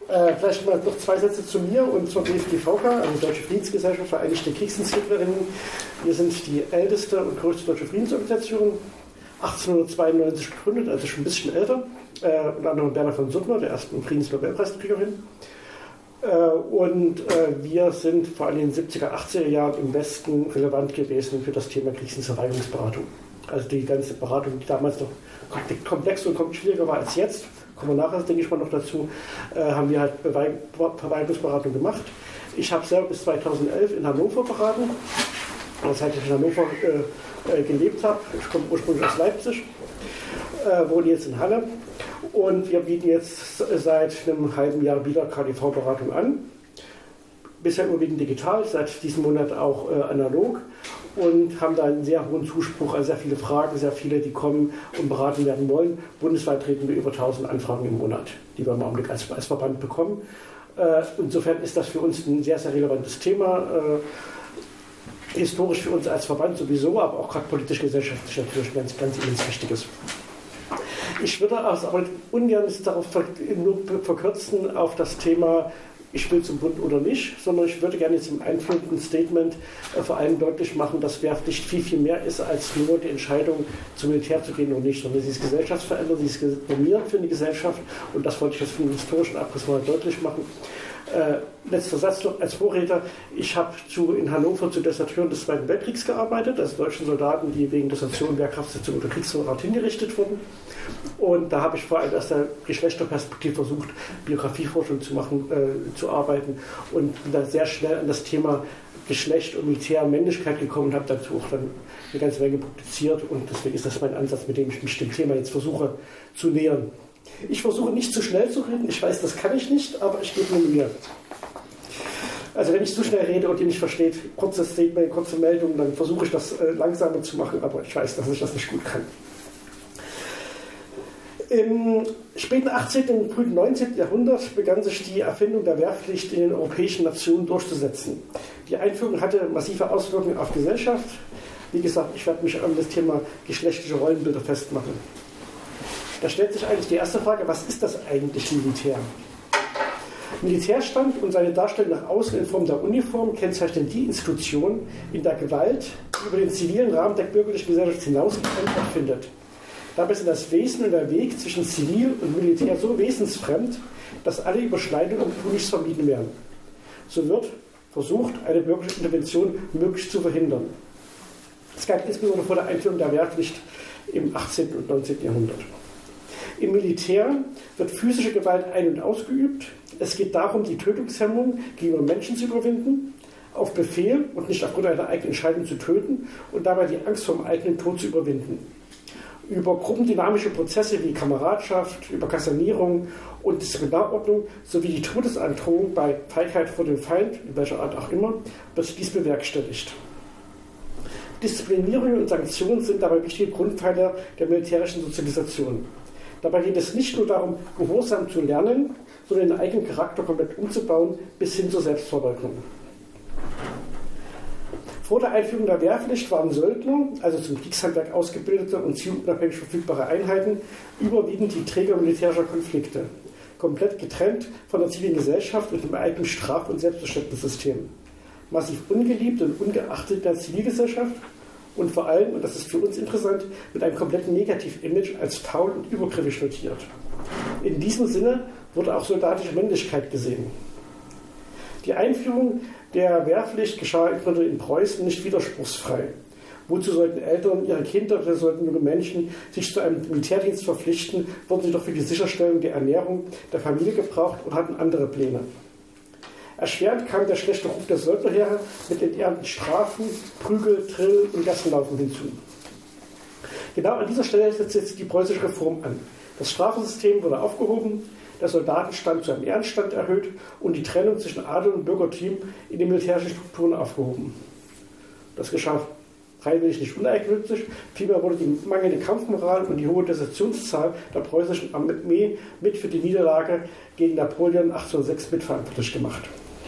Vielleicht mal noch 2 Sätze zu mir und zur DFGVK, also Deutsche Friedensgesellschaft Vereinigte Kriegsdiensthilferinnen. Wir sind die älteste und größte deutsche Friedensorganisation, 1892 gegründet, also schon ein bisschen älter, unter anderem Berner von Suttner, der ersten Friedensnobelpreisträgerin. Und wir sind vor allem in den 70er, 80er Jahren im Westen relevant gewesen für das Thema Kriegsdienstverweigerungsberatung. Also die ganze Beratung, die damals noch komplexer und schwieriger war als jetzt, kommen wir nachher, denke ich mal, noch dazu, haben wir halt Verweigerungsberatung gemacht. Ich habe selber bis 2011 in Hannover beraten, seit ich in Hannover gelebt habe. Ich komme ursprünglich aus Leipzig, wohne jetzt in Halle und wir bieten jetzt seit einem halben Jahr wieder KDV-Beratung an. Bisher überwiegend digital, seit diesem Monat auch analog und haben da einen sehr hohen Zuspruch, also sehr viele Fragen, sehr viele, die kommen und beraten werden wollen. Bundesweit treten wir über 1000 Anfragen im Monat, die wir im Augenblick als Verband bekommen. Insofern ist das für uns ein sehr, sehr relevantes Thema. Historisch für uns als Verband sowieso, aber auch gerade politisch-gesellschaftlich natürlich ganz immens Wichtiges. Ich würde aber ungern darauf nur verkürzen auf das Thema, ich will zum Bund oder nicht, sondern ich würde gerne jetzt im einführenden Statement vor allem deutlich machen, dass Wehrpflicht viel, viel mehr ist als nur die Entscheidung, zum Militär zu gehen oder nicht, sondern sie ist gesellschaftsverändernd, sie ist normierend für die Gesellschaft und das wollte ich jetzt für den historischen Abriss mal deutlich machen. Letzter Satz noch als Vorredner. Ich habe in Hannover zu Deserteuren des Zweiten Weltkriegs gearbeitet, also deutschen Soldaten, die wegen Desertion, Wehrkraftsitzung oder Kriegsverrat hingerichtet wurden. Und da habe ich vor allem aus der Geschlechterperspektive versucht, Biografieforschung zu machen, zu arbeiten und bin da sehr schnell an das Thema Geschlecht und Militär, Männlichkeit gekommen und habe dazu auch dann eine ganze Menge publiziert und deswegen ist das mein Ansatz, mit dem ich mich dem Thema jetzt versuche zu nähern. Ich versuche nicht zu schnell zu reden, ich weiß, das kann ich nicht, aber ich gebe mir Mühe. Also wenn ich zu schnell rede und ihr nicht versteht, kurzes Statement, kurze Meldung, dann versuche ich das langsamer zu machen, aber ich weiß, dass ich das nicht gut kann. Im späten 18. und frühen 19. Jahrhundert begann sich die Erfindung der Wehrpflicht in den europäischen Nationen durchzusetzen. Die Einführung hatte massive Auswirkungen auf Gesellschaft. Wie gesagt, ich werde mich an das Thema geschlechtliche Rollenbilder festmachen. Da stellt sich eigentlich die erste Frage, was ist das eigentlich Militär? Militärstand und seine Darstellung nach außen in Form der Uniform kennzeichnen die Institution, in der Gewalt über den zivilen Rahmen der bürgerlichen Gesellschaft hinaus Antwort findet. Dabei sind das Wesen und der Weg zwischen Zivil und Militär so wesensfremd, dass alle Überschneidungen tunlichst vermieden werden. So wird versucht, eine bürgerliche Intervention möglichst zu verhindern. Das galt insbesondere vor der Einführung der Wehrpflicht im 18. und 19. Jahrhundert. Im Militär wird physische Gewalt ein- und ausgeübt. Es geht darum, die Tötungshemmung gegenüber Menschen zu überwinden, auf Befehl und nicht aufgrund einer eigenen Entscheidung zu töten und dabei die Angst vor dem eigenen Tod zu überwinden. Über gruppendynamische Prozesse wie Kameradschaft, über Kasernierung und Disziplinarordnung sowie die Todesandrohung bei Feigheit vor dem Feind, in welcher Art auch immer, wird dies bewerkstelligt. Disziplinierung und Sanktionen sind dabei wichtige Grundpfeiler der militärischen Sozialisation. Dabei geht es nicht nur darum, Gehorsam zu lernen, sondern den eigenen Charakter komplett umzubauen, bis hin zur Selbstverleugnung. Vor der Einführung der Wehrpflicht waren Söldner, also zum Kriegshandwerk ausgebildete und zielunabhängig verfügbare Einheiten, überwiegend die Träger militärischer Konflikte, komplett getrennt von der zivilen Gesellschaft und dem eigenen Straf- und Selbstverständnissystem. Massiv ungeliebt und ungeachtet der Zivilgesellschaft und vor allem, und das ist für uns interessant, mit einem kompletten Negativ-Image als faul und übergriffig notiert. In diesem Sinne wurde auch soldatische Männlichkeit gesehen. Die Einführung der Wehrpflicht geschah in Preußen nicht widerspruchsfrei. Wozu sollten Eltern ihre Kinder oder sollten junge Menschen sich zu einem Militärdienst verpflichten, wurden sie doch für die Sicherstellung der Ernährung der Familie gebraucht und hatten andere Pläne. Erschwerend kam der schlechte Ruf der Söldnerheere mit entehrenden Strafen, Prügel, Drill und Gassenlaufen hinzu. Genau an dieser Stelle setzt jetzt die preußische Reform an. Das Strafensystem wurde aufgehoben, der Soldatenstand zu einem Ehrenstand erhöht und die Trennung zwischen Adel und Bürgertum in den militärischen Strukturen aufgehoben. Das geschah freiwillig nicht uneigennützig, vielmehr wurde die mangelnde Kampfmoral und die hohe Desertionszahl der preußischen Armee mit für die Niederlage gegen Napoleon 1806 mitverantwortlich gemacht.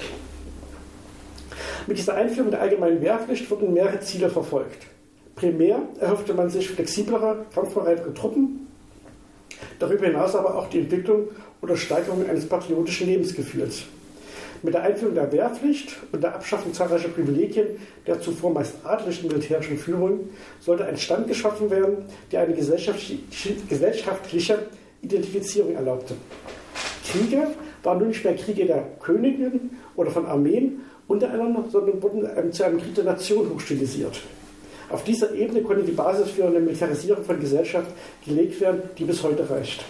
Mit dieser Einführung der allgemeinen Wehrpflicht wurden mehrere Ziele verfolgt. Primär erhoffte man sich flexiblere, kampfbereitere Truppen darüber hinaus aber auch die Entwicklung oder Steigerung eines patriotischen Lebensgefühls. Mit der Einführung der Wehrpflicht und der Abschaffung zahlreicher Privilegien der zuvor meist adligen militärischen Führung sollte ein Stand geschaffen werden, der eine gesellschaftliche Identifizierung erlaubte. Kriege waren nun nicht mehr Kriege der Königin oder von Armeen untereinander, sondern wurden zu einem Krieg der Nation hochstilisiert. Auf dieser Ebene konnte die Basis für eine Militarisierung von Gesellschaft gelegt werden, die bis heute reicht.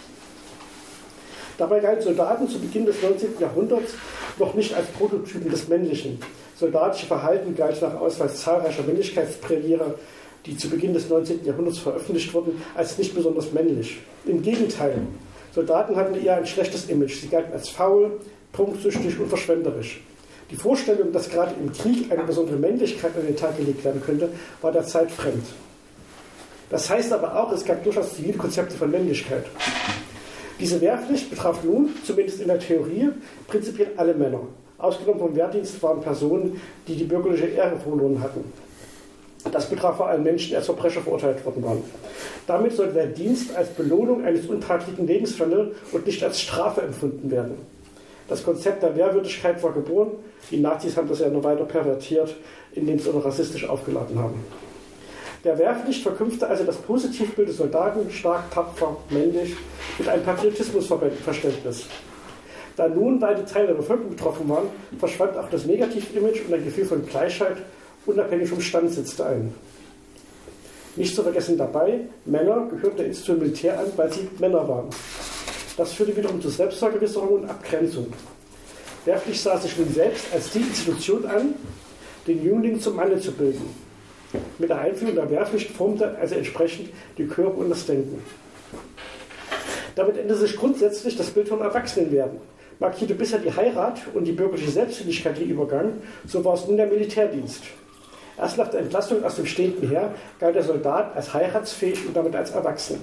Dabei galten Soldaten zu Beginn des 19. Jahrhunderts noch nicht als Prototypen des Männlichen. Soldatische Verhalten galt nach Ausweis zahlreicher Männlichkeitsbriefe, die zu Beginn des 19. Jahrhunderts veröffentlicht wurden, als nicht besonders männlich. Im Gegenteil, Soldaten hatten eher ein schlechtes Image. Sie galten als faul, prunksüchtig und verschwenderisch. Die Vorstellung, dass gerade im Krieg eine besondere Männlichkeit an den Tag gelegt werden könnte, war der Zeit fremd. Das heißt aber auch, es gab durchaus Zivilkonzepte von Männlichkeit. Diese Wehrpflicht betraf nun, zumindest in der Theorie, prinzipiell alle Männer. Ausgenommen vom Wehrdienst waren Personen, die die bürgerliche Ehre verloren hatten. Das betraf vor allem Menschen, die als Verbrecher verurteilt worden waren. Damit sollte der Dienst als Belohnung eines untadeligen Lebens verlangen und nicht als Strafe empfunden werden. Das Konzept der Wehrwürdigkeit war geboren. Die Nazis haben das ja noch weiter pervertiert, indem sie es auch rassistisch aufgeladen haben. Der Wehrpflicht verknüpfte also das Positivbild des Soldaten, stark, tapfer, männlich, mit einem Patriotismusverständnis. Da nun beide Teile der Bevölkerung betroffen waren, verschwand auch das Negativ-Image und ein Gefühl von Gleichheit unabhängig vom Stand setzte ein. Nicht zu vergessen dabei, Männer gehörten der Institution Militär an, weil sie Männer waren. Das führte wiederum zu Selbstvergewisserung und Abgrenzung. Wehrpflicht sah sich nun selbst als die Institution an, den Jüngling zum Manne zu bilden. Mit der Einführung der Wehrpflicht formte also entsprechend die Körper und das Denken. Damit änderte sich grundsätzlich das Bild vom Erwachsenenwerden. Markierte bisher die Heirat und die bürgerliche Selbstständigkeit den Übergang, so war es nun der Militärdienst. Erst nach der Entlassung aus dem stehenden Heer galt der Soldat als heiratsfähig und damit als erwachsen.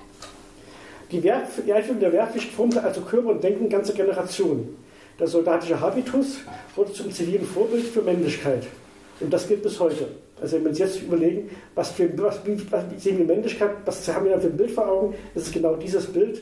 Die Einführung der Wehrpflicht formte also Körper und Denken ganzer Generationen. Der soldatische Habitus wurde zum zivilen Vorbild für Männlichkeit. Und das gilt bis heute. Also wenn wir uns jetzt überlegen, wie sehen wir Männlichkeit, was haben wir da für ein Bild vor Augen, das ist genau dieses Bild.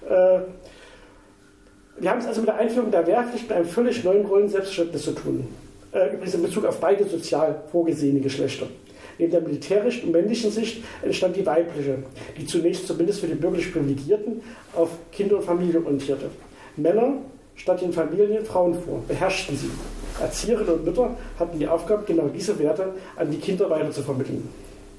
Wir haben es also mit der Einführung der Wehrpflicht mit einem völlig neuen Rollenselbstverständnis zu tun. Übrigens in Bezug auf beide sozial vorgesehene Geschlechter. Neben der militärischen und männlichen Sicht entstand die weibliche, die zunächst zumindest für die bürgerlich Privilegierten auf Kinder und Familie orientierte. Männer statt den Familien Frauen vor, beherrschten sie. Erzieherinnen und Mütter hatten die Aufgabe, genau diese Werte an die Kinder weiter zu vermitteln.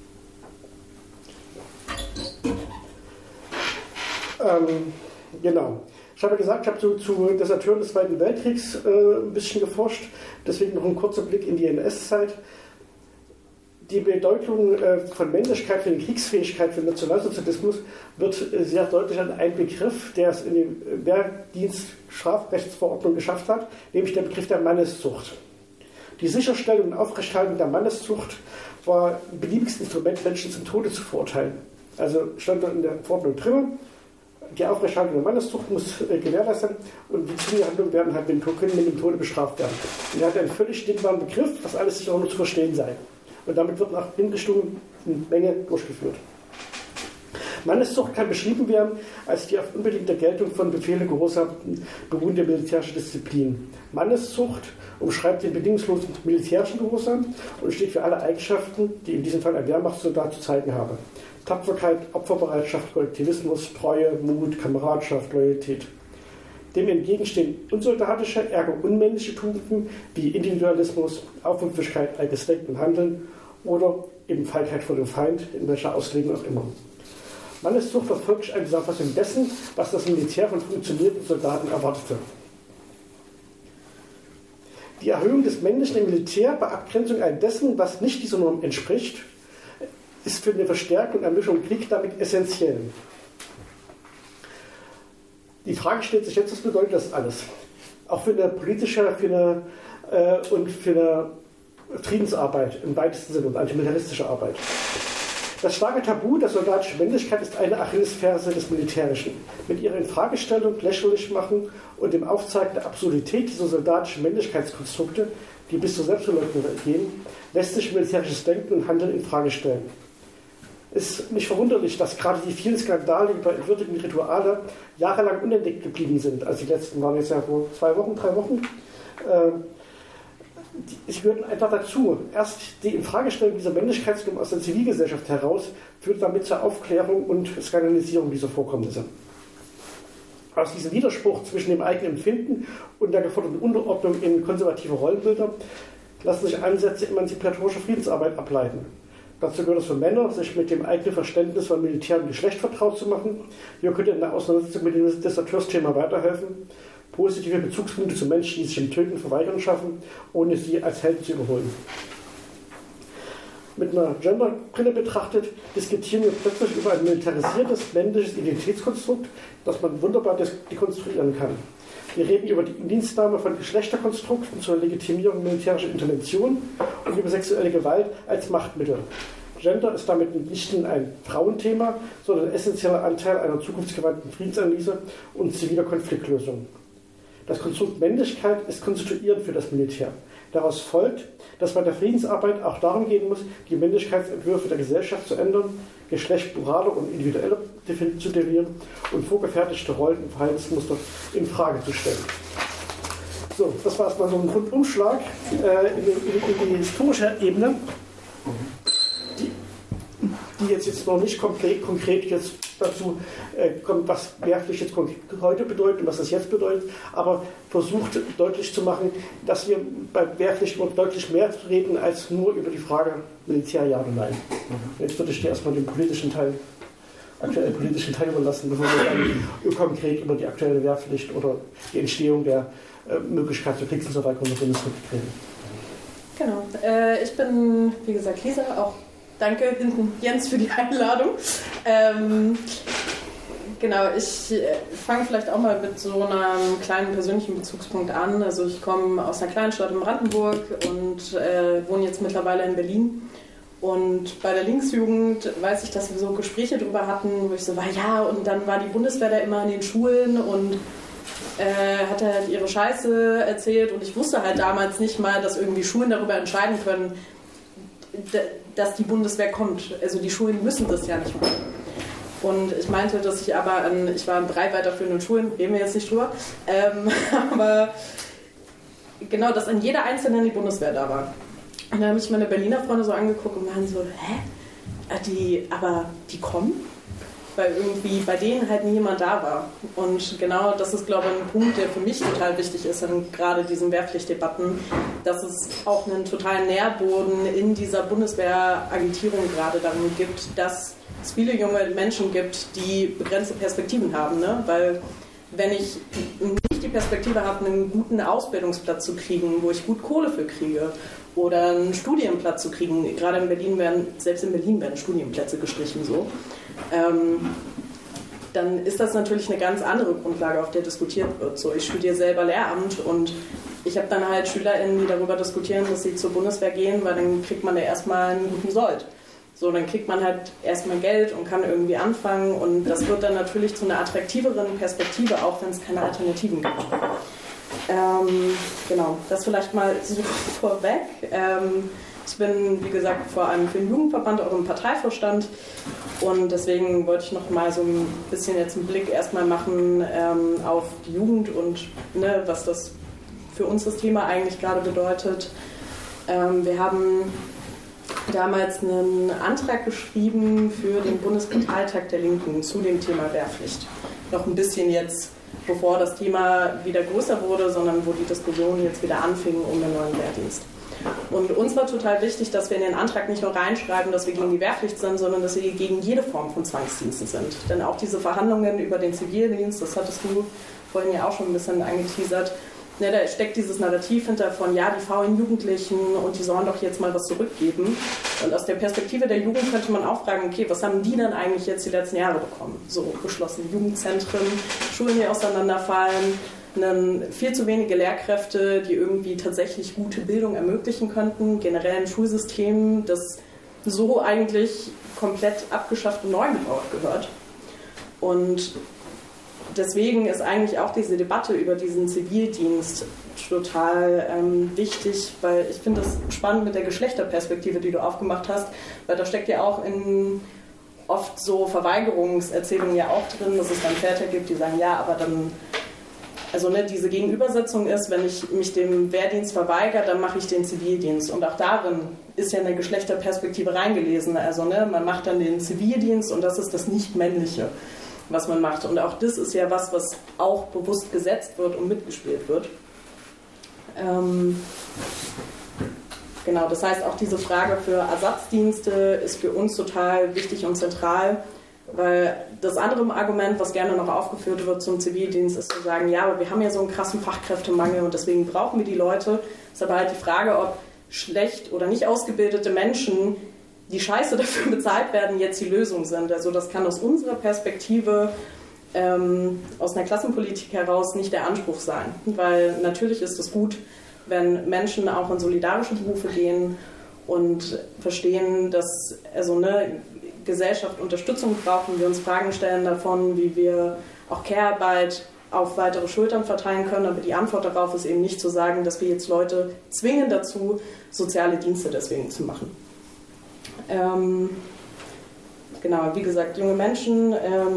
Genau. Ich habe ja gesagt, ich habe zu Deserteuren des Zweiten Weltkriegs ein bisschen geforscht, deswegen noch ein kurzer Blick in die NS-Zeit. Die Bedeutung von Männlichkeit für die Kriegsfähigkeit für den Nationalsozialismus wird sehr deutlich an einen Begriff, der es in der Wehrdienst-Strafrechtsverordnung geschafft hat, nämlich der Begriff der Manneszucht. Die Sicherstellung und Aufrechterhaltung der Manneszucht war ein beliebiges Instrument, Menschen zum Tode zu verurteilen. Also stand dort in der Verordnung drin, die Aufrechterhaltung der Manneszucht muss gewährleistet werden und die Zivilhandlungen werden halt können mit dem Tode bestraft werden. Und er hat einen völlig dehnbaren Begriff, was alles sicher auch nur zu verstehen sei. Und damit wird nach Hinrichtungen eine Menge durchgeführt. Manneszucht kann beschrieben werden als die auf unbedingte Geltung von Befehle Gehorsam beruhende militärische Disziplin. Manneszucht umschreibt den bedingungslosen militärischen Gehorsam und steht für alle Eigenschaften, die in diesem Fall ein Wehrmachtssoldat zu zeigen habe. Tapferkeit, Opferbereitschaft, Kollektivismus, Treue, Mut, Kameradschaft, Loyalität. Dem entgegenstehen unsoldatische, ärger unmännliche Tugenden wie Individualismus, Aufmüpfigkeit, eigenes Denken und Handeln oder eben Feigheit vor dem Feind, in welcher Auslegung auch immer. Manneszucht war folglich eine Zusammenfassung dessen, was das Militär von funktionierenden Soldaten erwartete. Die Erhöhung des männlichen im Militär bei Abgrenzung all dessen, was nicht dieser Norm entspricht, ist für eine Verstärkung und Ermischung im Krieg damit essentiell. Die Frage stellt sich jetzt, was bedeutet das alles? Auch für eine politische und für eine Friedensarbeit im weitesten Sinne und antimilitaristische Arbeit. Das starke Tabu der soldatischen Männlichkeit ist eine Achillesferse des Militärischen. Mit ihrer Infragestellung, lächerlich machen und dem Aufzeigen der Absurdität dieser soldatischen Männlichkeitskonstrukte, die bis zur Selbstverleugnung gehen, lässt sich militärisches Denken und Handeln infrage stellen. Ist nicht verwunderlich, dass gerade die vielen Skandale über entwürdigende Rituale jahrelang unentdeckt geblieben sind. Also die letzten waren jetzt ja vor 2 Wochen, 3 Wochen. Sie gehörten einfach dazu. Erst die Infragestellung dieser Männlichkeitsnorm aus der Zivilgesellschaft heraus führt damit zur Aufklärung und Skandalisierung dieser Vorkommnisse. Aus diesem Widerspruch zwischen dem eigenen Empfinden und der geforderten Unterordnung in konservative Rollenbilder lassen sich Ansätze emanzipatorischer Friedensarbeit ableiten. Dazu gehört es für Männer, sich mit dem eigenen Verständnis von Militär und Geschlecht vertraut zu machen. Hier könnte in der Auseinandersetzung mit dem Deserteursthema weiterhelfen. Positive Bezugspunkte zu Menschen, die sich im Töten verweigern, schaffen, ohne sie als Helden zu überholen. Mit einer Genderbrille betrachtet, diskutieren wir plötzlich über ein militarisiertes männliches Identitätskonstrukt, das man wunderbar dekonstruieren kann. Wir reden über die Indienstnahme von Geschlechterkonstrukten zur Legitimierung militärischer Intervention und über sexuelle Gewalt als Machtmittel. Gender ist damit nicht nur ein Frauenthema, sondern ein essentieller Anteil einer zukunftsgewandten Friedensanalyse und ziviler Konfliktlösung. Das Konstrukt Männlichkeit ist konstituierend für das Militär. Daraus folgt, dass bei der Friedensarbeit auch darum gehen muss, die Männlichkeitsentwürfe der Gesellschaft zu ändern, Geschlecht pluraler und individueller zu definieren und vorgefertigte Rollen und Verhaltensmuster in Frage zu stellen. So, das war erstmal so ein Rundumschlag in die historische Ebene, die jetzt noch nicht konkret jetzt dazu kommt, was Wehrpflicht jetzt heute bedeutet und was das jetzt bedeutet, aber versucht deutlich zu machen, dass wir bei Wehrpflicht deutlich mehr reden als nur über die Frage Militär ja oder nein. Jetzt würde ich dir erstmal den aktuellen politischen Teil überlassen, bevor wir dann konkret über die aktuelle Wehrpflicht oder die Entstehung der Möglichkeit zur Kriegsunterweichung der Bundesrepublik reden. Genau. Ich bin, wie gesagt, Lisa, auch danke Jens für die Einladung. Genau, ich fange vielleicht auch mal mit so einem kleinen persönlichen Bezugspunkt an. Also ich komme aus einer kleinen Stadt in Brandenburg und wohne jetzt mittlerweile in Berlin. Und bei der Linksjugend weiß ich, dass wir so Gespräche darüber hatten, wo ich so war, ja, und dann war die Bundeswehr da immer in den Schulen und hat halt ihre Scheiße erzählt. Und ich wusste halt damals nicht mal, dass irgendwie Schulen darüber entscheiden können, dass die Bundeswehr kommt. Also die Schulen müssen das ja nicht machen. Und ich meinte, dass ich aber ich war an 3 weiterführenden Schulen, reden wir jetzt nicht drüber, aber genau, dass an jeder einzelnen die Bundeswehr da war. Und dann haben mich meine Berliner Freunde so angeguckt und waren so, aber die kommen? Weil irgendwie bei denen halt nie jemand da war. Und genau das ist, glaube ich, ein Punkt, der für mich total wichtig ist, in gerade diesen Wehrpflichtdebatten, dass es auch einen totalen Nährboden in dieser Bundeswehr-Agitierung gerade darum gibt, dass es viele junge Menschen gibt, die begrenzte Perspektiven haben. Ne? Weil wenn ich nicht die Perspektive habe, einen guten Ausbildungsplatz zu kriegen, wo ich gut Kohle für kriege, oder einen Studienplatz zu kriegen, gerade in Berlin selbst in Berlin werden Studienplätze gestrichen so, dann ist das natürlich eine ganz andere Grundlage, auf der diskutiert wird. So, ich studiere selber Lehramt und ich habe dann halt SchülerInnen, die darüber diskutieren, dass sie zur Bundeswehr gehen, weil dann kriegt man ja erstmal einen guten Sold. So, dann kriegt man halt erstmal Geld und kann irgendwie anfangen und das wird dann natürlich zu einer attraktiveren Perspektive, auch wenn es keine Alternativen gibt. Genau, das vielleicht mal so vorweg. Ich bin, wie gesagt, vor allem für den Jugendverband auch im Parteivorstand und deswegen wollte ich noch mal so ein bisschen jetzt einen Blick erstmal machen auf die Jugend und ne, was das für uns das Thema eigentlich gerade bedeutet. Wir haben damals einen Antrag geschrieben für den Bundesparteitag der Linken zu dem Thema Wehrpflicht. Noch ein bisschen jetzt, bevor das Thema wieder größer wurde, sondern wo die Diskussion jetzt wieder anfing um den neuen Wehrdienst. Und uns war total wichtig, dass wir in den Antrag nicht nur reinschreiben, dass wir gegen die Wehrpflicht sind, sondern dass wir gegen jede Form von Zwangsdiensten sind. Denn auch diese Verhandlungen über den Zivildienst, das hattest du vorhin ja auch schon ein bisschen angeteasert, ne, da steckt dieses Narrativ hinter von, ja, die faulen Jugendlichen und die sollen doch jetzt mal was zurückgeben. Und aus der Perspektive der Jugend könnte man auch fragen, okay, was haben die denn eigentlich jetzt die letzten Jahre bekommen? So geschlossene Jugendzentren, Schulen, die auseinanderfallen, viel zu wenige Lehrkräfte, die irgendwie tatsächlich gute Bildung ermöglichen könnten, generell ein Schulsystem, das so eigentlich komplett abgeschafft und neu gebaut gehört. Und deswegen ist eigentlich auch diese Debatte über diesen Zivildienst total wichtig, weil ich finde das spannend mit der Geschlechterperspektive, die du aufgemacht hast, weil da steckt ja auch in oft so Verweigerungserzählungen ja auch drin, dass es dann Väter gibt, die sagen, ja, aber dann, also ne, diese Gegenübersetzung ist, wenn ich mich dem Wehrdienst verweigere, dann mache ich den Zivildienst. Und auch darin ist ja eine Geschlechterperspektive reingelesen. Also ne, man macht dann den Zivildienst und das ist das Nicht-Männliche, was man macht. Und auch das ist ja was auch bewusst gesetzt wird und mitgespielt wird. Genau, das heißt, auch diese Frage für Ersatzdienste ist für uns total wichtig und zentral, weil das andere Argument, was gerne noch aufgeführt wird zum Zivildienst, ist zu sagen, ja, aber wir haben ja so einen krassen Fachkräftemangel und deswegen brauchen wir die Leute. Ist aber halt die Frage, ob schlecht oder nicht ausgebildete Menschen, die scheiße dafür bezahlt werden, jetzt die Lösung sind. Also das kann aus unserer Perspektive, aus einer Klassenpolitik heraus nicht der Anspruch sein. Weil natürlich ist es gut, wenn Menschen auch in solidarische Berufe gehen und verstehen, dass also eine Gesellschaft Unterstützung braucht und wir uns Fragen stellen davon, wie wir auch Care-Arbeit auf weitere Schultern verteilen können. Aber die Antwort darauf ist eben nicht zu sagen, dass wir jetzt Leute zwingen dazu, soziale Dienste deswegen zu machen. Genau, wie gesagt, junge Menschen,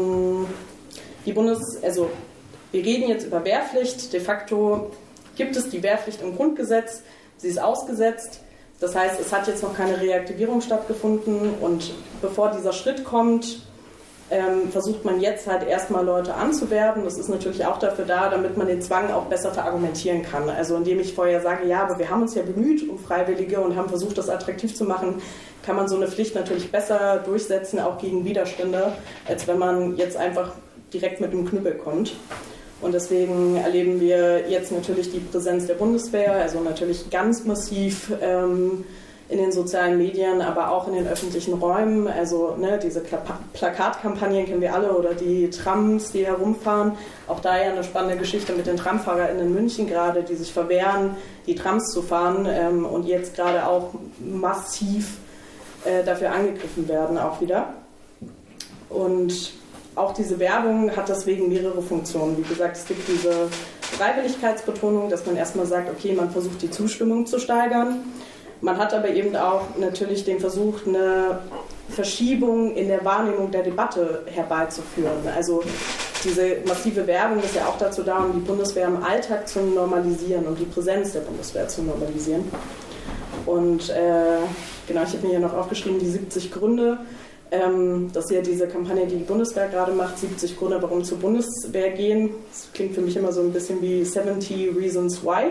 also wir reden jetzt über Wehrpflicht. De facto gibt es die Wehrpflicht im Grundgesetz, sie ist ausgesetzt. Das heißt, es hat jetzt noch keine Reaktivierung stattgefunden und bevor dieser Schritt kommt, versucht man jetzt halt erstmal Leute anzuwerben. Das ist natürlich auch dafür da, damit man den Zwang auch besser verargumentieren kann. Also indem ich vorher sage, ja, aber wir haben uns ja bemüht um Freiwillige und haben versucht, das attraktiv zu machen, kann man so eine Pflicht natürlich besser durchsetzen, auch gegen Widerstände, als wenn man jetzt einfach direkt mit dem Knüppel kommt. Und deswegen erleben wir jetzt natürlich die Präsenz der Bundeswehr, also natürlich ganz massiv in den sozialen Medien, aber auch in den öffentlichen Räumen. Also ne, diese Plakatkampagnen kennen wir alle oder die Trams, die herumfahren. Auch da ja eine spannende Geschichte mit den TramfahrerInnen in München gerade, die sich verwehren, die Trams zu fahren und jetzt gerade auch massiv dafür angegriffen werden auch wieder. Und auch diese Werbung hat deswegen mehrere Funktionen. Wie gesagt, es gibt diese Freiwilligkeitsbetonung, dass man erstmal sagt, okay, man versucht die Zustimmung zu steigern. Man hat aber eben auch natürlich den Versuch, eine Verschiebung in der Wahrnehmung der Debatte herbeizuführen. Also diese massive Werbung ist ja auch dazu da, um die Bundeswehr im Alltag zu normalisieren und die Präsenz der Bundeswehr zu normalisieren. Und genau, ich habe mir hier noch aufgeschrieben, die 70 Gründe. Das ist ja diese Kampagne, die die Bundeswehr gerade macht, 70 Gründe, warum zur Bundeswehr gehen. Das klingt für mich immer so ein bisschen wie 70 Reasons Why.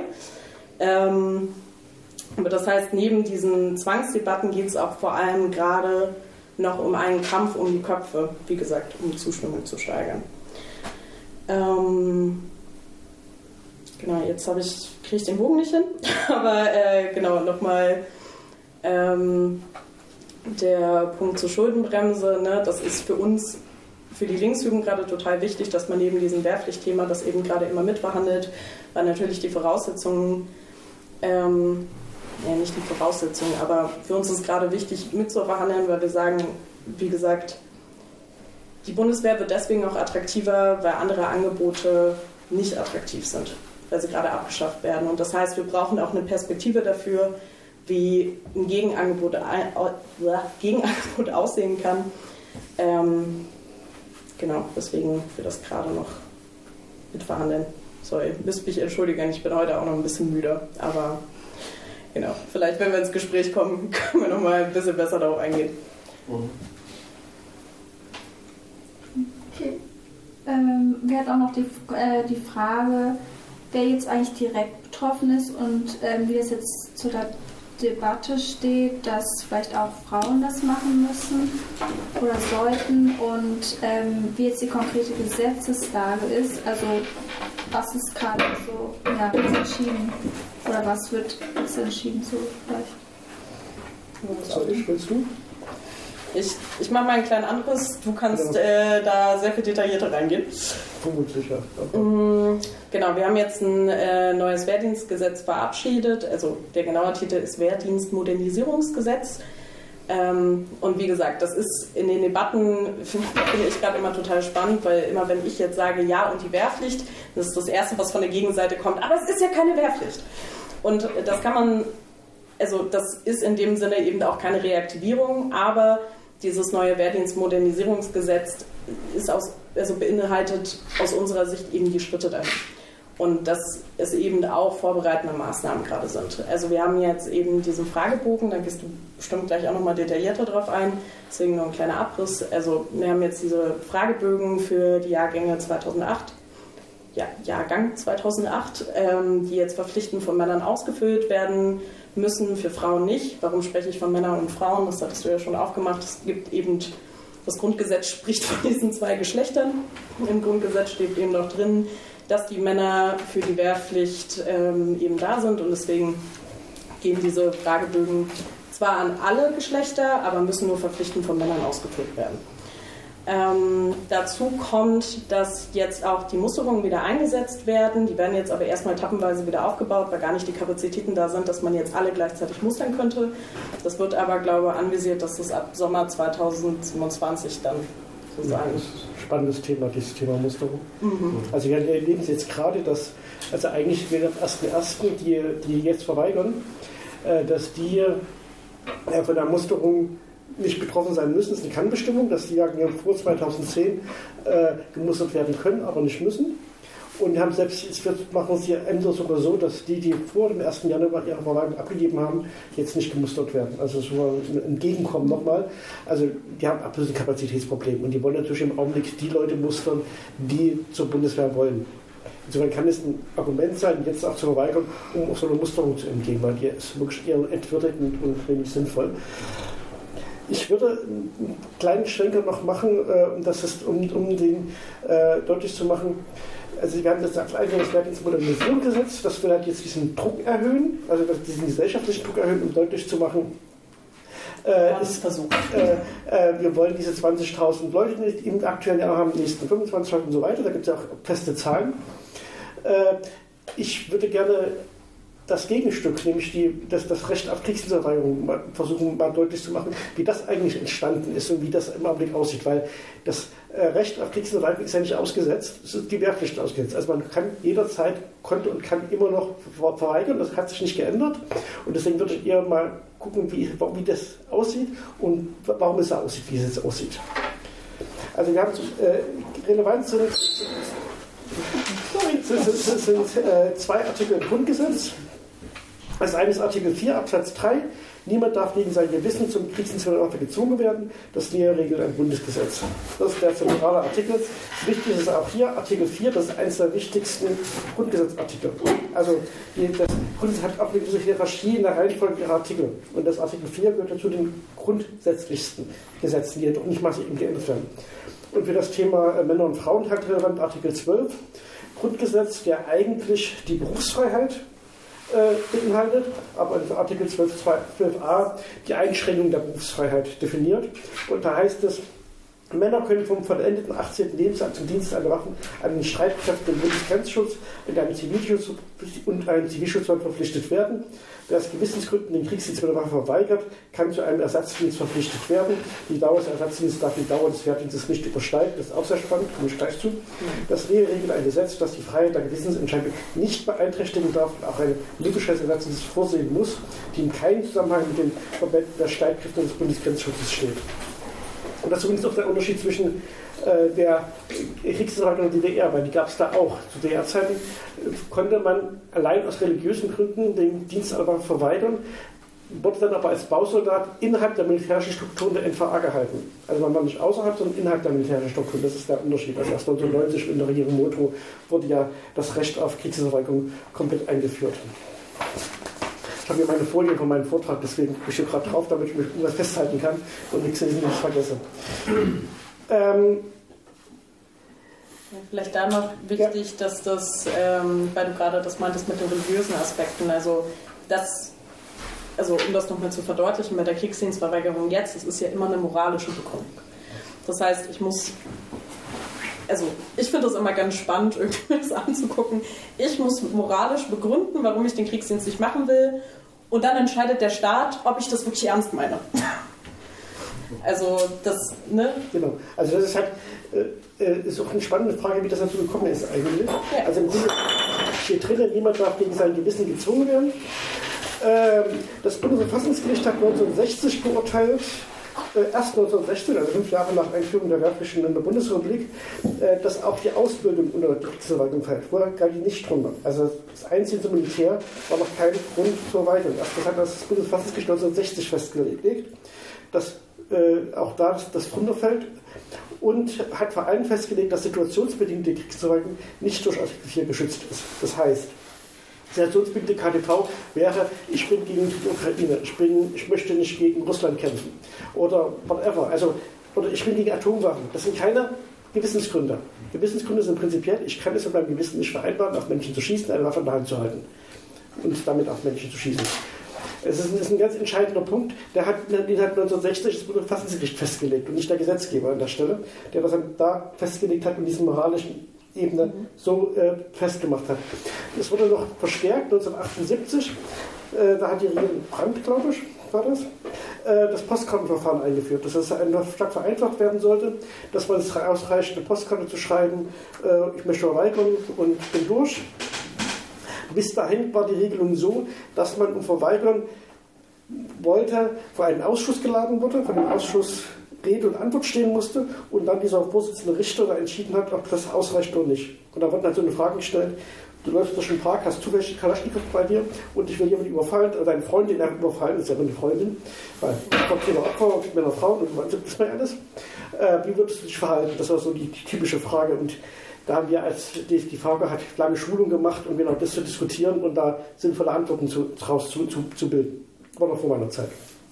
Aber das heißt, neben diesen Zwangsdebatten geht es auch vor allem gerade noch um einen Kampf um die Köpfe, wie gesagt, um Zustimmung zu steigern. Genau, jetzt kriege ich den Bogen nicht hin, aber genau, nochmal der Punkt zur Schuldenbremse, ne, das ist für uns, für die Linksjugend gerade total wichtig, dass man neben diesem Wehrpflichtthema das eben gerade immer mitverhandelt, weil natürlich die Voraussetzungen, nicht die Voraussetzungen, aber für uns ist gerade wichtig mitzuverhandeln, weil wir sagen, wie gesagt, die Bundeswehr wird deswegen auch attraktiver, weil andere Angebote nicht attraktiv sind, weil sie gerade abgeschafft werden. Und das heißt, wir brauchen auch eine Perspektive dafür, wie ein Gegenangebot aussehen kann. Genau, deswegen wir das gerade noch mitverhandeln. Sorry, müsst mich entschuldigen, ich bin heute auch noch ein bisschen müde, aber genau, vielleicht, wenn wir ins Gespräch kommen, können wir noch mal ein bisschen besser darauf eingehen. Okay. Wir hatten auch noch die Frage, wer jetzt eigentlich direkt betroffen ist und wie das jetzt zu der Debatte steht, dass vielleicht auch Frauen das machen müssen oder sollten und wie jetzt die konkrete Gesetzeslage ist, also was ist gerade so jetzt entschieden oder was wird jetzt entschieden so vielleicht? Willst du? Ich mache mal einen kleinen Anriss, du kannst da sehr viel detaillierter reingehen. Vermutlich, ja. Genau, wir haben jetzt ein neues Wehrdienstgesetz verabschiedet, also der genaue Titel ist Wehrdienstmodernisierungsgesetz. Und wie gesagt, das ist in den Debatten, finde ich gerade immer total spannend, weil immer wenn ich jetzt sage, ja und die Wehrpflicht, das ist das Erste, was von der Gegenseite kommt, aber es ist ja keine Wehrpflicht. Und das kann man, also das ist in dem Sinne eben auch keine Reaktivierung, aber dieses neue Wehrdienstmodernisierungsgesetz beinhaltet aus unserer Sicht eben die Schritte dahin. Und dass es eben auch vorbereitende Maßnahmen gerade sind. Also wir haben jetzt eben diesen Fragebogen, da gehst du bestimmt gleich auch nochmal detaillierter drauf ein, deswegen nur ein kleiner Abriss. Also wir haben jetzt diese Fragebögen für die Jahrgang 2008, die jetzt verpflichtend von Männern ausgefüllt werden müssen, für Frauen nicht. Warum spreche ich von Männern und Frauen? Das hattest du ja schon aufgemacht. Es gibt eben, das Grundgesetz spricht von diesen 2 Geschlechtern. Im Grundgesetz steht eben noch drin, dass die Männer für die Wehrpflicht eben da sind und deswegen gehen diese Fragebögen zwar an alle Geschlechter, aber müssen nur verpflichtend von Männern ausgefüllt werden. Dazu kommt, dass jetzt auch die Musterungen wieder eingesetzt werden. Die werden jetzt aber erstmal etappenweise wieder aufgebaut, weil gar nicht die Kapazitäten da sind, dass man jetzt alle gleichzeitig mustern könnte. Das wird aber, glaube ich, anvisiert, dass das ab Sommer 2027 dann so sein. Das ist ein spannendes Thema, dieses Thema Musterung. Also wir erleben es jetzt gerade, dass, also eigentlich während am 1.1., die jetzt verweigern, dass die von der Musterung nicht betroffen sein müssen. Das ist eine Kannbestimmung, dass die Jahrgänge vor 2010 gemustert werden können, aber nicht müssen. Und haben selbst, machen uns die Ämter sogar so, dass die vor dem 1. Januar ihre Verwaltung abgegeben haben, jetzt nicht gemustert werden. Also so ein Entgegenkommen nochmal. Also die haben absolut ein Kapazitätsproblem und die wollen natürlich im Augenblick die Leute mustern, die zur Bundeswehr wollen. Insofern kann es ein Argument sein, jetzt auch zu verweigern, um auch so eine Musterung zu entgehen, weil die ist wirklich eher entwürdigend und wenig sinnvoll. Ich würde einen kleinen Schwenker noch machen, um den deutlich zu machen. Also wir haben das allgemeine Wehrdienstmodernisierungsgesetz, das will halt jetzt diesen Druck erhöhen, also diesen gesellschaftlichen Druck erhöhen, um deutlich zu machen, wir wollen diese 20.000 Leute, die im aktuellen Jahr haben, die nächsten 25.000 und so weiter, da gibt es ja auch feste Zahlen. Ich würde gerne das Gegenstück, nämlich das Recht auf Kriegsdienstverweigerung, versuchen mal deutlich zu machen, wie das eigentlich entstanden ist und wie das im Augenblick aussieht, weil das Recht auf Kriegsdienstverweigerung ist ja nicht ausgesetzt, es ist die Wehrpflicht ausgesetzt. Also man kann jederzeit, konnte und kann immer noch verweigern, das hat sich nicht geändert und deswegen würde ich eher mal gucken, wie das aussieht und warum es so aussieht, wie es jetzt aussieht. Also wir haben relevant sind 2 Artikel im Grundgesetz. Das eine ist Artikel 4 Absatz 3. Niemand darf gegen sein Gewissen zum Kriegsdienst oder Waffe gezwungen werden. Das Nähe regelt ein Bundesgesetz. Das ist der zentrale Artikel. Wichtig ist auch hier Artikel 4, das ist eines der wichtigsten Grundgesetzartikel. Also das Grundgesetz hat auch eine gewisse Hierarchie in der Reihenfolge ihrer Artikel. Und das Artikel 4 gehört zu den grundsätzlichsten Gesetzen, die jedoch nicht massiv geändert werden. Und für das Thema Männer und Frauen halt relevant Artikel 12. Grundgesetz, der eigentlich die Berufsfreiheit beinhaltet, aber in Artikel 12a die Einschränkung der Berufsfreiheit definiert. Und da heißt es, Männer können vom vollendeten 18. Lebensjahr zum Dienst an Waffen an den Streitkräften, den Bundesgrenzschutz und einem Zivilschutzband verpflichtet werden. Wer aus Gewissensgründen den Kriegsdienst mit der Waffe verweigert, kann zu einem Ersatzdienst verpflichtet werden. Die Dauer des Ersatzdienstes darf die Dauer des Wehrdienstes nicht übersteigen. Das ist auch sehr spannend, komme ich gleich zu. Das Nähe regelt ein Gesetz, das die Freiheit der Gewissensentscheidung nicht beeinträchtigen darf und auch eine Möglichkeit des Ersatzdienstes vorsehen muss, die in keinem Zusammenhang mit den Verbänden der Streitkräfte des Bundesgrenzschutzes steht. Und das ist übrigens auch der Unterschied zwischen der Kriegsdienstverweigerung und der DDR, weil die gab es da auch. Zu DDR-Zeiten konnte man allein aus religiösen Gründen den Dienst aber verweigern, wurde dann aber als Bausoldat innerhalb der militärischen Strukturen der NVA gehalten. Also man war nicht außerhalb, sondern innerhalb der militärischen Strukturen. Das ist der Unterschied. Also erst 1990 in der Regierung Motto wurde ja das Recht auf Kriegsdienstverweigerung komplett eingeführt. Ich habe hier meine Folien von meinem Vortrag, deswegen bin ich hier gerade drauf, damit ich mich irgendwas festhalten kann und nichts vergesse. Vielleicht da noch wichtig, dass das, weil du gerade das meintest mit den religiösen Aspekten, also um das nochmal zu verdeutlichen, bei der Kriegsdienstverweigerung jetzt, es ist ja immer eine moralische Begründung. Das heißt, ich finde das immer ganz spannend, irgendwie das anzugucken. Ich muss moralisch begründen, warum ich den Kriegsdienst nicht machen will und dann entscheidet der Staat, ob ich das wirklich ernst meine. Also das, ne? Genau. Also das ist halt ist auch eine spannende Frage, wie das dazu gekommen ist eigentlich. Ja. Also im Grunde steht drin, niemand darf gegen sein Gewissen gezwungen werden. Das Bundesverfassungsgericht hat 1960 beurteilt, erst 1916, also 5 Jahre nach Einführung der Wehrpflicht in der Bundesrepublik, dass auch die Ausbildung unter die Kriegsverweigerung fällt. Vorher galt die nicht drunter. Also das einzelne Militär war noch kein Grund zur Verweigerung. Das hat das Bundesverfassungsgericht 1960 festgelegt, dass auch da das drunter fällt, und hat vor allem festgelegt, dass situationsbedingte Kriegsverweigerung nicht durch Artikel 4 geschützt ist. Das heißt, situationsbedingte KTV wäre, ich bin gegen die Ukraine, ich möchte nicht gegen Russland kämpfen oder whatever, oder ich bin gegen Atomwaffen. Das sind keine Gewissensgründe. Gewissensgründe sind prinzipiell, ich kann es mit meinem Gewissen nicht vereinbaren, auf Menschen zu schießen, eine Waffe in der Hand zu halten und damit auf Menschen zu schießen. Es ist ein ganz entscheidender Punkt, den hat 1960 das Bundesverfassungsgericht festgelegt und nicht der Gesetzgeber an der Stelle, der das da festgelegt hat und diese moralischen Ebene so festgemacht hat. Es wurde noch verstärkt 1978, da hat die Regierung Brandt, glaube ich, war das Postkartenverfahren eingeführt, dass das stark vereinfacht werden sollte, dass man es ausreicht, eine Postkarte zu schreiben, ich möchte verweigern und bin durch. Bis dahin war die Regelung so, dass man um Verweigern wollte, vor einen Ausschuss geladen wurde, von dem Ausschuss Rede und Antwort stehen musste und dann dieser Vorsitzende Richter da entschieden hat, ob das ausreicht oder nicht. Und da wurde dann so eine Frage gestellt, du läufst durch den Park, hast zufällig Kalaschnikow bei dir und ich will jemanden überfallen, oder deine Freundin überfallen, das ist ja nur eine Freundin, weil ich habe keine Opfer und Männer, Frauen und man sagt das mal alles. Wie würdest du dich verhalten? Das war so die typische Frage, und da haben wir als DFG-VG hat lange Schulung gemacht, um genau das zu diskutieren und da sinnvolle Antworten daraus zu bilden. War noch vor meiner Zeit.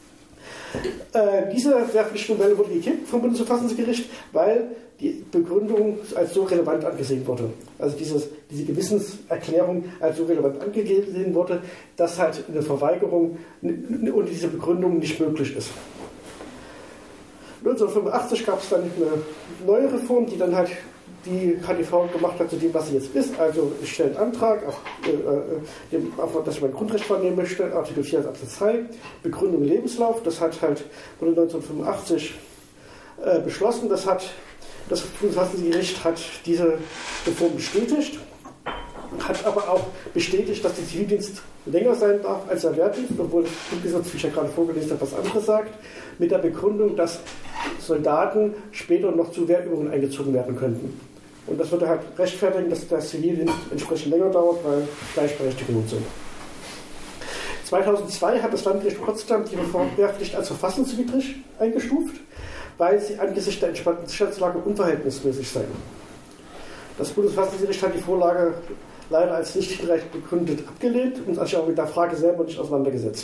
Diese Wehrpflichtnovelle wurde gekippt vom Bundesverfassungsgericht, weil die Begründung als so relevant angesehen wurde. Also diese Gewissenserklärung als so relevant angesehen wurde, dass halt eine Verweigerung ohne diese Begründung nicht möglich ist. 1985 gab es dann eine neue Reform, die dann halt die KDV gemacht hat zu dem, was sie jetzt ist. Also ich stelle einen Antrag, dass ich mein Grundrecht wahrnehmen möchte, Artikel 4 Absatz 3, Begründung Lebenslauf. Das wurde 1985 beschlossen. Das Bundesverfassungsgericht hat diese Reform bestätigt, hat aber auch bestätigt, dass der Zivildienst länger sein darf als der Wehrdienst, obwohl das Grundgesetz, wie ich ja gerade vorgelesen habe, was anderes sagt, mit der Begründung, dass Soldaten später noch zu Wehrübungen eingezogen werden könnten. Und das würde halt rechtfertigen, dass der Zivildienst entsprechend länger dauert, weil Gleichberechtigung sind. 2002 hat das Landgericht Potsdam die Wehrpflicht als verfassungswidrig eingestuft, weil sie angesichts der entspannten Sicherheitslage unverhältnismäßig sei. Das Bundesverfassungsgericht hat die Vorlage leider als nicht hinreichend begründet abgelehnt und sich auch mit der Frage selber nicht auseinandergesetzt.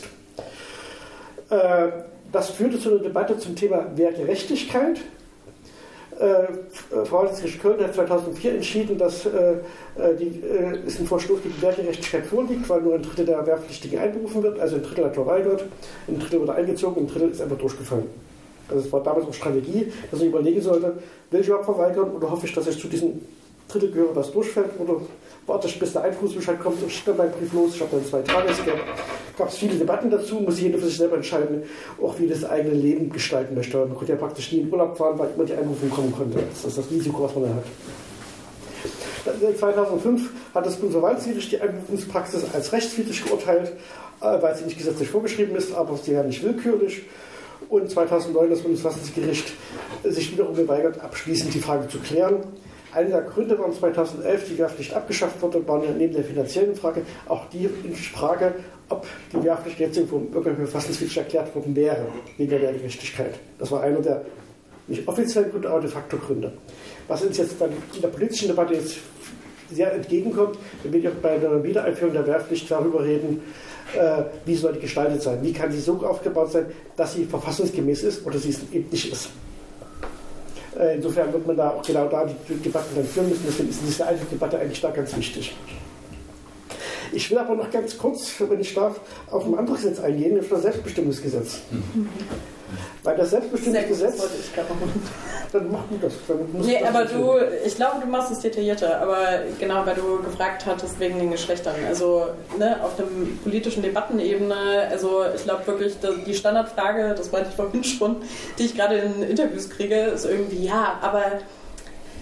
Das führte zu einer Debatte zum Thema Wehrgerechtigkeit. Verwaltungsgericht Köln hat 2004 entschieden, dass es ein Verstoß gegen Wehrgerechtigkeit vorliegt, weil nur ein Drittel der Wehrpflichtigen einberufen wird, also ein Drittel hat verweigert, ein Drittel wurde eingezogen, ein Drittel ist einfach durchgefallen. Also es war damals auch Strategie, dass ich überlegen sollte, will ich überhaupt verweigern oder hoffe ich, dass ich zu diesem Drittel gehöre, das durchfällt, oder warte ich, bis der Einfußbescheid kommt und schicke dann meinen Brief los. Ich habe dann 2 Tage, es gab viele Debatten dazu, muss jeder für sich selber entscheiden, auch wie das eigene Leben gestalten möchte. Man konnte ja praktisch nie in Urlaub fahren, weil immer die Einberufung kommen konnte. Das ist das Risiko, was man da hat. 2005 hat das Bundesverwaltungsgericht die Einberufungspraxis als rechtswidrig geurteilt, weil sie nicht gesetzlich vorgeschrieben ist, aber sie ja nicht willkürlich. Und 2009 das Bundesverfassungsgericht sich wiederum geweigert, abschließend die Frage zu klären. Einer der Gründe, warum 2011 die Wehrpflicht abgeschafft wurde, waren ja neben der finanziellen Frage auch die Frage, ob die Wehrpflicht jetzt irgendwie verfassungswidrig erklärt worden wäre, wegen der Wehrgerechtigkeit. Das war einer der nicht offiziellen Gründe, aber de facto Gründe. Was uns jetzt dann in der politischen Debatte jetzt sehr entgegenkommt, wenn wir bei der Wiedereinführung der Wehrpflicht darüber reden, wie soll die gestaltet sein, wie kann sie so aufgebaut sein, dass sie verfassungsgemäß ist oder sie es eben nicht ist. Insofern wird man da auch genau da die Debatten dann führen müssen. Deswegen ist diese alte Debatte eigentlich da ganz wichtig. Ich will aber noch ganz kurz, wenn ich darf, auf ein anderes Gesetz eingehen, nämlich das Selbstbestimmungsgesetz. Weil das Selbstbestimmungsgesetz... Dann mach du das. Nee, aber ich glaube, du machst es detaillierter, aber genau, weil du gefragt hattest wegen den Geschlechtern. Also auf der politischen Debattenebene, also ich glaube wirklich, die Standardfrage, das meinte ich vorhin schon, die ich gerade in Interviews kriege, ist irgendwie, ja, aber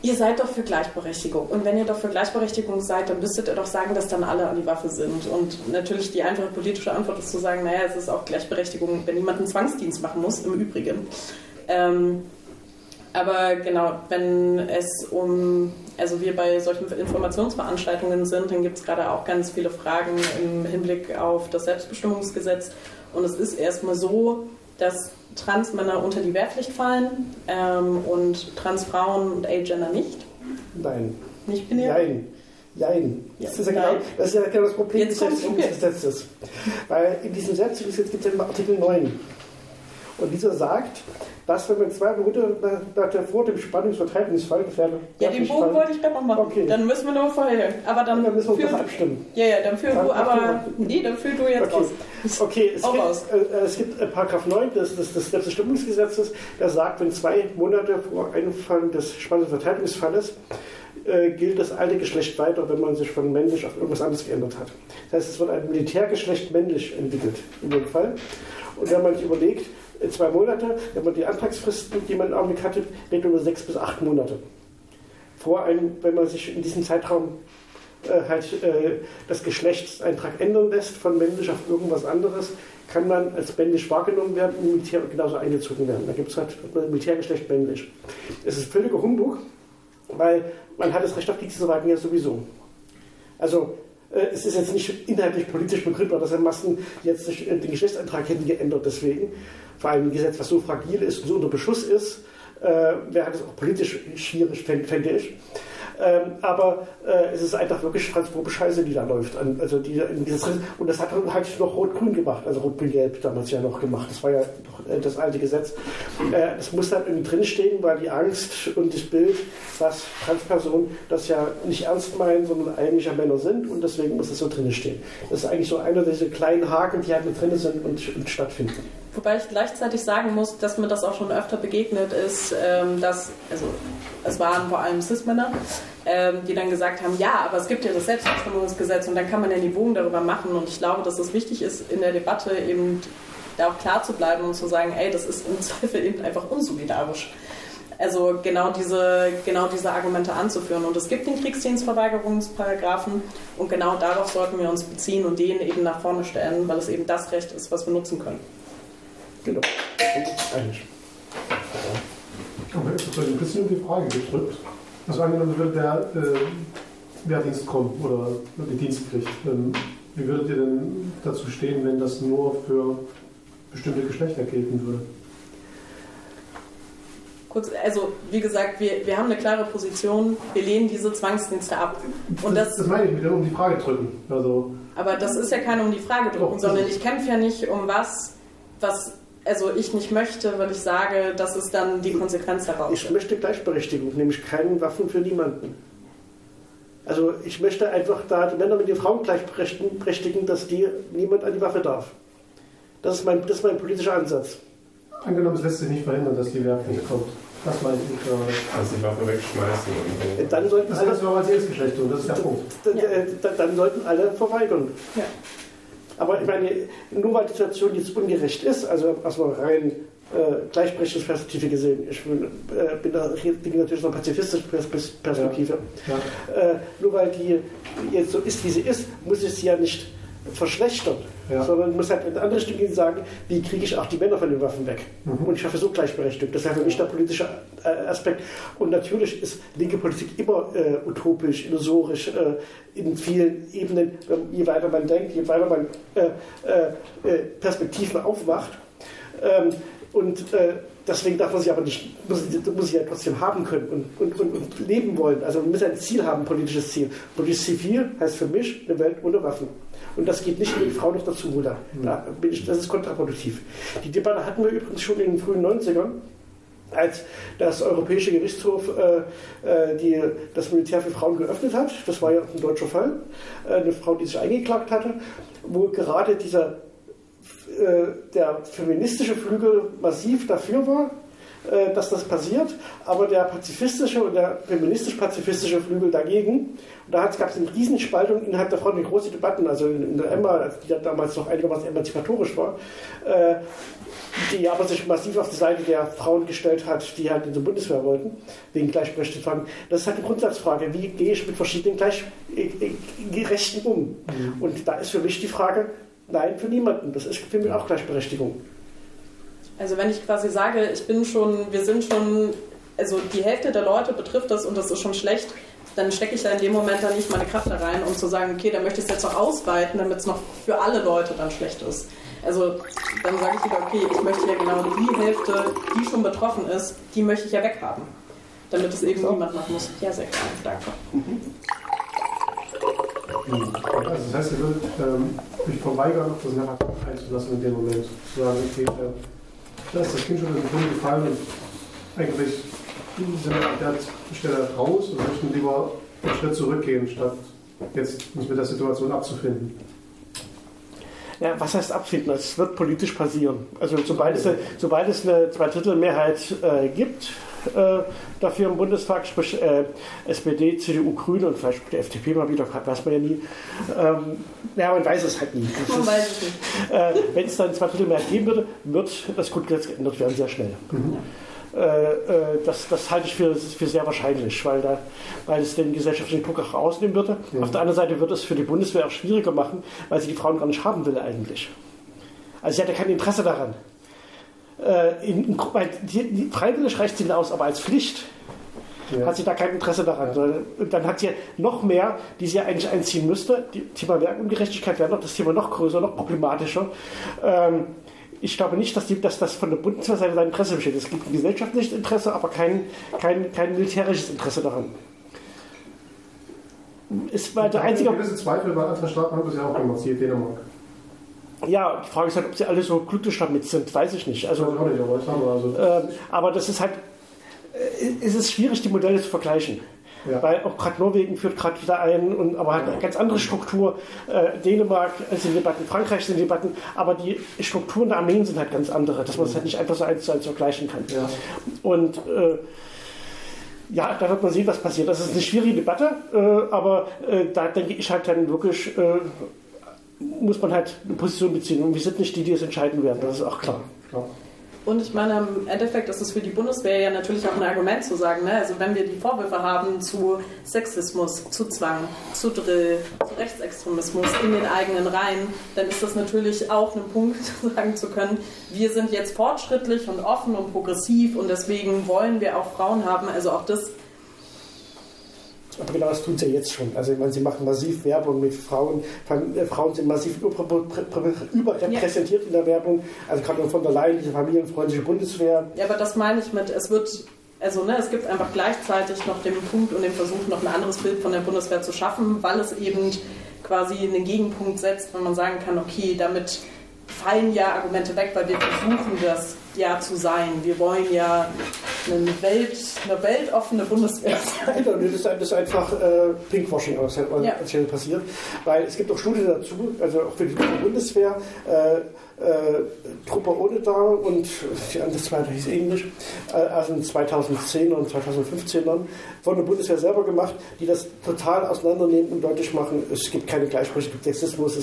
Ihr seid doch für Gleichberechtigung. Und wenn ihr doch für Gleichberechtigung seid, dann müsstet ihr doch sagen, dass dann alle an die Waffe sind. Und natürlich die einfache politische Antwort ist zu sagen, naja, es ist auch Gleichberechtigung, wenn niemand einen Zwangsdienst machen muss, im Übrigen. Aber genau, wenn es also wir bei solchen Informationsveranstaltungen sind, dann gibt es gerade auch ganz viele Fragen im Hinblick auf das Selbstbestimmungsgesetz. Und es ist erstmal so, dass Transmänner unter die Wehrpflicht fallen und Transfrauen und Agender nicht. Nein. Nicht binär? Nein. Das ist ja genau das Problem des Selbstbestimmungsgesetzes. Weil in diesem Selbstbestimmungsgesetz gibt es ja Artikel 9. Und dieser sagt, dass wenn man 2 Monate vor dem Spannungsverteidigungsfall gefährdet. Ja, den Bogen wollte ich gerade noch machen. Okay. Dann müssen wir nur vorher. Aber dann müssen wir abstimmen. Ja, dann führ du, aber nee, dann führ du jetzt raus. Okay, es gibt Paragraph 9 des Selbstbestimmungsgesetzes, der sagt, wenn 2 Monate vor Einfall des Spannungsverteidigungsfalles gilt das alte Geschlecht weiter, wenn man sich von männlich auf irgendwas anderes geändert hat. Das heißt, es wird ein Militärgeschlecht männlich entwickelt, in dem Fall. Und wenn man sich überlegt, 2 Monate, wenn man die Antragsfristen, die man im Augenblick hatte, redet über 6 bis 8 Monate. Wenn man sich in diesem Zeitraum das Geschlechtseintrag ändern lässt, von männlich auf irgendwas anderes, kann man als männlich wahrgenommen werden und im Militär genauso eingezogen werden. Da gibt es halt Militärgeschlecht männlich. Es ist völliger Humbug, weil man hat das Recht auf Kriegsverwaltung ja sowieso. Also es ist jetzt nicht inhaltlich politisch begründbar, dass Massen jetzt den Geschlechtseintrag hätten geändert deswegen. Vor allem ein Gesetz, was so fragil ist und so unter Beschuss ist, wäre das auch politisch schwierig, fände ich. Aber es ist einfach wirklich transphobe Scheiße, die da läuft. Also und das hat halt noch Rot-Grün gemacht, also Rot-Grün-Gelb damals ja noch gemacht. Das war ja noch das alte Gesetz. Das muss dann irgendwie drinstehen, weil die Angst und das Bild, dass Transpersonen das ja nicht ernst meinen, sondern eigentlich ja Männer sind und deswegen muss das so drinstehen. Das ist eigentlich so einer dieser kleinen Haken, die halt mit drin sind und stattfinden. Wobei ich gleichzeitig sagen muss, dass mir das auch schon öfter begegnet ist, dass, also es waren vor allem Cis-Männer, die dann gesagt haben, ja, aber es gibt ja das Selbstbestimmungsgesetz und dann kann man ja die Bogen darüber machen und ich glaube, dass es wichtig ist, in der Debatte eben da auch klar zu bleiben und zu sagen, ey, das ist im Zweifel eben einfach unsolidarisch. Also genau diese Argumente anzuführen. Und es gibt den Kriegsdienstverweigerungsparagraphen und genau darauf sollten wir uns beziehen und den eben nach vorne stellen, weil es eben das Recht ist, was wir nutzen können. Genau. Eigentlich. Aber jetzt wird ein bisschen um die Frage gedrückt. Also angenommen würde der Wehrdienst kommen oder die Dienstpflicht. Wie würdet ihr denn dazu stehen, wenn das nur für bestimmte Geschlechter gelten würde? Kurz, also wie gesagt, wir haben eine klare Position, wir lehnen diese Zwangsdienste ab. Und das meine ich mit um die Frage drücken. Also aber das ist ja kein um die Frage drücken, sondern ich kämpfe ja nicht um was ich nicht möchte, weil ich sage, das ist dann die Konsequenz daraus. Ich möchte Gleichberechtigung, nämlich keine Waffen für niemanden. Also ich möchte einfach da die Männer mit den Frauen gleichberechtigen, dass niemand an die Waffe darf. Das ist mein politischer Ansatz. Angenommen, es lässt sich nicht verhindern, dass die Wehrpflicht kommt. Das meine ich nicht gerade. Also die Waffe wegschmeißen. Dann sollten das ist aber als Geschlecht tun, das ist der Punkt. Dann sollten alle verweigern. Ja. Aber ich meine, nur weil die Situation jetzt ungerecht ist, also aus einer rein Gleichberechtigungsperspektive gesehen, ich bin natürlich noch pazifistische Perspektive, nur weil die jetzt so ist, wie sie ist, muss ich sie ja nicht verschlechtern, sondern muss halt in andere Richtung sagen, wie kriege ich auch die Männer von den Waffen weg. Und ich schaffe so Gleichberechtigung. Das wäre für mich der politische Aspekt. Und natürlich ist linke Politik immer utopisch, illusorisch, in vielen Ebenen, je weiter man denkt, je weiter man Perspektiven aufmacht. Deswegen darf man sie aber nicht, muss sie ja trotzdem haben können und leben wollen. Also man muss ein Ziel haben, ein politisches Ziel. Politisches Ziel heißt für mich eine Welt ohne Waffen. Und das geht nicht, wenn die Frau noch dazu holt. Das ist kontraproduktiv. Die Debatte hatten wir übrigens schon in den frühen 90ern, als das Europäische Gerichtshof das Militär für Frauen geöffnet hat. Das war ja ein deutscher Fall. Eine Frau, die sich eingeklagt hatte, wo gerade der feministische Flügel massiv dafür war, dass das passiert, aber der pazifistische und der feministisch-pazifistische Flügel dagegen. Und da gab es eine Riesenspaltung innerhalb der Frauen, große Debatten, also in der Emma, die ja damals noch einigermaßen emanzipatorisch war, die aber sich massiv auf die Seite der Frauen gestellt hat, die halt in die Bundeswehr wollten, wegen gleichberechtigten Fragen. Das ist halt die Grundsatzfrage, wie gehe ich mit verschiedenen Rechten um? Mhm. Und da ist für mich die Frage, nein, für niemanden. Das ist für mich auch Gleichberechtigung. Also wenn ich quasi sage, wir sind schon, also die Hälfte der Leute betrifft das und das ist schon schlecht, dann stecke ich da in dem Moment dann nicht meine Kraft da rein, um zu sagen, okay, dann möchte ich es jetzt noch ausweiten, damit es noch für alle Leute dann schlecht ist. Also dann sage ich wieder, okay, ich möchte ja genau die Hälfte, die schon betroffen ist, die möchte ich ja weghaben, damit es eben niemand machen muss. Ja, sehr gerne, danke. Also das heißt, ihr würdet euch verweigern, das Narrativ einzulassen in dem Moment. Zu sagen, okay, da ist das Kind schon in den Boden gefallen und eigentlich sind wir an der Stelle raus und möchten lieber einen Schritt zurückgehen, statt jetzt uns mit der Situation abzufinden. Ja, was heißt abfinden? Es wird politisch passieren. Also sobald es eine Zweidrittelmehrheit gibt dafür im Bundestag, sprich SPD, CDU, Grüne und vielleicht die FDP mal wieder, weiß man ja nie. Man weiß es halt nie. Man weiß es nicht. Wenn es dann eine Zweidrittelmehrheit geben würde, wird das Grundgesetz geändert werden, sehr schnell. Mhm. Das halte ich für sehr wahrscheinlich, weil es den gesellschaftlichen Druck auch rausnehmen würde. Mhm. Auf der anderen Seite wird es für die Bundeswehr auch schwieriger machen, weil sie die Frauen gar nicht haben will eigentlich. Also sie hat ja kein Interesse daran. Weil die freiwillig reicht sie aus, aber als Pflicht hat sie da kein Interesse daran. Und dann hat sie noch mehr, die sie ja eigentlich einziehen müsste. Das Thema Werkungerechtigkeit wäre noch das Thema noch größer, noch problematischer. Ich glaube nicht, dass das von der Bundeswehrseite sein Interesse besteht. Es gibt ein gesellschaftliches Interesse, aber kein militärisches Interesse daran. Es war der einzige. Gewisse Zweifel bei anderen Staaten haben das ja auch gemacht, hier Dänemark. Ja, die Frage ist halt, ob sie alle so glücklich damit sind, weiß ich nicht. Also, auch nicht, aber das ist halt, es ist schwierig, die Modelle zu vergleichen. Ja. Weil auch gerade Norwegen führt gerade wieder ein, aber hat eine ganz andere Struktur. Dänemark sind Debatten, Frankreich sind Debatten, aber die Strukturen der Armeen sind halt ganz andere, dass man es halt nicht einfach so 1:1 vergleichen kann. Ja. Und da wird man sehen, was passiert. Das ist eine schwierige Debatte, aber da denke ich halt dann wirklich, muss man halt eine Position beziehen. Und wir sind nicht die es entscheiden werden, das ist auch klar. Und ich meine, im Endeffekt ist es für die Bundeswehr ja natürlich auch ein Argument zu sagen, ne? Also wenn wir die Vorwürfe haben zu Sexismus, zu Zwang, zu Drill, zu Rechtsextremismus in den eigenen Reihen, dann ist das natürlich auch ein Punkt, sagen zu können, wir sind jetzt fortschrittlich und offen und progressiv und deswegen wollen wir auch Frauen haben. Also auch das. Aber genau das tun sie ja jetzt schon. Also ich meine, sie machen massiv Werbung mit Frauen. Frauen sind massiv überrepräsentiert in der Werbung. Also gerade von der Leyen, diese familienfreundliche Bundeswehr. Ja, aber das meine ich mit, es gibt einfach gleichzeitig noch den Punkt und den Versuch, noch ein anderes Bild von der Bundeswehr zu schaffen, weil es eben quasi einen Gegenpunkt setzt, wenn man sagen kann, okay, damit fallen ja Argumente weg, weil wir versuchen das ja zu sein. Wir wollen ja eine weltoffene Bundeswehr sein. Das ist einfach Pinkwashing, was hier passiert. Weil es gibt auch Studien dazu, also auch für die Bundeswehr, Truppe ohne da und die andere zweite hieß Englisch, also in 2010 und 2015 dann, von der Bundeswehr selber gemacht, die das total auseinandernehmen und deutlich machen, es gibt keine Gleichberechtigung, es gibt Sexismus,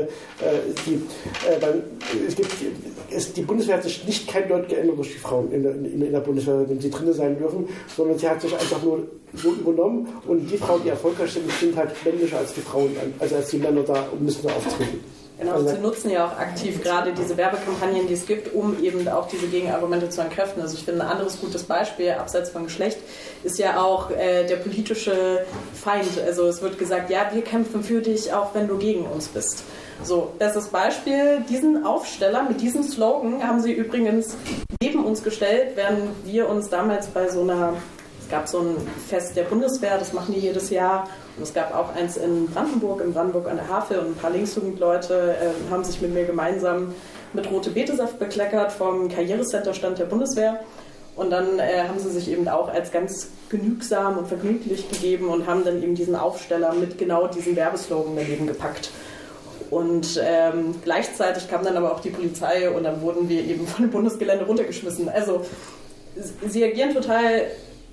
die Bundeswehr hat sich kein Deut geändert durch die Frauen in der Bundeswehr, wenn sie drinnen sein dürfen, sondern sie hat sich einfach nur so übernommen und die Frauen, die erfolgreich sind halt männlicher als die Frauen, also als die Männer da und müssen da auftreten. Genau, also sie nutzen ja auch aktiv gerade diese Werbekampagnen, die es gibt, um eben auch diese Gegenargumente zu entkräften. Also ich finde, ein anderes gutes Beispiel, abseits von Geschlecht, ist ja auch der politische Feind. Also es wird gesagt, ja, wir kämpfen für dich, auch wenn du gegen uns bist. So, bestes Beispiel, diesen Aufsteller mit diesem Slogan haben sie übrigens neben uns gestellt, während wir uns damals bei es gab so ein Fest der Bundeswehr, das machen die jedes Jahr. Und es gab auch eins in Brandenburg an der Havel und ein paar Linksjugendleute haben sich mit mir gemeinsam mit Rote Betesaft bekleckert vom Karrierecenter Stand der Bundeswehr. Und dann haben sie sich eben auch als ganz genügsam und vergnüglich gegeben und haben dann eben diesen Aufsteller mit genau diesem Werbeslogan daneben gepackt. Und gleichzeitig kam dann aber auch die Polizei und dann wurden wir eben von dem Bundesgelände runtergeschmissen. Also sie agieren total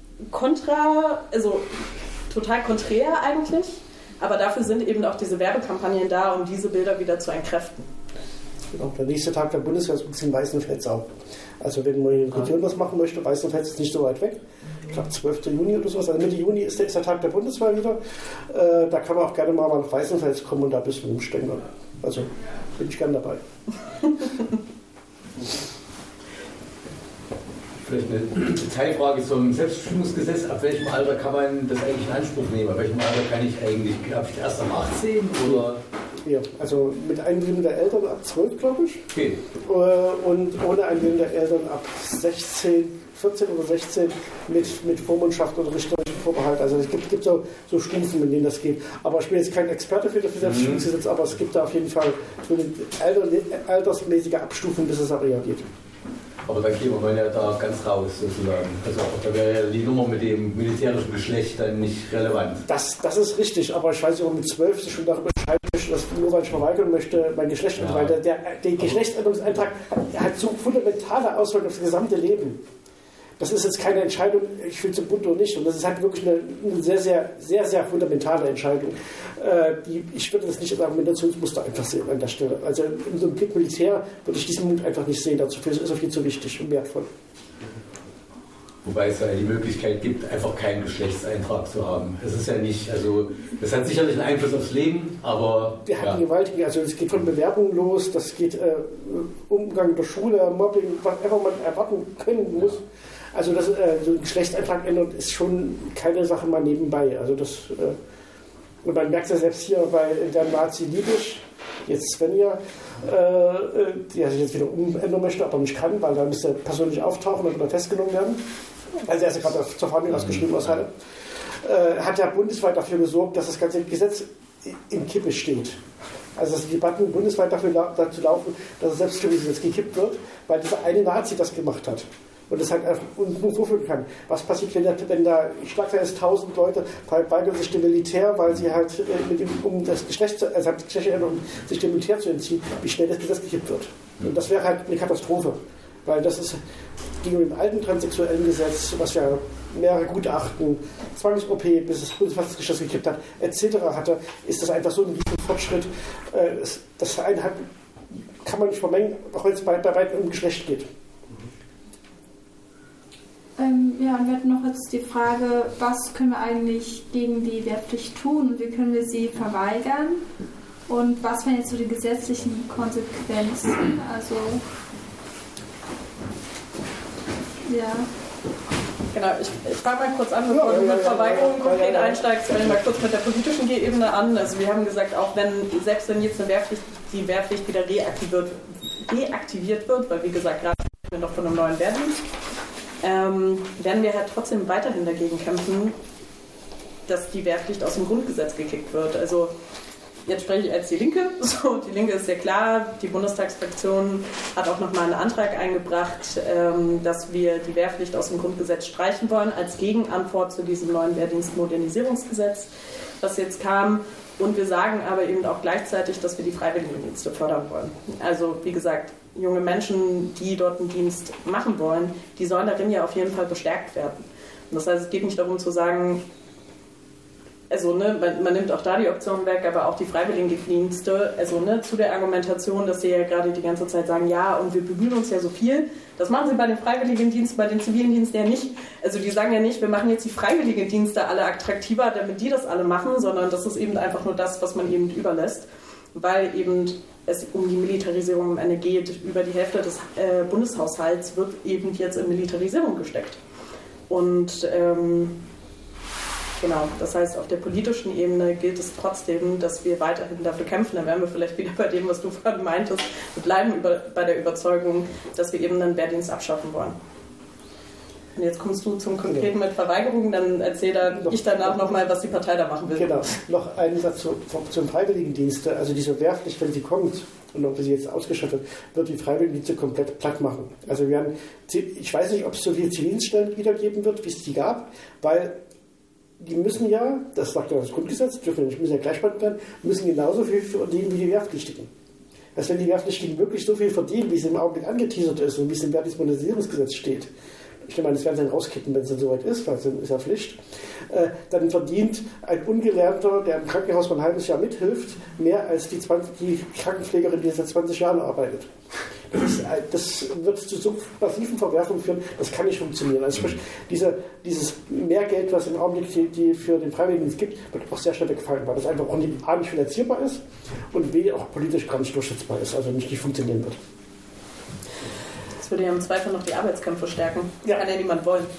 total konträr eigentlich, aber dafür sind eben auch diese Werbekampagnen da, um diese Bilder wieder zu entkräften. Genau, der nächste Tag der Bundeswehr ist in Weißenfels auch. Also wenn man in der Region was machen möchte, Weißenfels ist nicht so weit weg. Ich glaube 12. Juni oder sowas, also Mitte Juni ist der Tag der Bundeswehr wieder. Da kann man auch gerne mal nach Weißenfels kommen und da ein bisschen rumstehen. Also bin ich gern dabei. Vielleicht eine Detailfrage zum Selbstbestimmungsgesetz. Ab welchem Alter kann man das eigentlich in Anspruch nehmen? Ab welchem Alter kann ich eigentlich, habe ich erst am 18 oder? Ja, also mit Einwilligung der Eltern ab 12, glaube ich. Okay. Und ohne Einwilligung der Eltern ab 16, 14 oder 16 mit Vormundschaft oder richterlichen Vorbehalt. Also es gibt so Stufen, in denen das geht. Aber ich bin jetzt kein Experte für das Selbstbestimmungsgesetz, aber es gibt da auf jeden Fall so eine altersmäßige Abstufung, bis es auch eher geht. Aber dann gehen wir ja da ganz raus sozusagen. Also da wäre ja die Nummer mit dem militärischen Geschlecht dann nicht relevant. Das ist richtig, aber ich weiß nicht, ob mit 12 sich schon darüber entscheiden möchte, dass nur weil ich verweigern möchte, mein Geschlecht, weil der Geschlechtsänderungsantrag hat so fundamentale Auswirkungen auf das gesamte Leben. Das ist jetzt keine Entscheidung, ich will zum Bund oder nicht. Und das ist halt wirklich eine sehr, sehr, sehr, sehr fundamentale Entscheidung. Ich würde das nicht als Argumentationsmuster einfach sehen an der Stelle. Also in so einem Blick Militär würde ich diesen Mut einfach nicht sehen. Dazu ist es viel zu wichtig und wertvoll. Wobei es ja die Möglichkeit gibt, einfach keinen Geschlechtseintrag zu haben. Es ist ja nicht, also das hat sicherlich einen Einfluss aufs Leben, aber... Der hat einen gewaltigen, also es geht von Bewerbungen los, das geht Umgang in der Schule, Mobbing, was immer man erwarten können muss. Also so ein Geschlechtseintrag ändern ist schon keine Sache mal nebenbei. Also und man merkt ja selbst hier bei der Nazi Liebisch, jetzt Svenja, die sich jetzt wieder umändern möchte, aber nicht kann, weil da müsste er persönlich auftauchen und dann festgenommen werden. Also er ist ja gerade zur Verhandlung ausgeschrieben aus Halle. Hat ja bundesweit dafür gesorgt, dass das ganze Gesetz in Kippe steht. Also dass die Debatten bundesweit dazu laufen, dass das Selbstbestimmungsgesetz gekippt wird, weil dieser eine Nazi das gemacht hat. Und das halt nur vorführen kann. Was passiert, wenn da, ich schlage jetzt 1000 Leute weigern sich dem Militär, weil sie halt um das Geschlecht, um sich dem Militär zu entziehen, wie schnell das Gesetz gekippt wird. Und das wäre halt eine Katastrophe. Weil das ist gegenüber dem alten transsexuellen Gesetz, was ja mehrere Gutachten, Zwangs-OP, bis das Bundesverfassungsgericht gekippt hat, etc. hatte, ist das einfach so ein riesiger Fortschritt. Das kann man nicht vermengen, auch wenn es bei beiden um Geschlecht geht. Ja, und wir hatten noch jetzt die Frage, was können wir eigentlich gegen die Wehrpflicht tun und wie können wir sie verweigern und was wären jetzt so die gesetzlichen Konsequenzen? Also, ja. Genau, ich fange mal kurz an, bevor du mit Verweigerung konkret einsteigst, fange ich mal kurz mit der politischen Ebene an. Also wir haben gesagt, auch selbst wenn jetzt die Wehrpflicht wieder reaktiviert wird, weil wie gesagt, gerade sprechen wir noch von einem neuen Wehrdienst, werden wir halt trotzdem weiterhin dagegen kämpfen, dass die Wehrpflicht aus dem Grundgesetz gekickt wird. Also jetzt spreche ich als die Linke. So, die Linke ist sehr klar. Die Bundestagsfraktion hat auch nochmal einen Antrag eingebracht, dass wir die Wehrpflicht aus dem Grundgesetz streichen wollen, als Gegenantwort zu diesem neuen Wehrdienstmodernisierungsgesetz, das jetzt kam. Und wir sagen aber eben auch gleichzeitig, dass wir die Freiwilligendienste fördern wollen. Also wie gesagt, junge Menschen, die dort einen Dienst machen wollen, die sollen darin ja auf jeden Fall bestärkt werden. Und das heißt, es geht nicht darum zu sagen, also man nimmt auch da die Option weg, aber auch die Freiwilligendienste, also zu der Argumentation, dass sie ja gerade die ganze Zeit sagen, ja, und wir bemühen uns ja so viel. Das machen sie bei den Freiwilligendiensten, bei den zivilen Diensten ja nicht. Also die sagen ja nicht, wir machen jetzt die Freiwilligendienste alle attraktiver, damit die das alle machen, sondern das ist eben einfach nur das, was man eben überlässt, weil eben es um die Militarisierung am Ende geht. Über die Hälfte des Bundeshaushalts wird eben jetzt in Militarisierung gesteckt. Und genau, das heißt, auf der politischen Ebene gilt es trotzdem, dass wir weiterhin dafür kämpfen. Dann wären wir vielleicht wieder bei dem, was du vorhin meintest. Wir bleiben bei der Überzeugung, dass wir eben den Wehrdienst abschaffen wollen. Und jetzt kommst du zum Konkreten mit Verweigerung, dann erzähl ich danach nochmal, was die Partei da machen will. Genau, noch einen Satz zum Freiwilligendienste. Also diese Wehrpflicht, wenn sie kommt und ob sie jetzt ausgeschafft wird die Freiwilligendienste komplett platt machen. Also ich weiß nicht, ob es so viele Zivildienststellen wiedergeben wird, wie es die gab, weil die müssen ja, das sagt ja das Grundgesetz, müssen ja gleichbehandelt werden, müssen genauso viel verdienen wie die Wehrpflichtigen. Also wenn die Wehrpflichtigen wirklich so viel verdienen, wie es im Augenblick angeteasert ist und wie es im Wehrdienstmodernisierungsgesetz steht, ich nehme an, das werden sie dann rauskippen, wenn es dann soweit ist, weil es ist ja Pflicht, dann verdient ein Ungelernter, der im Krankenhaus mal ein halbes Jahr mithilft, mehr als die Krankenpflegerin, die seit 20 Jahren arbeitet. Das wird zu so massiven Verwerfungen führen, das kann nicht funktionieren. Also sprich, dieses Mehrgeld, was im Augenblick die für den Freiwilligendienst gibt, wird auch sehr schnell wegfallen, weil das einfach auch A nicht finanzierbar ist und B auch politisch gar nicht durchsetzbar ist, also nicht funktionieren wird. Das würde ja im Zweifel noch die Arbeitskämpfe stärken. Das kann ja niemand wollen.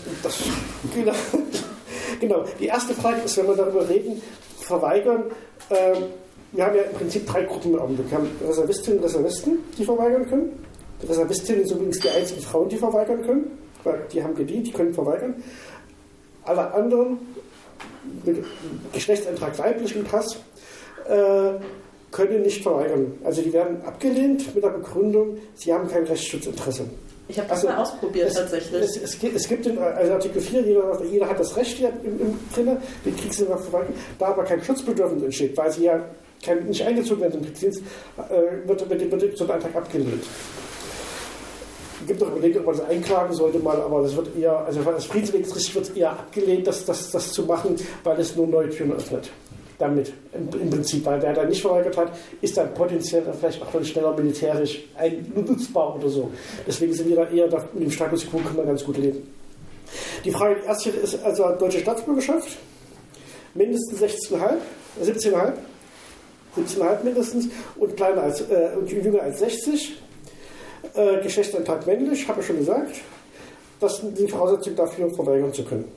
Genau. Die erste Frage ist, wenn wir darüber reden, verweigern. Wir haben ja im Prinzip 3 Gruppen im Augenblick. Wir haben Reservistinnen und Reservisten, die verweigern können. Die Reservistinnen sind übrigens die einzigen Frauen, die verweigern können, weil die haben gedient, die können verweigern. Alle anderen mit Geschlechtseintrag weiblichen Pass können nicht verweigern. Also die werden abgelehnt mit der Begründung, sie haben kein Rechtsschutzinteresse. Ich habe das mal ausprobiert tatsächlich. Es gibt in Artikel 4, jeder hat das Recht hier im Sinne, den Kriegsdienst zu verweigern, da aber kein Schutzbedürfnis entsteht, weil sie ja nicht eingezogen werden im Kriegsdienst, wird so ein Antrag abgelehnt. Es gibt noch Überlegungen, ob man das einklagen sollte mal, aber das wird eher, also als Friedenswegensgericht wird es eher abgelehnt, das zu machen, weil es nur neue Türen öffnet. Damit im Prinzip, weil wer da nicht verweigert hat, ist dann potenziell dann vielleicht auch schneller militärisch einnutzbar oder so. Deswegen sind wir da eher mit dem Status quo kann man ganz gut leben. Die Frage erste ist also deutsche Staatsbürgerschaft, mindestens 17,5 mindestens und und jünger als 60. Geschlechtsantrag männlich, habe ich schon gesagt. Das sind die Voraussetzungen dafür, verweigern zu können.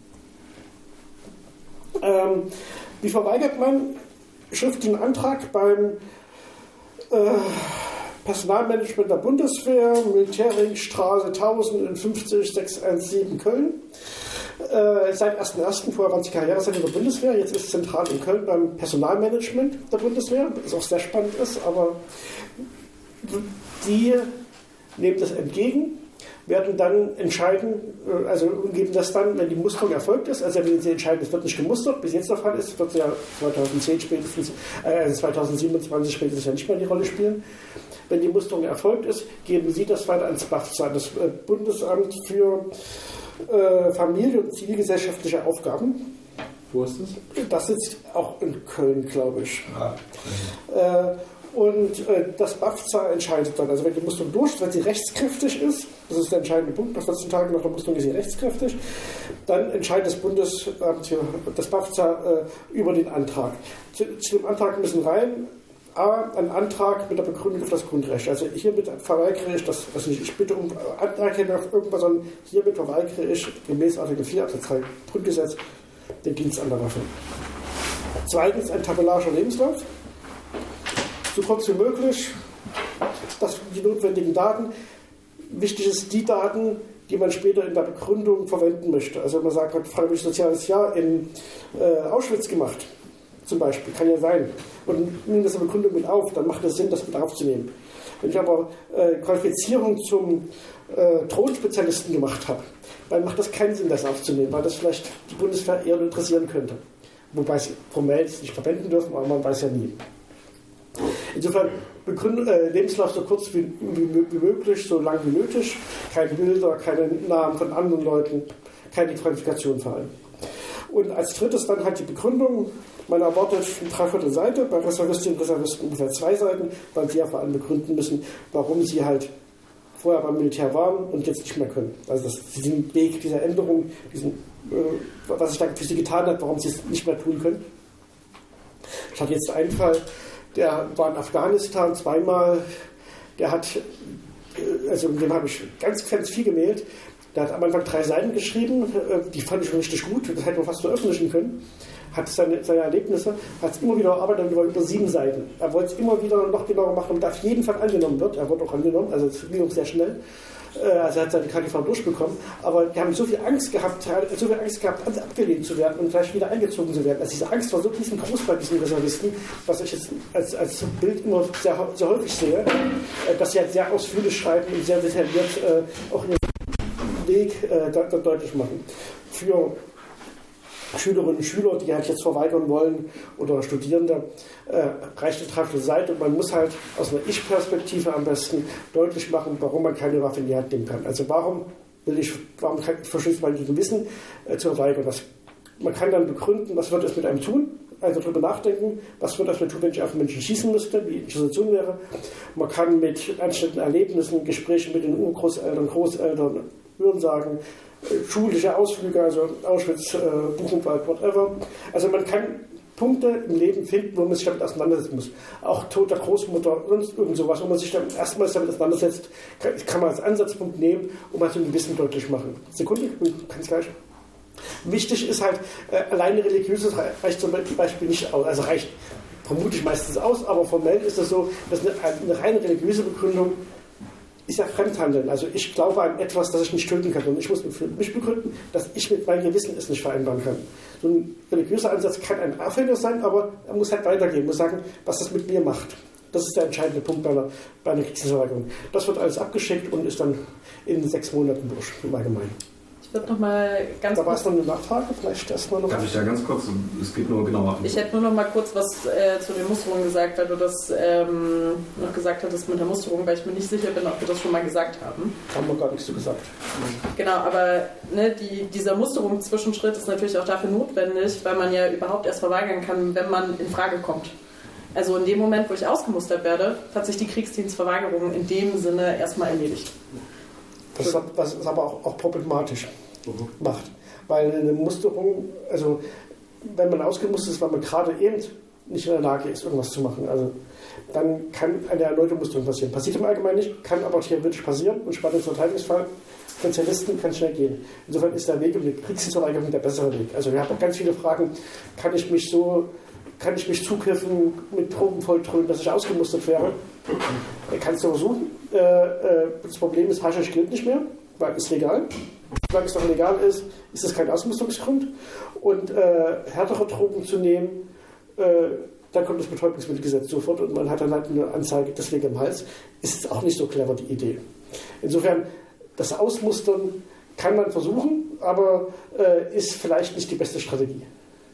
Wie verweigert man schriftlichen Antrag beim Personalmanagement der Bundeswehr, Militärringstraße 1050 617 Köln? Seit 1.1. vorher waren sie Karriereseite der Bundeswehr, jetzt ist es zentral in Köln beim Personalmanagement der Bundeswehr, was auch sehr spannend ist, aber die nehmen das entgegen, werden dann entscheiden, also geben das dann, wenn die Musterung erfolgt ist, also wenn sie entscheiden, es wird nicht gemustert, bis jetzt der Fall ist, wird ja 2010 spätestens, 2027 spätestens ja nicht mehr die Rolle spielen. Wenn die Musterung erfolgt ist, geben sie das weiter ans BAFZA, das Bundesamt für Familie und zivilgesellschaftliche Aufgaben. Wo ist das? Das sitzt auch in Köln, glaube ich. Und das BAFZA entscheidet dann, also wenn die Musterung wenn sie rechtskräftig ist, das ist der entscheidende Punkt, nach 14 Tagen nach der Musterung ist sie rechtskräftig, dann entscheidet das BAFZA über den Antrag. Zu dem Antrag müssen rein ein Antrag mit der Begründung auf das Grundrecht. Also hiermit verweigere ich, ich bitte um Anerkennung auf irgendwas, sondern hiermit verweigere ich gemäß Artikel 4 Absatz 3 Grundgesetz den Dienst an der Waffe. Zweitens ein tabellarischer Lebenslauf. So kurz wie möglich, die notwendigen Daten. Wichtig ist die Daten, die man später in der Begründung verwenden möchte. Also wenn man sagt, hat freiwillig soziales Jahr in Auschwitz gemacht, zum Beispiel, kann ja sein. Und nehmen das in der Begründung mit auf, dann macht es Sinn, das mit aufzunehmen. Wenn ich aber Qualifizierung zum Drohenspezialisten gemacht habe, dann macht das keinen Sinn, das aufzunehmen, weil das vielleicht die Bundeswehr eher interessieren könnte. Wobei sie formell es nicht verwenden dürfen, aber man weiß ja nie. Insofern Lebenslauf so kurz wie möglich, so lang wie nötig, keine Bilder, keine Namen von anderen Leuten, keine Qualifikation vor allem. Und als drittes dann halt die Begründung. Man erwartet eine 3/4 Seite, bei Reservistinnen und Reservisten ungefähr 2 Seiten, weil sie ja vor allem begründen müssen, warum sie halt vorher beim Militär waren und jetzt nicht mehr können. Also diesen Weg dieser Änderung, was sich da für sie getan hat, warum sie es nicht mehr tun können. Ich hatte jetzt einen Fall, der war in Afghanistan zweimal, mit dem habe ich ganz viel gemailt. Der hat am Anfang 3 Seiten geschrieben, die fand ich schon richtig gut, das hätte man fast veröffentlichen können. Hat seine Erlebnisse, hat es immer wieder erarbeitet, über 7 Seiten. Er wollte es immer wieder noch genauer machen, damit er auf jeden Fall angenommen wird. Er wurde auch angenommen, also es ging auch sehr schnell. Also er hat seine KGV durchbekommen, aber die haben so viel Angst gehabt, abgelehnt zu werden und gleich wieder eingezogen zu werden. Also diese Angst war so riesengroß bei diesen Reservisten, was ich jetzt als Bild immer sehr, sehr häufig sehe, dass sie halt sehr ausführlich schreiben und sehr detailliert auch ihren Weg deutlich machen. Für Schülerinnen und Schüler, die halt jetzt verweigern wollen oder Studierende, reicht eine 3/4 Seite und man muss halt aus einer Ich-Perspektive am besten deutlich machen, warum man keine Waffe in die Hand nehmen kann. Also warum warum verstößt mein Gewissen zu verweigern? Man kann dann begründen, was wird es mit einem tun? Also darüber nachdenken, was würde das mir tun, wenn ich auf Menschen schießen müsste, wie die Situation wäre. Man kann mit anständigen Erlebnissen, Gesprächen mit den Urgroßeltern, Großeltern, Hörensagen, schulische Ausflüge, also Auschwitz, Buchenwald, whatever. Also man kann Punkte im Leben finden, wo man sich damit auseinandersetzen muss. Auch Tod der Großmutter, sonst irgend sowas, wo man sich dann erstmals damit auseinandersetzt, kann man als Ansatzpunkt nehmen und mal so ein Gewissen deutlich machen. Sekunde, kann es gleich. Wichtig ist halt, alleine religiöses reicht zum Beispiel nicht aus, also reicht vermutlich meistens aus, aber formell ist es so, dass eine reine religiöse Begründung ist ja Fremdhandeln. Also ich glaube an etwas, das ich nicht töten kann und ich muss für mich begründen, dass ich mit meinem Gewissen es nicht vereinbaren kann. So ein religiöser Ansatz kann ein Aufhänger sein, aber er muss halt weitergehen, muss sagen, was das mit mir macht. Das ist der entscheidende Punkt bei einer Kriegsverweigerung. Das wird alles abgeschickt und ist dann in 6 Monaten durch, im Allgemeinen. Ich würde noch mal ganz Da war es noch eine Nachfrage, vielleicht erstmal noch. Darf ich da ganz kurz, es geht nur genauer. Ich hätte nur noch mal kurz was zu den Musterungen gesagt, weil du das noch gesagt hattest mit der Musterung, weil ich mir nicht sicher bin, ob wir das schon mal gesagt haben. Haben wir gar nicht so gesagt. Genau, aber ne, dieser Musterung-Zwischenschritt ist natürlich auch dafür notwendig, weil man ja überhaupt erst verweigern kann, wenn man in Frage kommt. Also in dem Moment, wo ich ausgemustert werde, hat sich die Kriegsdienstverweigerung in dem Sinne erstmal erledigt. Das ist aber auch problematisch macht. Weil eine Musterung, also wenn man ausgemustert ist, weil man gerade eben nicht in der Lage ist, irgendwas zu machen, also dann kann eine erneute Musterung passieren. Passiert im Allgemeinen nicht, kann aber theoretisch passieren und Spannungsverteidigungsfall Spezialisten kann schnell gehen. Insofern ist der Weg um die Kriegsdienstverweigerung der bessere Weg. Also wir haben auch ganz viele Fragen, kann ich mich zukiffen, mit Drogen volltrönen, dass ich ausgemustert wäre? Kannst du versuchen. Das Problem ist, Haschisch gilt nicht mehr, weil es legal. Solange es noch legal ist, ist es kein Ausmusterungsgrund. Und härtere Drogen zu nehmen, dann kommt das Betäubungsmittelgesetz sofort und man hat dann halt eine Anzeige deswegen im Hals. Ist auch nicht so clever, die Idee. Insofern, das Ausmustern kann man versuchen, aber ist vielleicht nicht die beste Strategie.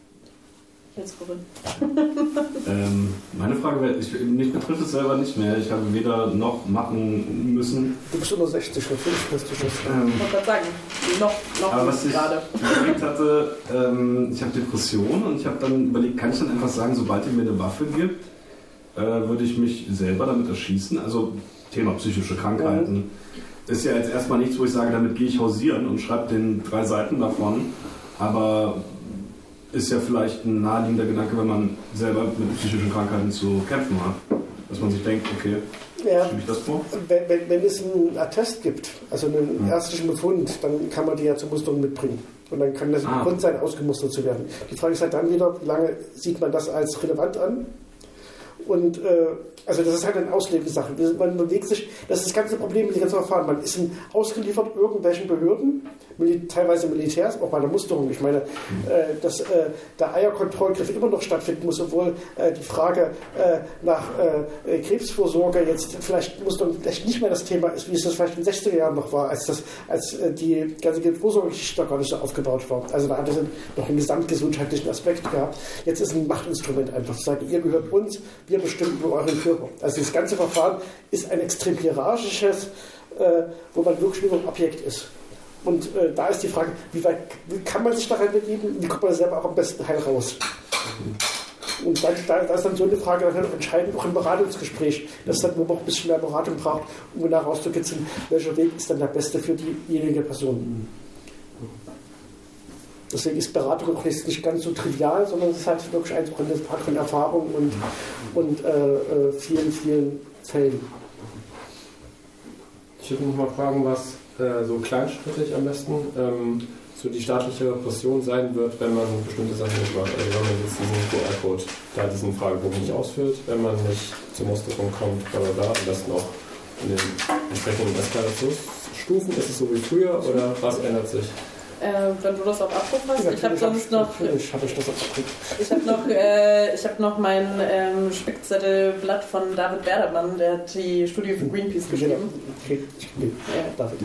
Meine Frage wäre, mich betrifft es selber nicht mehr. Ich habe weder noch machen müssen. Du bist unter 60, natürlich bist du das. Ich wollte gerade sagen, noch aber was ich überlegt hatte, ich habe Depressionen und ich habe dann überlegt, kann ich dann einfach sagen, sobald ihr mir eine Waffe gibt, würde ich mich selber damit erschießen? Also Thema psychische Krankheiten. Ist ja jetzt erstmal nichts, wo ich sage, damit gehe ich hausieren und schreibe den 3 Seiten davon. Aber ist ja vielleicht ein naheliegender Gedanke, wenn man selber mit psychischen Krankheiten zu kämpfen hat. Dass man sich denkt, okay, schiebe ich das vor? Wenn es einen Attest gibt, also einen ärztlichen Befund, dann kann man die ja zur Musterung mitbringen. Und dann kann das ein Grund sein, ausgemustert zu werden. Die Frage ist halt dann wieder, wie lange sieht man das als relevant an? Und also das ist halt eine Auslegungssache. Man bewegt sich, das ist das ganze Problem mit dem ganzen Verfahren. Man ist ausgeliefert irgendwelchen Behörden, teilweise Militärs, auch bei der Musterung. Ich meine, dass der Eierkontrollgriff immer noch stattfinden muss, obwohl die Frage nach Krebsvorsorge jetzt vielleicht Musterung vielleicht nicht mehr das Thema ist, wie es das vielleicht in den 60er Jahren noch war, als die ganze Vorsorgegeschichte gar nicht so aufgebaut war. Also da hat es noch einen gesamtgesundheitlichen Aspekt gehabt. Jetzt ist ein Machtinstrument einfach zu sagen, ihr gehört uns, wir bestimmen über euren Körper. Also das ganze Verfahren ist ein extrem hierarchisches, wo man wirklich nur ein Objekt ist. Und da ist die Frage, wie kann man sich da reinbegeben, wie kommt man selber auch am besten heil raus? Und da ist dann so eine Frage dann noch entscheidend, auch im Beratungsgespräch, dass dann, wo man auch ein bisschen mehr Beratung braucht, um da rauszukitzeln, welcher Weg ist dann der beste für diejenige Person. Deswegen ist Beratung auch nicht ganz so trivial, sondern es ist halt wirklich einfach eine Frage von Erfahrung und vielen, vielen Fällen. Ich würde noch mal fragen, was so kleinschrittig am besten so die staatliche Repression sein wird, wenn man bestimmte Sachen nicht macht. Also wenn man jetzt diesen QR-Code, diesen Fragebogen nicht ausfüllt, wenn man nicht zur Musterung kommt, am besten auch in den entsprechenden Eskalationsstufen. Ist es so wie früher oder was ändert sich? Wenn du das auf Abruf hast, ich habe sonst noch. Natürlich habe ich das auf Abruf. Ich habe noch mein Spickzettelblatt von David Werdermann, der hat die Studie für Greenpeace geschrieben. Okay. David.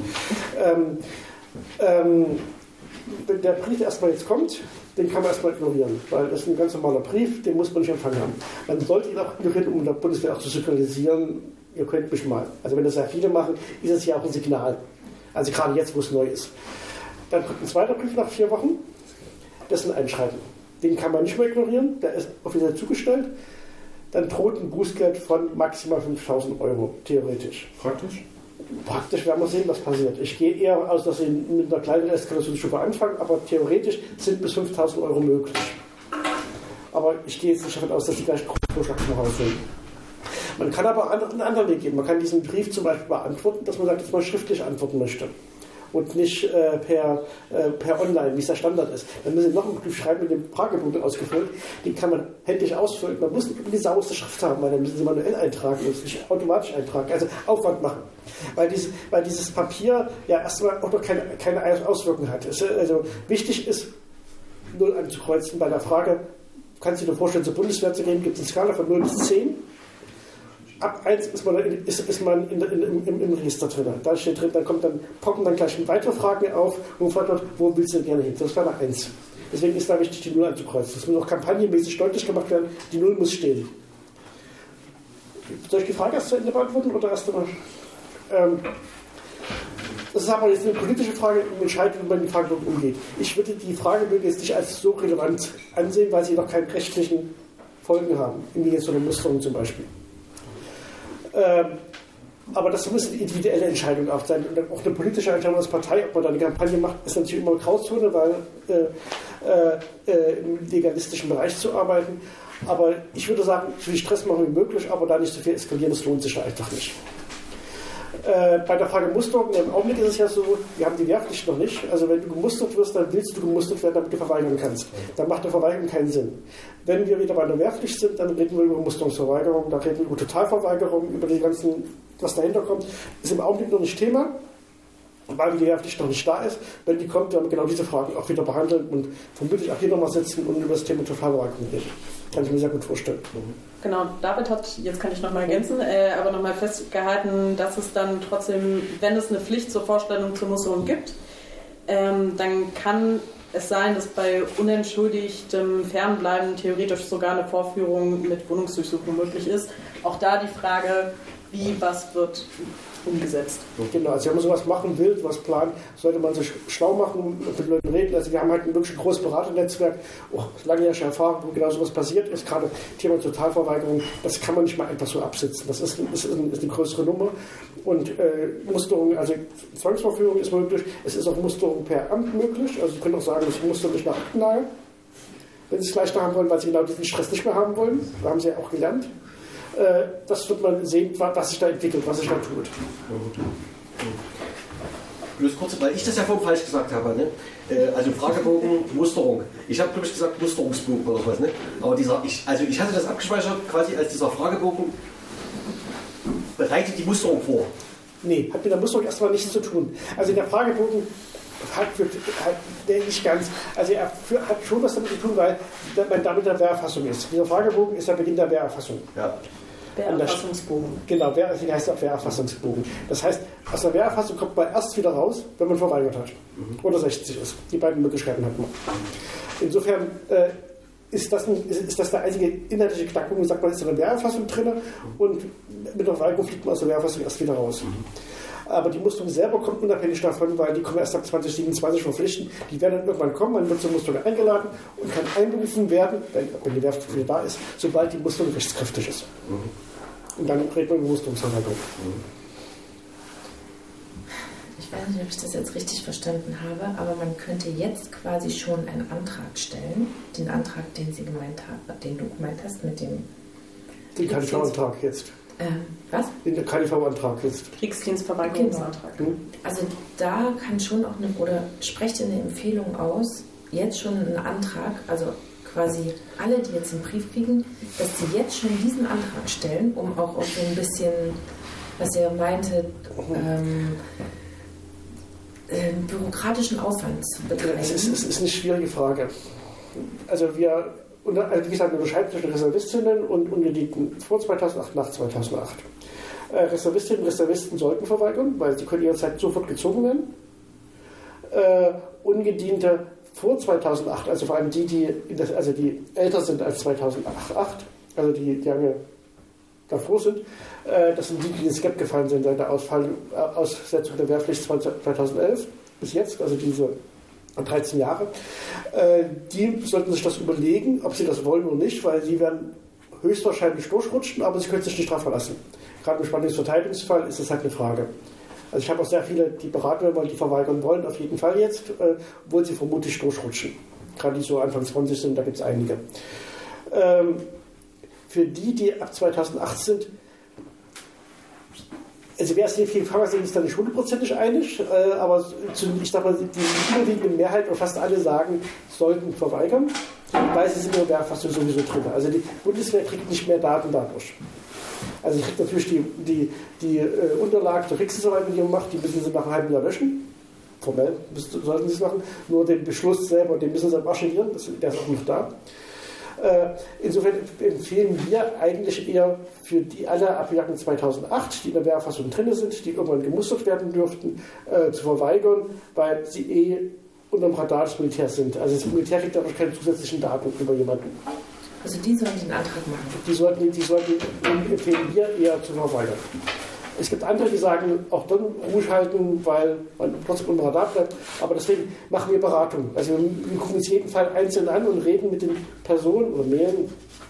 Wenn der Brief erstmal jetzt kommt, den kann man erstmal ignorieren, weil das ist ein ganz normaler Brief, den muss man nicht empfangen haben. Man sollte ihn auch ignorieren, um der Bundeswehr auch zu signalisieren, ihr könnt mich mal. Also wenn das sehr viele machen, ist es ja auch ein Signal. Also gerade jetzt, wo es neu ist. Dann kommt ein zweiter Brief nach 4 Wochen. Das ist ein Einschreiben. Den kann man nicht mehr ignorieren, der ist offiziell zugestellt. Dann droht ein Bußgeld von maximal 5.000 Euro, theoretisch. Praktisch? Praktisch werden wir sehen, was passiert. Ich gehe eher aus, dass sie mit einer kleinen Eskalationsstufe anfangen, aber theoretisch sind bis 5.000 Euro möglich. Aber ich gehe jetzt nicht davon aus, dass die gleich einen Vorschlag zum Haus holen. Man kann aber einen anderen Weg gehen. Man kann diesen Brief zum Beispiel beantworten, dass man sagt, dass man schriftlich antworten möchte. Und nicht per Online, wie es der Standard ist. Dann müssen Sie noch einen Brief schreiben mit dem Fragebogen ausgefüllt. Den kann man händisch ausfüllen. Man muss die sauberste Schrift haben, weil dann müssen Sie manuell eintragen und nicht automatisch eintragen. Also Aufwand machen. Weil dieses Papier ja erstmal auch noch keine Auswirkungen hat. Also wichtig ist, 0 anzukreuzen bei der Frage, kannst du dir vorstellen, zur Bundeswehr zu gehen, gibt es eine Skala von 0 bis 10. Ab 1 ist man im Register drin. Da steht drin, poppen dann gleich weitere Fragen auf und fragt dort, wo willst du denn gerne hin? Das wäre 1. Deswegen ist da wichtig, die 0 anzukreuzen. Das muss auch kampagnenmäßig deutlich gemacht werden, die 0 muss stehen. Soll ich die Frage erst zu Ende beantworten oder erst einmal? Das ist aber jetzt eine politische Frage, um entscheiden, wie man die Frage umgeht. Ich würde die Frage jetzt nicht als so relevant ansehen, weil sie noch keine rechtlichen Folgen haben, wie jetzt so eine Musterung zum Beispiel. Aber das muss eine individuelle Entscheidung auch sein. Und auch eine politische Entscheidung als Partei, ob man da eine Kampagne macht, ist natürlich immer eine Grauzone, weil im legalistischen Bereich zu arbeiten. Aber ich würde sagen, so viel Stress machen wie möglich, aber da nicht so viel eskalieren, das lohnt sich da einfach nicht. Bei der Frage Musterung, im Augenblick ist es ja so, wir haben die Wehrpflicht noch nicht. Also wenn du gemustert wirst, dann willst du gemustert werden, damit du verweigern kannst. Dann macht eine Verweigerung keinen Sinn. Wenn wir wieder bei der Wehrpflicht sind, dann reden wir über Musterungsverweigerung, da reden wir über Totalverweigerung, über die ganzen, was dahinter kommt. Ist im Augenblick noch nicht Thema, weil die Wehrpflicht noch nicht da ist. Wenn die kommt, werden wir genau diese Fragen auch wieder behandeln und vermutlich auch hier nochmal sitzen und über das Thema Totalverweigerung reden. Kann ich mir sehr gut vorstellen. Genau, David hat, jetzt kann ich nochmal ergänzen, aber nochmal festgehalten, dass es dann trotzdem, wenn es eine Pflicht zur Vorstellung zur Musterung gibt, dann kann es sein, dass bei unentschuldigtem Fernbleiben theoretisch sogar eine Vorführung mit Wohnungsdurchsuchung möglich ist. Auch da die Frage, wie was wird umgesetzt. Genau, also wenn man sowas machen will, was plant, sollte man sich schlau machen, mit den Leuten reden. Also wir haben halt wirklich ein großes Beraternetzwerk, langjährige Erfahrung, wo genau sowas passiert ist, gerade Thema Totalverweigerung, das kann man nicht mal einfach so absitzen. Das ist eine größere Nummer. Und Musterung, also Zwangsvorführung ist möglich, es ist auch Musterung per Amt möglich, also Sie können auch sagen, ich mustere nicht nach Aktenlage, wenn Sie es gleich haben wollen, weil Sie genau diesen Stress nicht mehr haben wollen, da haben Sie ja auch gelernt. Das wird man sehen, was sich da entwickelt, was sich da tut. Bloß kurz, weil ich das ja vorhin falsch gesagt habe. Ne? Also Fragebogen, Musterung. Ich habe, glaube ich, gesagt Musterungsbogen oder sowas. Ne? Aber ich hatte das abgespeichert quasi als dieser Fragebogen bereitet die Musterung vor. Nee, hat mit der Musterung erstmal nichts zu tun. Also der Fragebogen hat nicht ganz. Also er hat schon was damit zu tun, weil man damit der Wehrerfassung ist. Dieser Fragebogen ist der Beginn der Wehrerfassung. Ja. Wehrerfassungsbogen. Genau, deswegen heißt er auch Wehrerfassungsbogen. Das heißt, aus der Wehrerfassung kommt man erst wieder raus, wenn man verweigert hat. Oder 60 ist. Die beiden Möglichkeiten hat man. Insofern ist das der einzige inhaltliche Knackpunkt, sagt man, ist in der Wehrerfassung drin und mit der Verweigerung fliegt man aus der Wehrerfassung erst wieder raus. Aber die Musterung selber kommt unabhängig davon, weil die kommen erst ab 2027 verpflichten. Die werden dann irgendwann kommen, man wird zur Musterung eingeladen und kann einberufen werden, wenn die Wehrpflicht wieder da ist, sobald die Musterung rechtskräftig ist. Und dann redet man über Musterungsverweigerung. Ich weiß nicht, ob ich das jetzt richtig verstanden habe, aber man könnte jetzt quasi schon einen Antrag stellen, den Antrag, den Sie gemeint haben, den du gemeint hast, mit dem... Den KDV-Antrag jetzt. Was? Den KDV-Antrag jetzt. Kriegsdienstverweigerungsantrag. Genau. Also da kann schon auch oder sprecht ihr eine Empfehlung aus, jetzt schon einen Antrag, also quasi alle, die jetzt einen Brief kriegen, dass sie jetzt schon diesen Antrag stellen, um auch so ein bisschen, was ihr meintet, bürokratischen Aufwand zu betreiben. Es ist eine schwierige Frage. Also wie gesagt, unterscheiden zwischen Reservistinnen und Ungedienten vor 2008, nach 2008. Reservistinnen und Reservisten sollten verweigern, weil sie können jederzeit sofort gezogen werden. Ungediente vor 2008, also vor allem die älter sind als 2008, also die haben ja davor sind. Das sind die, die ins Gap gefallen sind seit der Aussetzung der Wehrpflicht 2011 bis jetzt, also diese 13 Jahre. Die sollten sich das überlegen, ob sie das wollen oder nicht, weil sie werden höchstwahrscheinlich durchrutschen, aber sie können sich nicht darauf verlassen. Gerade im Spannungsverteidigungsfall ist das halt eine Frage. Also ich habe auch sehr viele, die beraten wollen, die verweigern wollen, auf jeden Fall jetzt, obwohl sie vermutlich durchrutschen. Gerade die so Anfang 20 sind, da gibt es einige. Für die ab 2008 sind, also wer es hier viel Fahrer sind, ist da nicht hundertprozentig einig, aber ich sage mal, die überwiegende Mehrheit und fast alle sagen, sollten verweigern, weil sie sind in der Wehrfassung sowieso drin. Also die Bundeswehr kriegt nicht mehr Daten dadurch. Also sie kriegt natürlich die Unterlagen zur Kriegsdienstverweigerung, die man macht, die müssen sie nach einem halben Jahr löschen. Formell sollten sie es machen. Nur den Beschluss selber, den müssen sie archivieren, der ist auch nicht da. Insofern empfehlen wir eigentlich eher für die alle ab Jahren 2008, die in der Wehrfassung drin sind, die irgendwann gemustert werden dürften, zu verweigern, weil sie unter dem Radar des Militärs sind. Also das Militär kriegt dadurch keine zusätzlichen Daten über jemanden. Also die sollen den Antrag machen? Die sollten empfehlen wir eher zu verweigern. Es gibt andere, die sagen, auch dann ruhig halten, weil man trotzdem unter Radar bleibt. Aber deswegen machen wir Beratung. Also wir gucken uns jeden Fall einzeln an und reden mit den Personen oder mehreren,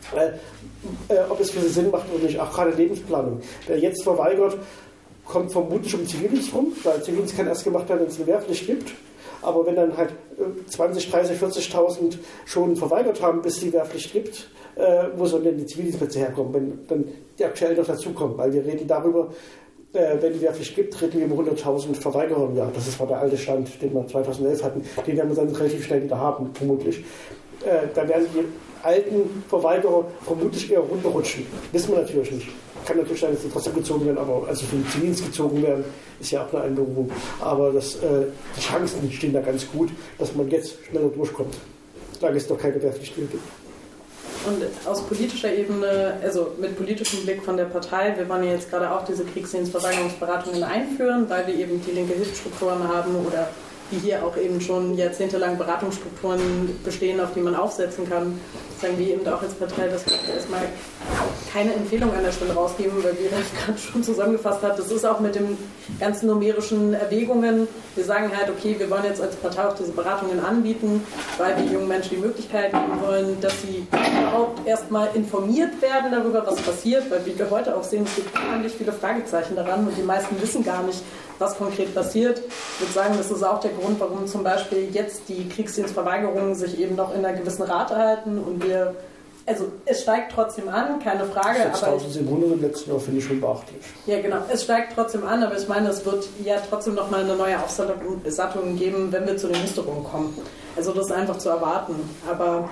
ob es für sie Sinn macht oder nicht. Auch gerade Lebensplanung. Wer jetzt verweigert, kommt vermutlich um Zivildienst rum, weil Zivildienst kann erst gemacht werden, wenn es eine Wehrpflicht gibt. Aber wenn dann halt 20, 30, 40.000 schon verweigert haben, bis es die Wehrpflicht gibt, wo sollen denn die Zivildienstplätze herkommen, wenn dann die aktuell noch dazukommen? Weil wir reden darüber, wenn die Wehrpflicht gibt, reden wir über 100.000 Verweigerer im Jahr. Das war der alte Stand, den wir 2011 hatten. Den werden wir dann relativ schnell wieder haben, vermutlich. Dann werden die alten Verweigerer vermutlich eher runterrutschen. Wissen wir natürlich nicht. Kann natürlich sein, dass sie trotzdem gezogen werden, aber also für den Zivildienst gezogen werden, ist ja auch eine Einberufung. Aber die Chancen stehen da ganz gut, dass man jetzt schneller durchkommt, solange es noch keine Wehrpflicht mehr gibt. Und aus politischer Ebene, also mit politischem Blick von der Partei, wir wollen ja jetzt gerade auch diese Kriegsdienstverweigerungsberatungen einführen, weil wir eben die linke Hilfsstrukturen haben oder wie hier auch eben schon jahrzehntelang Beratungsstrukturen bestehen, auf die man aufsetzen kann. Sagen wir eben auch als Partei, dass wir erstmal keine Empfehlung an der Stelle rausgeben, weil wie Ralf gerade schon zusammengefasst hat, das ist auch mit den ganzen numerischen Erwägungen. Wir sagen halt, okay, wir wollen jetzt als Partei auch diese Beratungen anbieten, weil wir jungen Menschen die Möglichkeit geben wollen, dass sie überhaupt erstmal informiert werden darüber, was passiert, weil wie wir heute auch sehen, es gibt unheimlich viele Fragezeichen daran und die meisten wissen gar nicht, was konkret passiert. Ich würde sagen, das ist auch der Grund, warum zum Beispiel jetzt die Kriegsdienstverweigerungen sich eben noch in einer gewissen Rate halten und also es steigt trotzdem an, keine Frage. 6.700 im letzten Jahr finde ich schon beachtlich. Ja genau, es steigt trotzdem an, aber ich meine, es wird ja trotzdem nochmal eine neue Aufsattung geben, wenn wir zu den Musterungen kommen. Also das ist einfach zu erwarten. Aber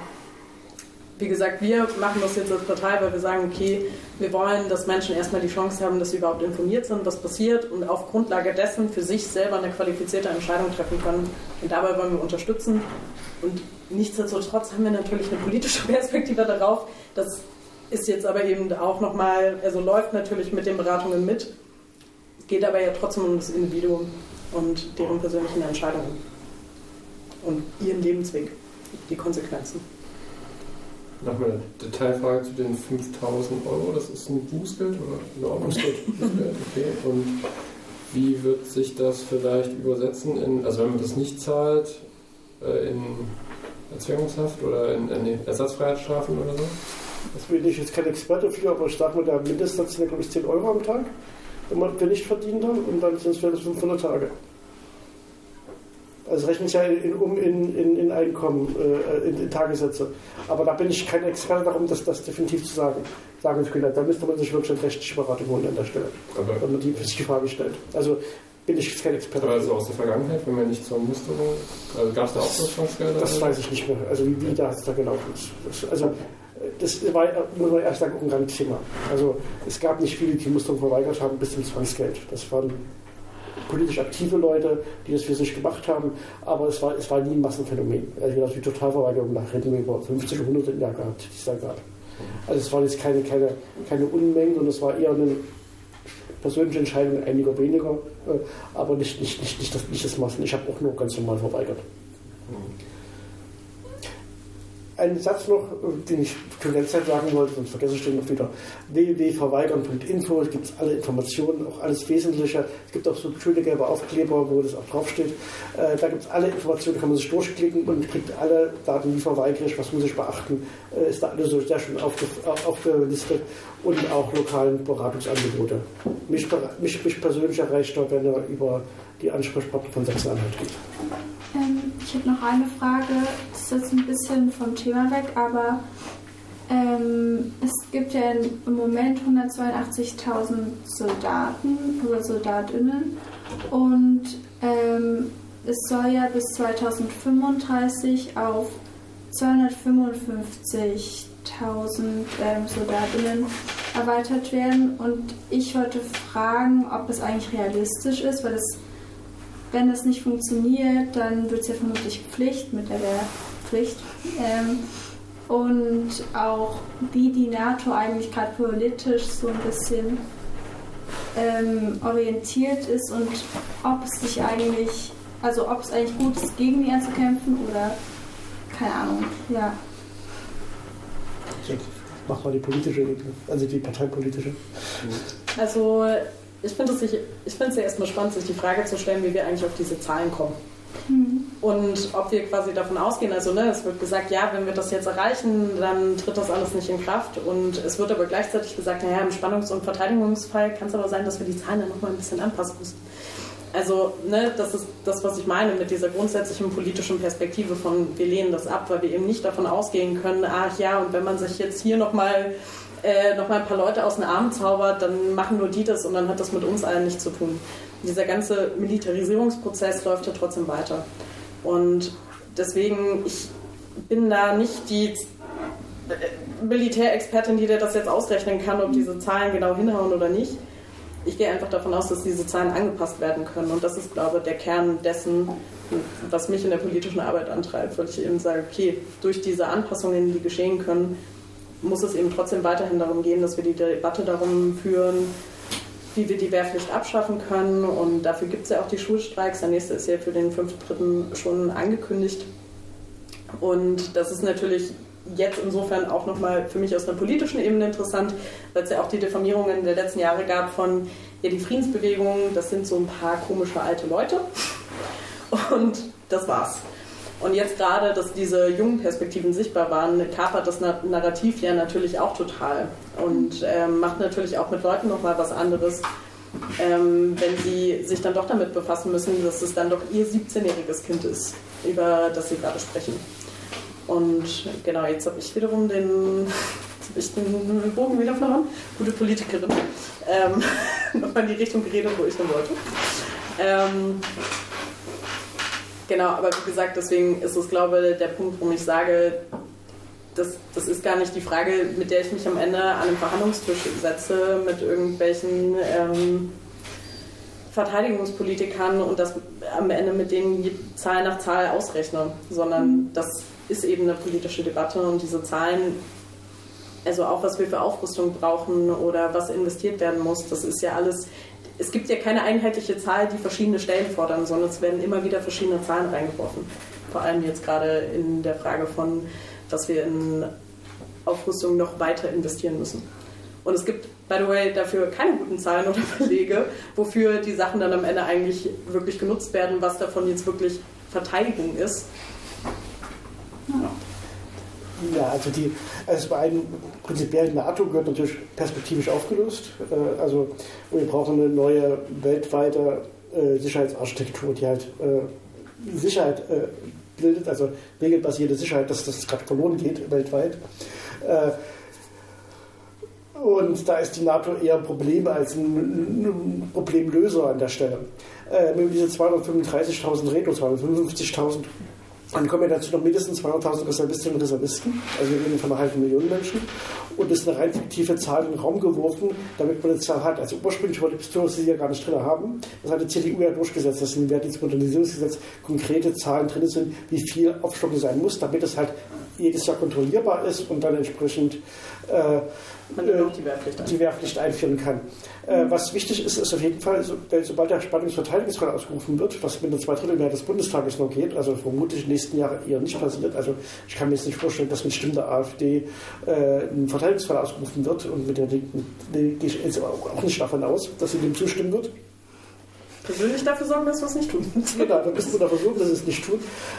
wie gesagt, wir machen das jetzt als Partei, weil wir sagen, okay, wir wollen, dass Menschen erstmal die Chance haben, dass sie überhaupt informiert sind, was passiert und auf Grundlage dessen für sich selber eine qualifizierte Entscheidung treffen können. Und dabei wollen wir unterstützen. Und nichtsdestotrotz haben wir natürlich eine politische Perspektive darauf. Das ist jetzt aber eben auch nochmal, also läuft natürlich mit den Beratungen mit, geht aber ja trotzdem um das Individuum und deren persönlichen Entscheidungen und ihren Lebensweg, die Konsequenzen. Nochmal eine Detailfrage zu den 5.000 Euro. Das ist ein Bußgeld oder ja, Bußgeld? Okay. Und wie wird sich das vielleicht übersetzen also wenn man das nicht zahlt, in Erzwingungshaft oder in Ersatzfreiheitsstrafen oder so? Das bin ich jetzt kein Experte für, aber ich sage mal, der Mindestsatz sind ja, glaube ich, 10 Euro am Tag, wenn man nicht verdient hat, und dann sind es 500 Tage. Also rechnen es ja in Einkommen, in Tagessätze. Aber da bin ich kein Experte darum, das definitiv zu sagen zu können. Da müsste man sich wirklich eine rechtliche Beratung holen an der Stelle, wenn man sich die Frage stellt. Also bin ich kein Experte. Aber also aus der Vergangenheit, wenn man nicht zur Musterung, also gab es da auch so Zwangsgelder? Das weiß ich nicht mehr. Also wie das da gelaufen ist. Das war, muss man erst sagen, auch ein Randthema. Also es gab nicht viele, die Musterung verweigert haben bis zum Zwangsgeld. Das waren politisch aktive Leute, die das für sich gemacht haben, aber es war nie ein Massenphänomen. Also die Totalverweigerung nach hätten wir über 50, 100 im Jahr gehabt, die es da gab. Also es waren jetzt keine Unmengen, und es war eher eine persönliche Entscheidung einiger weniger, aber nicht das Massen. Ich habe auch nur ganz normal verweigert. Ein Satz noch, den ich zur Zeit sagen wollte, sonst vergesse ich den noch wieder. www.verweigern.info, es gibt alle Informationen, auch alles Wesentliche. Es gibt auch so schöne gelbe Aufkleber, wo das auch draufsteht. Da gibt es alle Informationen, kann man sich durchklicken und kriegt alle Daten, wie verweigere ich, was muss ich beachten, ist da alles so sehr schön aufgelistet und auch lokalen Beratungsangebote. Mich persönlich erreicht er, wenn er über die Ansprechpartner von Sachsen-Anhalt geht. Ich habe noch eine Frage, das ist jetzt ein bisschen vom Thema weg, aber es gibt ja im Moment 182.000 Soldaten oder Soldatinnen und es soll ja bis 2035 auf 255.000 Soldatinnen erweitert werden und ich wollte fragen, ob es eigentlich realistisch ist, weil wenn das nicht funktioniert, dann wird es ja vermutlich Pflicht mit der Wehrpflicht. Und auch wie die NATO eigentlich gerade politisch so ein bisschen orientiert ist und ob es sich eigentlich, also ob es eigentlich gut ist, gegen die anzukämpfen oder keine Ahnung, ja. Mach mal die politische Ebene, also die parteipolitische. Also ich finde es ja erstmal spannend, sich die Frage zu stellen, wie wir eigentlich auf diese Zahlen kommen. Und ob wir quasi davon ausgehen, also es wird gesagt, ja, wenn wir das jetzt erreichen, dann tritt das alles nicht in Kraft. Und es wird aber gleichzeitig gesagt, naja, im Spannungs- und Verteidigungsfall kann es aber sein, dass wir die Zahlen dann nochmal ein bisschen anpassen müssen. Also das ist das, was ich meine mit dieser grundsätzlichen politischen Perspektive von, wir lehnen das ab, weil wir eben nicht davon ausgehen können, ach ja, und wenn man sich jetzt hier nochmal ein paar Leute aus den Armen zaubert, dann machen nur die das und dann hat das mit uns allen nichts zu tun. Dieser ganze Militarisierungsprozess läuft ja trotzdem weiter. Und deswegen, ich bin da nicht die Militärexpertin, die dir das jetzt ausrechnen kann, ob diese Zahlen genau hinhauen oder nicht. Ich gehe einfach davon aus, dass diese Zahlen angepasst werden können. Und das ist, glaube ich, der Kern dessen, was mich in der politischen Arbeit antreibt, weil ich eben sage, okay, durch diese Anpassungen, die geschehen können, muss es eben trotzdem weiterhin darum gehen, dass wir die Debatte darum führen, wie wir die Wehrpflicht abschaffen können. Und dafür gibt es ja auch die Schulstreiks. Der nächste ist ja für den 5.3. schon angekündigt. Und das ist natürlich jetzt insofern auch nochmal für mich aus einer politischen Ebene interessant, weil es ja auch die Diffamierungen der letzten Jahre gab von, ja, die Friedensbewegung, das sind so ein paar komische alte Leute. Und das war's. Und jetzt gerade, dass diese jungen Perspektiven sichtbar waren, kapert das Narrativ ja natürlich auch total und macht natürlich auch mit Leuten nochmal was anderes, wenn sie sich dann doch damit befassen müssen, dass es dann doch ihr 17-jähriges Kind ist, über das sie gerade sprechen. Und genau, jetzt habe ich wiederum den Bogen wieder verloren. Gute Politikerin. Nochmal in die Richtung geredet, wo ich dann wollte. Genau, aber wie gesagt, deswegen ist es, glaube ich, der Punkt, wo ich sage, das ist gar nicht die Frage, mit der ich mich am Ende an den Verhandlungstisch setze mit irgendwelchen Verteidigungspolitikern und das am Ende mit denen die Zahl nach Zahl ausrechne, sondern das ist eben eine politische Debatte und diese Zahlen, also auch was wir für Aufrüstung brauchen oder was investiert werden muss, das ist ja alles. Es gibt ja keine einheitliche Zahl, die verschiedene Stellen fordern, sondern es werden immer wieder verschiedene Zahlen reingeworfen. Vor allem jetzt gerade in der Frage von, dass wir in Aufrüstung noch weiter investieren müssen. Und es gibt, by the way, dafür keine guten Zahlen oder Belege, wofür die Sachen dann am Ende eigentlich wirklich genutzt werden, was davon jetzt wirklich Verteidigung ist. Ja, also bei einem prinzipiellen NATO gehört natürlich perspektivisch aufgelöst. Also wir brauchen eine neue weltweite Sicherheitsarchitektur, die halt Sicherheit bildet, also regelbasierte Sicherheit, dass das gerade verloren geht weltweit. Und da ist die NATO eher ein Problem als ein Problemlöser an der Stelle. Wenn wir diese 235.000 reden, 255.000, dann kommen ja dazu noch mindestens 200.000 Reservistinnen und Reservisten, also wir reden von einer halben Million Menschen. Und das ist eine rein fiktive Zahl in den Raum geworfen, damit man eine Zahl hat. Also ursprünglich wollte die Pistorius sie ja gar nicht drin haben. Das hat die CDU ja durchgesetzt, dass im Wehrdienstmodernisierungsgesetz konkrete Zahlen drin sind, wie viel Aufstockung sein muss, damit es halt jedes Jahr kontrollierbar ist und dann entsprechend die Wehrpflicht einführen kann. Was wichtig ist, ist auf jeden Fall, sobald der Spannungsverteidigungsfall ausgerufen wird, was mit der Zweidrittelmehrheit des Bundestages noch geht, also vermutlich in den nächsten Jahren eher nicht passiert. Also ich kann mir jetzt nicht vorstellen, dass mit Stimmen der AfD ein Verteidigungsfall ausgerufen wird, und mit der Linken gehe ich jetzt auch nicht davon aus, dass sie dem zustimmen wird. Persönlich dafür sorgen, dass wir es nicht tun. Genau, dann müssen wir dafür sorgen, dass wir es nicht tun.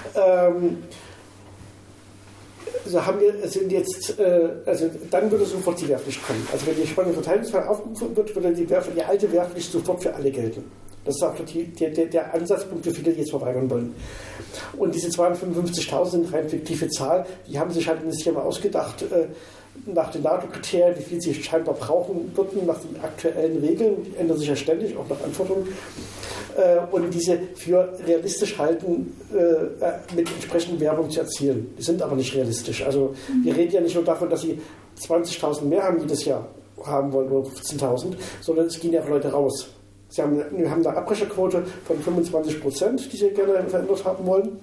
Dann würde sofort die Wehrpflicht kommen. Also wenn die Spannungsverteidigungsfall aufgerufen wird, würde die alte Wehrpflicht sofort für alle gelten. Das ist auch der Ansatzpunkt für viele, die jetzt verweigern wollen. Und diese 255.000 sind rein fiktive Zahl, die haben sich halt im System ausgedacht, nach den NATO-Kriterien, wie viel sie scheinbar brauchen würden, nach den aktuellen Regeln, die ändern sich ja ständig, auch nach Anforderungen, und diese für realistisch halten, mit entsprechender Werbung zu erzielen. Die sind aber nicht realistisch. Also wir reden ja nicht nur davon, dass sie 20.000 mehr haben jedes Jahr haben wollen, oder 15.000, sondern es gehen ja auch Leute raus. Wir haben eine Abbrecherquote von 25%, die sie gerne verändert haben wollen.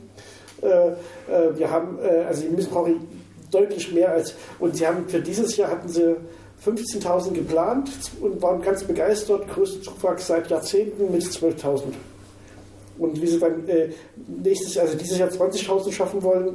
Wir haben, also die missbrauchen deutlich mehr als, und sie haben für dieses Jahr hatten sie 15.000 geplant und waren ganz begeistert, größter Zuwachs seit Jahrzehnten mit 12.000. Und wie sie dann dieses Jahr 20.000 schaffen wollen,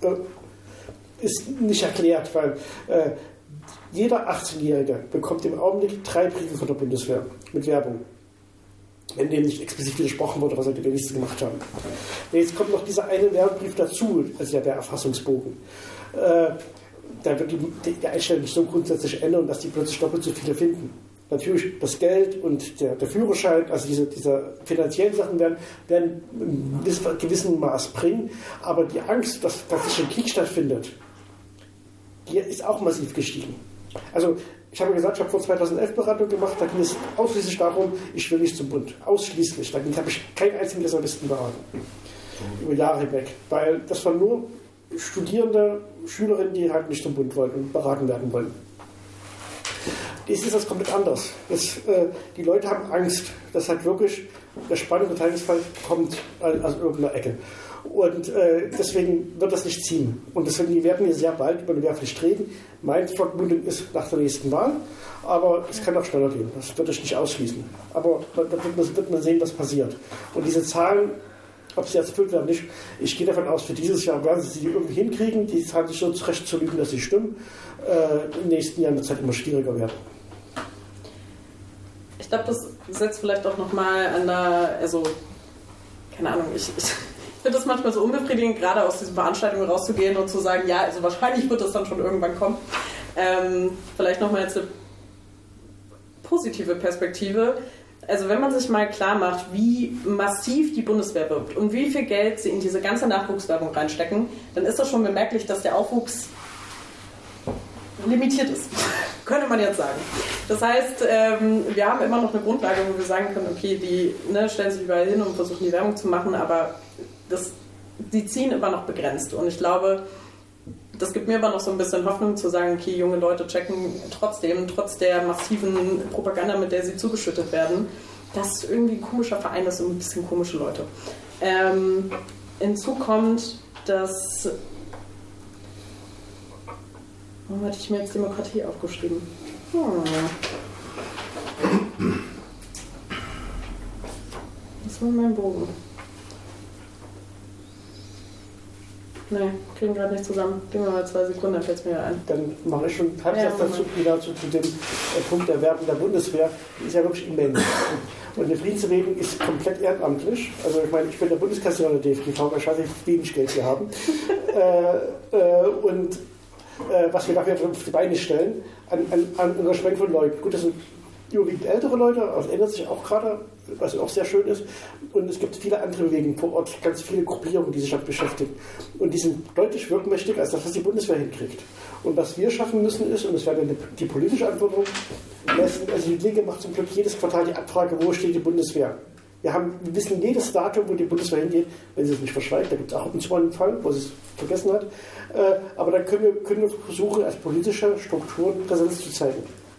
ist nicht erklärt, weil jeder 18-Jährige bekommt im Augenblick 3 Briefe von der Bundeswehr mit Werbung, wenn dem nicht explizit widersprochen wurde, was die wenigsten gemacht haben. Jetzt kommt noch dieser eine Werbebrief dazu, also der Erfassungsbogen. Da wird die Einstellung nicht so grundsätzlich ändern, dass die plötzlich doppelt so viele finden. Natürlich das Geld und der Führerschein, also diese finanziellen Sachen werden ein gewissen Maß bringen, aber die Angst, dass tatsächlich ein Krieg stattfindet, die ist auch massiv gestiegen. Also ich habe gesagt, ich habe vor 2011 Beratung gemacht, da ging es ausschließlich darum, ich will nicht zum Bund. Ausschließlich. Da habe ich keinen einzigen Reservisten beraten. Über Jahre hinweg. Weil das waren nur Studierende, Schülerinnen, die halt nicht zum Bund wollten und beraten werden wollen. Jetzt ist das komplett anders. Die Leute haben Angst, dass halt wirklich der Spannungsverteidigungsfall kommt aus irgendeiner Ecke. Und deswegen wird das nicht ziehen. Und deswegen werden wir sehr bald über eine Wehrpflicht reden. Meine Vermutung ist nach der nächsten Wahl, aber es kann auch schneller gehen. Das würde ich nicht ausschließen. Aber da wird man sehen, was passiert. Und diese Zahlen, ob sie erfüllt werden oder nicht, ich gehe davon aus, für dieses Jahr werden sie irgendwie hinkriegen. Die Zahlen sich so zurecht zu lügen, dass sie stimmen. Im nächsten Jahr wird es halt immer schwieriger werden. Ich glaube, das setzt vielleicht auch nochmal an der, also, keine Ahnung, ich finde das manchmal so unbefriedigend, gerade aus diesen Veranstaltungen rauszugehen und zu sagen, ja, also wahrscheinlich wird das dann schon irgendwann kommen. Vielleicht nochmal jetzt eine positive Perspektive. Also wenn man sich mal klar macht, wie massiv die Bundeswehr wirbt und wie viel Geld sie in diese ganze Nachwuchswerbung reinstecken, dann ist das schon bemerklich, dass der Aufwuchs limitiert ist, könnte man jetzt sagen. Das heißt, wir haben immer noch eine Grundlage, wo wir sagen können, okay, die stellen sich überall hin und versuchen die Werbung zu machen, aber die ziehen immer noch begrenzt. Und ich glaube, das gibt mir aber noch so ein bisschen Hoffnung zu sagen, okay, junge Leute checken trotzdem, trotz der massiven Propaganda, mit der sie zugeschüttet werden, dass irgendwie ein komischer Verein ist und ein bisschen komische Leute. Hinzu kommt, dass... Warum hatte ich mir jetzt Demokratie aufgeschrieben? Das war mein Bogen. Nee, kriegen gerade nicht zusammen. Gib mir mal 2 Sekunden, dann fällt es mir ein. Dann mache ich schon einen Halbsatz dazu, zu dem Punkt der Werbung der Bundeswehr. Die ist ja wirklich immens. Und eine Friedensbewegung ist komplett ehrenamtlich. Also ich meine, ich bin der Bundeskassierer der DFGV, ich weiß nicht, wie wenig Geld wir haben. Und was wir dafür auf die Beine stellen, an Engagement von Leuten. Gut, das sind überwiegend ältere Leute, das ändert sich auch gerade, was auch sehr schön ist. Und es gibt viele andere Bewegungen vor Ort, ganz viele Gruppierungen, die sich damit beschäftigen. Und die sind deutlich wirkmächtiger als das, was die Bundeswehr hinkriegt. Und was wir schaffen müssen ist, und das wäre die politische Anforderung, also die Linke macht zum Glück jedes Quartal die Abfrage, wo steht die Bundeswehr. Wir wissen jedes Datum, wo die Bundeswehr hingeht, wenn sie es nicht verschweigt. Da gibt es auch ab und zu mal einen Fall, wo sie es vergessen hat. Aber dann können wir versuchen, als politische Strukturen Präsenz zu zeigen.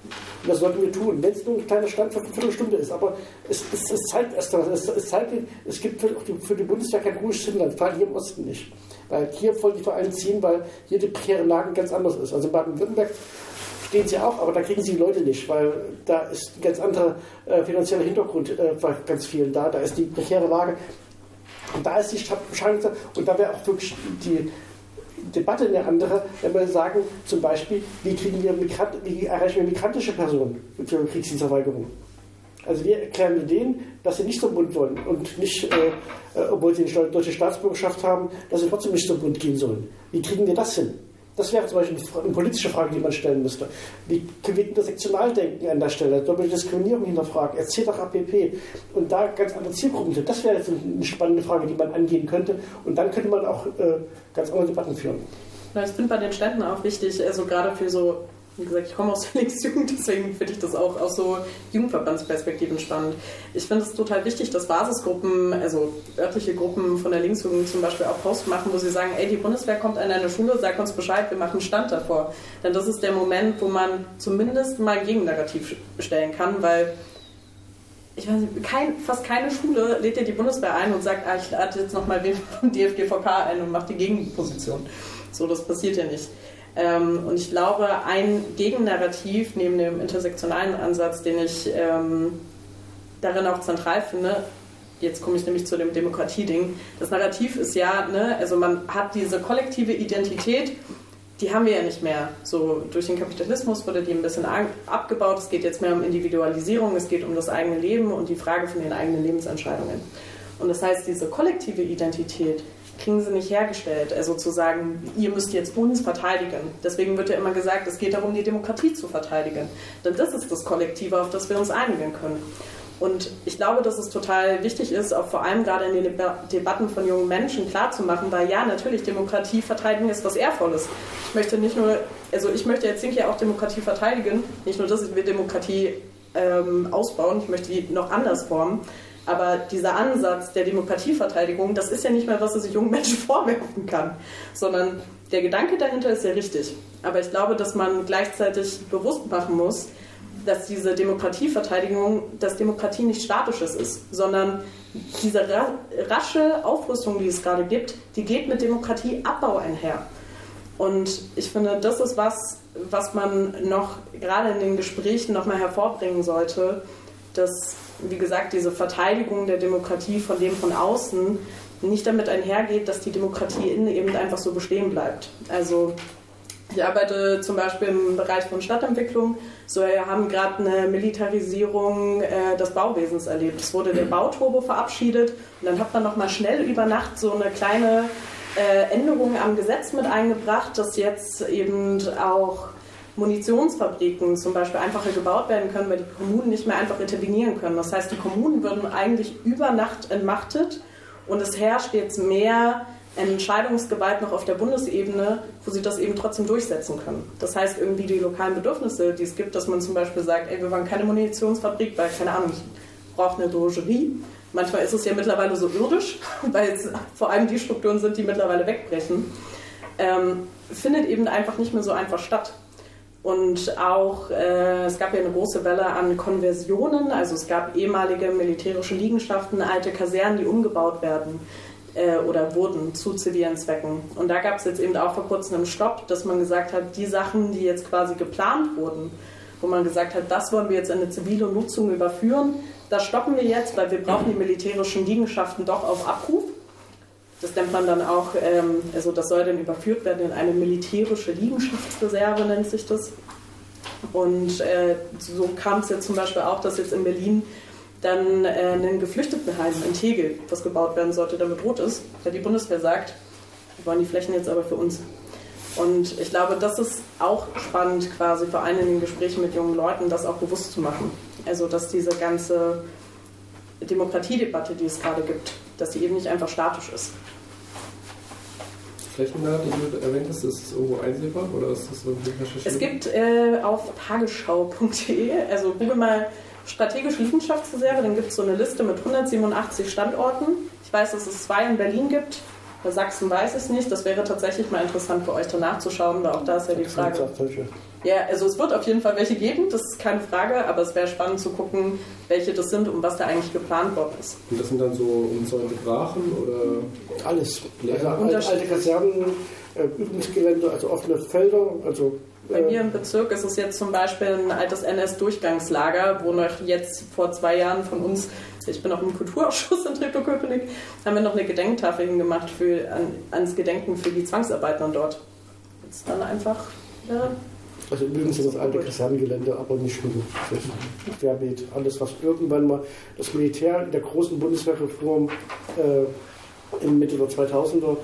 Und das sollten wir tun, wenn es nur ein kleiner Stand für eine Viertelstunde ist. Aber es zeigt erst mal, es zeigt, es gibt für die Bundeswehr kein ruhiges Hinland, vor allem hier im Osten nicht. Weil hier wollen die vor allem ziehen, weil hier die prekäre Lage ganz anders ist. Also in Baden-Württemberg stehen sie auch, aber da kriegen sie die Leute nicht, weil da ist ein ganz anderer finanzieller Hintergrund bei ganz vielen da. Da ist die prekäre Lage. Und da ist die Chance, und da wäre auch wirklich die Debatte eine andere, wenn wir sagen, zum Beispiel, wie erreichen wir migrantische Personen für Kriegsdienstverweigerung? Also wir erklären denen, dass sie nicht zum Bund wollen und nicht, obwohl sie eine deutsche Staatsbürgerschaft haben, dass sie trotzdem nicht zum Bund gehen sollen. Wie kriegen wir das hin? Das wäre zum Beispiel eine politische Frage, die man stellen müsste. Wie können wir Intersektionaldenken an der Stelle, doppelte Diskriminierung hinterfragen, etc. pp. Und da ganz andere Zielgruppen sind. Das wäre jetzt eine spannende Frage, die man angehen könnte. Und dann könnte man auch ganz andere Debatten führen. Ich finde bei den Ständen auch wichtig, also gerade für so, wie gesagt, ich komme aus der Linksjugend, deswegen finde ich das auch aus so Jugendverbandsperspektiven spannend. Ich finde es total wichtig, dass Basisgruppen, also örtliche Gruppen von der Linksjugend zum Beispiel auch Posts machen, wo sie sagen, ey, die Bundeswehr kommt an deine Schule, sag uns Bescheid, wir machen einen Stand davor. Denn das ist der Moment, wo man zumindest mal ein Gegennarrativ stellen kann, weil ich weiß nicht, fast keine Schule lädt dir die Bundeswehr ein und sagt, ich lade jetzt nochmal wen vom DFGVK ein und mache die Gegenposition. So, das passiert ja nicht. Und ich glaube, ein Gegennarrativ neben dem intersektionalen Ansatz, den ich darin auch zentral finde, jetzt komme ich nämlich zu dem Demokratie-Ding, das Narrativ ist ja, ne, also man hat diese kollektive Identität, die haben wir ja nicht mehr. So durch den Kapitalismus wurde die ein bisschen abgebaut, es geht jetzt mehr um Individualisierung, es geht um das eigene Leben und die Frage von den eigenen Lebensentscheidungen. Und das heißt, diese kollektive Identität kriegen sie nicht hergestellt. Also zu sagen, ihr müsst jetzt uns verteidigen. Deswegen wird ja immer gesagt, es geht darum, die Demokratie zu verteidigen. Denn das ist das Kollektive, auf das wir uns einigen können. Und ich glaube, dass es total wichtig ist, auch vor allem gerade in den Debatten von jungen Menschen klarzumachen, weil ja, natürlich, Demokratie verteidigen ist was Ehrvolles. Ich möchte nicht nur, also ich möchte jetzt ja auch Demokratie verteidigen, nicht nur, dass wir Demokratie ausbauen, ich möchte die noch anders formen. Aber dieser Ansatz der Demokratieverteidigung, das ist ja nicht mehr, was er sich jungen Menschen vorwerfen kann, sondern der Gedanke dahinter ist ja richtig. Aber ich glaube, dass man gleichzeitig bewusst machen muss, dass diese Demokratieverteidigung, dass Demokratie nicht Statisches ist, sondern diese rasche Aufrüstung, die es gerade gibt, die geht mit Demokratieabbau einher. Und ich finde, das ist was man noch gerade in den Gesprächen nochmal hervorbringen sollte, dass, wie gesagt, diese Verteidigung der Demokratie von dem von außen nicht damit einhergeht, dass die Demokratie innen eben einfach so bestehen bleibt. Also ich arbeite zum Beispiel im Bereich von Stadtentwicklung. So, wir haben gerade eine Militarisierung des Bauwesens erlebt. Es wurde der Bauturbo verabschiedet und dann hat man nochmal schnell über Nacht so eine kleine Änderung am Gesetz mit eingebracht, dass jetzt eben auch Munitionsfabriken zum Beispiel einfacher gebaut werden können, weil die Kommunen nicht mehr einfach intervenieren können. Das heißt, die Kommunen würden eigentlich über Nacht entmachtet und es herrscht jetzt mehr Entscheidungsgewalt noch auf der Bundesebene, wo sie das eben trotzdem durchsetzen können. Das heißt, irgendwie die lokalen Bedürfnisse, die es gibt, dass man zum Beispiel sagt, ey, wir wollen keine Munitionsfabrik, weil, keine Ahnung, ich brauche eine Drogerie. Manchmal ist es ja mittlerweile so irdisch, weil es vor allem die Strukturen sind, die mittlerweile wegbrechen. Findet eben einfach nicht mehr so einfach statt. Und auch, es gab ja eine große Welle an Konversionen, also es gab ehemalige militärische Liegenschaften, alte Kasernen, die umgebaut werden oder wurden zu zivilen Zwecken. Und da gab es jetzt eben auch vor kurzem einen Stopp, dass man gesagt hat, die Sachen, die jetzt quasi geplant wurden, wo man gesagt hat, das wollen wir jetzt in eine zivile Nutzung überführen, das stoppen wir jetzt, weil wir brauchen die militärischen Liegenschaften doch auf Abruf. Das nennt man dann auch, also das soll dann überführt werden in eine militärische Liegenschaftsreserve, nennt sich das. Und so kam es jetzt zum Beispiel auch, dass jetzt in Berlin dann ein Geflüchtetenheim in Tegel, was gebaut werden sollte, damit rot ist, weil die Bundeswehr sagt, wir wollen die Flächen jetzt aber für uns. Und ich glaube, das ist auch spannend, quasi vor allem in den Gesprächen mit jungen Leuten, das auch bewusst zu machen. Also, dass diese ganze Demokratiedebatte, die es gerade gibt, dass die eben nicht einfach statisch ist. Flächenlage, die du erwähnt hast, ist das irgendwo einsehbar oder ist das irgendwie recherchiert? Es gibt auf tagesschau.de, also google mal strategische Liegenschaftsreserve, dann gibt es so eine Liste mit 187 Standorten. Ich weiß, dass es 2 in Berlin gibt Bei Sachsen weiß ich es nicht. Das wäre tatsächlich mal interessant für euch danach zu schauen, weil auch da ist ja die Frage. Ja, also es wird auf jeden Fall welche geben, das ist keine Frage, aber es wäre spannend zu gucken, welche das sind und was da eigentlich geplant worden ist. Und das sind dann so umzäunte Brachen oder? Alles. Also alte Kasernen, Übungsgelände, also offene Felder. Also, bei mir im Bezirk ist es jetzt zum Beispiel ein altes NS-Durchgangslager, wo noch jetzt vor 2 Jahren von uns, ich bin auch im Kulturausschuss in Treptow-Köpenick, haben wir noch eine Gedenktafel hingemacht ans Gedenken für die Zwangsarbeiter dort. Jetzt dann einfach, ja. Also übrigens ist das alte Kasernengelände, aber nicht nur querbeet. Alles, was irgendwann mal das Militär in der großen Bundeswehrreform in Mitte der 2000er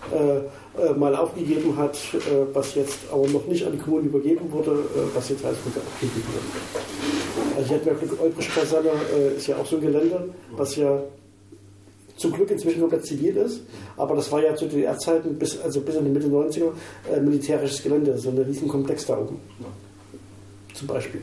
mal aufgegeben hat, was jetzt aber noch nicht an die Kommunen übergeben wurde, was jetzt alles wieder abgegeben wird. Also ich hatte ja Glück, Olbrich-Kaserne ist ja auch so ein Gelände, was ja zum Glück inzwischen sogar zivil ist, aber das war ja zu DDR-Zeiten bis in die Mitte 90er militärisches Gelände, so ein Riesenkomplex da oben. Zum Beispiel.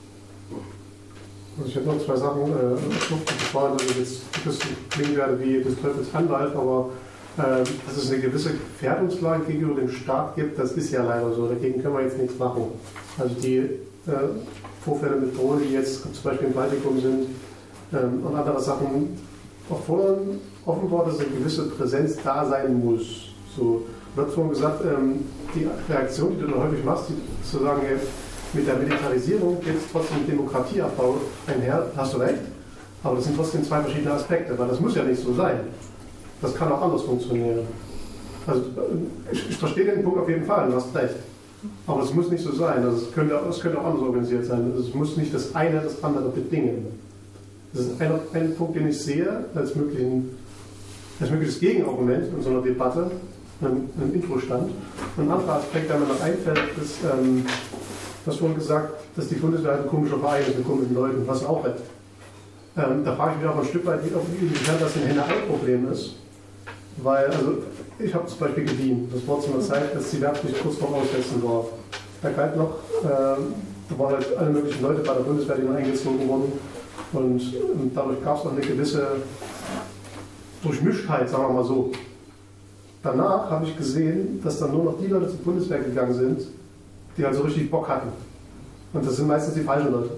Also ich habe noch 2 Sachen, bevor ich jetzt das klingen werde wie des Teufels Anwalt, aber dass es eine gewisse Gefährdungslage gegenüber dem Staat gibt, das ist ja leider so. Dagegen können wir jetzt nichts machen. Also die Vorfälle mit Drohnen, die jetzt zum Beispiel im Baltikum sind und andere Sachen erfordern offenbar, dass eine gewisse Präsenz da sein muss. So, du hast vorhin gesagt, die Reaktion, die du da häufig machst, zu sagen, mit der Militarisierung geht es trotzdem Demokratieabbau einher, hast du recht, aber das sind trotzdem 2 verschiedene Aspekte, weil das muss ja nicht so sein. Das kann auch anders funktionieren. Also ich verstehe den Punkt auf jeden Fall, du hast recht. Aber es muss nicht so sein. Also es könnte auch anders organisiert sein. Also es muss nicht das eine das andere bedingen. Das ist ein Punkt, den ich sehe als mögliches Gegenargument in so einer Debatte, im Infostand. Und ein anderer Aspekt, der mir noch einfällt, ist, du hast vorhin gesagt, dass die Bundeswehr ein komischer Verein ist mit komischen Leuten, was auch recht. Da frage ich mich auch ein Stück weit, inwiefern das ein Henne-Ei-Problem ist. Weil, also, ich habe zum Beispiel gedient. Das war zu einer Zeit, als die Wehrpflicht kurz vorm Aussetzen war. Da galt noch, da waren halt alle möglichen Leute bei der Bundeswehr, die noch eingezogen wurden. Und dadurch gab es auch eine gewisse Durchmischtheit, sagen wir mal so. Danach habe ich gesehen, dass dann nur noch die Leute zur Bundeswehr gegangen sind, die halt so richtig Bock hatten. Und das sind meistens die falschen Leute.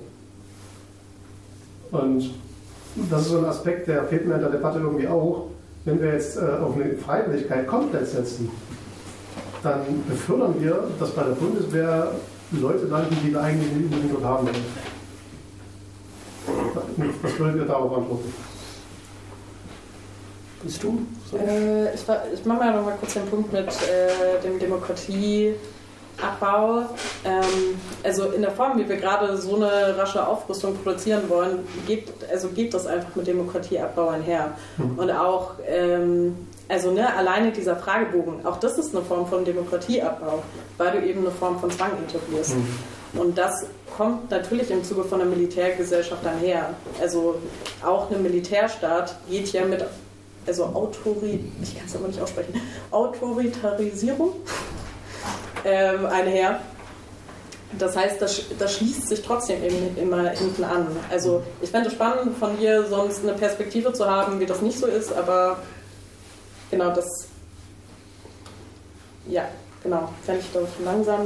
Und das ist so ein Aspekt, der fehlt mir in der Debatte irgendwie auch. Wenn wir jetzt auf eine Freiwilligkeit komplett setzen, dann befördern wir, dass bei der Bundeswehr Leute landen, die wir eigentlich nicht unbedingt dort haben wollen. Was würdet ihr darauf antworten? Bist du? Ich mache mal noch mal kurz den Punkt mit dem Demokratieabbau. Also in der Form, wie wir gerade so eine rasche Aufrüstung produzieren wollen, geht das einfach mit Demokratieabbau einher. Und auch, alleine dieser Fragebogen, auch das ist eine Form von Demokratieabbau, weil du eben eine Form von Zwang etablierst. Und das kommt natürlich im Zuge von einer Militärgesellschaft einher. Also auch ein Militärstaat geht ja mit, ich kann es aber nicht aussprechen, Autoritarisierung einher. Das heißt, das schließt sich trotzdem eben immer hinten an. Also ich fände es spannend, von dir sonst eine Perspektive zu haben, wie das nicht so ist, aber genau das, ja, genau, fände ich doch langsam.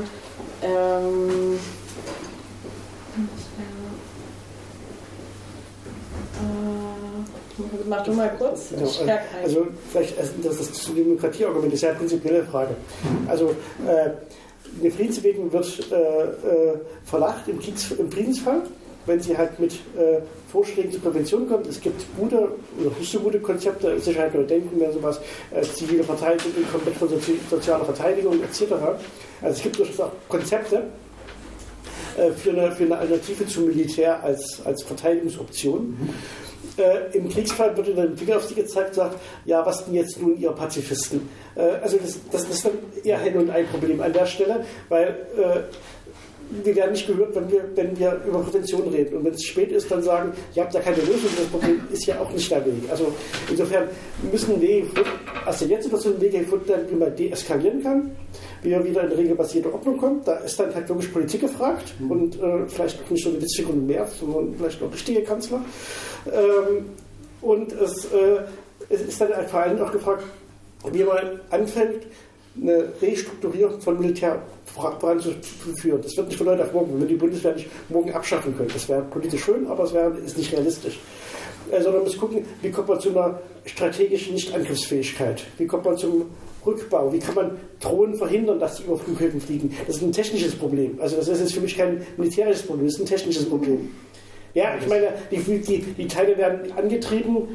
Mach du mal kurz. Ja, also vielleicht das ist zu Demokratieargument, das ist ja eine prinzipielle Frage. Also eine Friedensbewegung wird verlacht im Friedensfall, wenn sie halt mit Vorschlägen zur Prävention kommt. Es gibt gute oder nicht so gute Konzepte, Sicherheit oder Denken, mehr sowas, zivile Verteidigung, Konzept von sozialer Verteidigung etc. Also es gibt durchaus auch Konzepte für eine Alternative zum Militär als Verteidigungsoption. Im Kriegsfall wird dann den Finger auf sie gezeigt und sagt, ja, was denn jetzt nun ihr Pazifisten? Also das ist dann eher Henne- und Ei-Problem an der Stelle, weil wir werden nicht gehört, wenn wir über Prävention reden. Und wenn es spät ist, dann sagen, ihr habt ja keine Lösung, das Problem ist ja auch nicht der Weg. Also insofern müssen Wege, also jetzt ist so ein Weg gefunden, wie man deeskalieren kann, wie man wieder in regelbasierte Ordnung kommt. Da ist dann halt wirklich Politik gefragt und vielleicht auch nicht so eine witzige Runde mehr, sondern vielleicht auch richtige Kanzler. Und es ist dann vor allem auch gefragt, wie man anfängt, eine Restrukturierung von Militär voranzuführen. Das wird nicht von heute auf morgen, wenn die Bundeswehr nicht morgen abschaffen könnte. Das wäre politisch schön, aber es ist nicht realistisch. Sondern man muss gucken, wie kommt man zu einer strategischen Nichtangriffsfähigkeit? Wie kommt man zum Rückbau? Wie kann man Drohnen verhindern, dass die über Flughäfen fliegen? Das ist ein technisches Problem. Also das ist jetzt für mich kein militärisches Problem, das ist ein technisches Problem. Ja, ich meine, die Teile werden angetrieben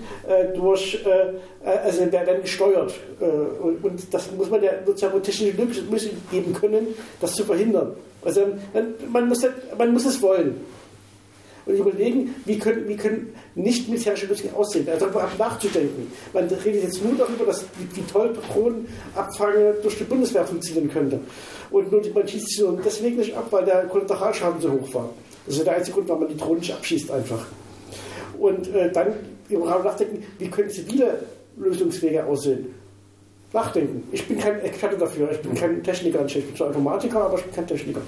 also werden gesteuert. Und das wird es ja wohl technische Möglichkeiten geben können, das zu verhindern. Also man muss es wollen. Und überlegen, wie können nicht militärische Lösungen aussehen. Also darüber nachzudenken. Man redet jetzt nur darüber, wie toll Drohnenabfange durch die Bundeswehr funktionieren könnte. Und man schießt sie nur deswegen nicht ab, weil der Kollateralschaden so hoch war. Das ist der einzige Grund, warum man die Drohnen nicht abschießt einfach. Und dann im Raum nachdenken, wie können zivile Lösungswege aussehen. Nachdenken. Ich bin kein Experte dafür. Ich bin kein Techniker. Ich bin zwar Informatiker, aber ich bin kein Techniker.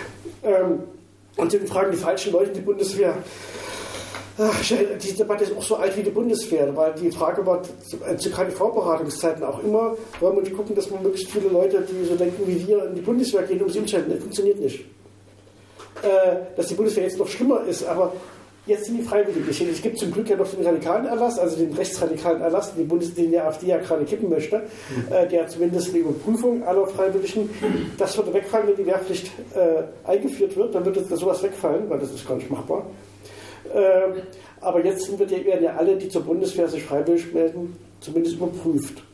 Und dann fragen die falschen Leute die Bundeswehr. Diese Debatte ist auch so alt wie die Bundeswehr, weil die Frage war zu KV-Beratungszeiten auch immer, wollen wir nicht gucken, dass man möglichst viele Leute, die so denken wie wir, in die Bundeswehr gehen, um sie umzuhalten. Das funktioniert nicht. Dass die Bundeswehr jetzt noch schlimmer ist, aber jetzt sind die freiwillig. Es gibt zum Glück ja noch den radikalen Erlass, also den rechtsradikalen Erlass, den die AfD ja gerade kippen möchte, der zumindest eine Überprüfung aller Freiwilligen, das würde wegfallen, wenn die Wehrpflicht eingeführt wird, dann würde sowas wegfallen, weil das ist gar nicht machbar. Aber jetzt werden ja alle, die zur Bundeswehr sich freiwillig melden, zumindest überprüft.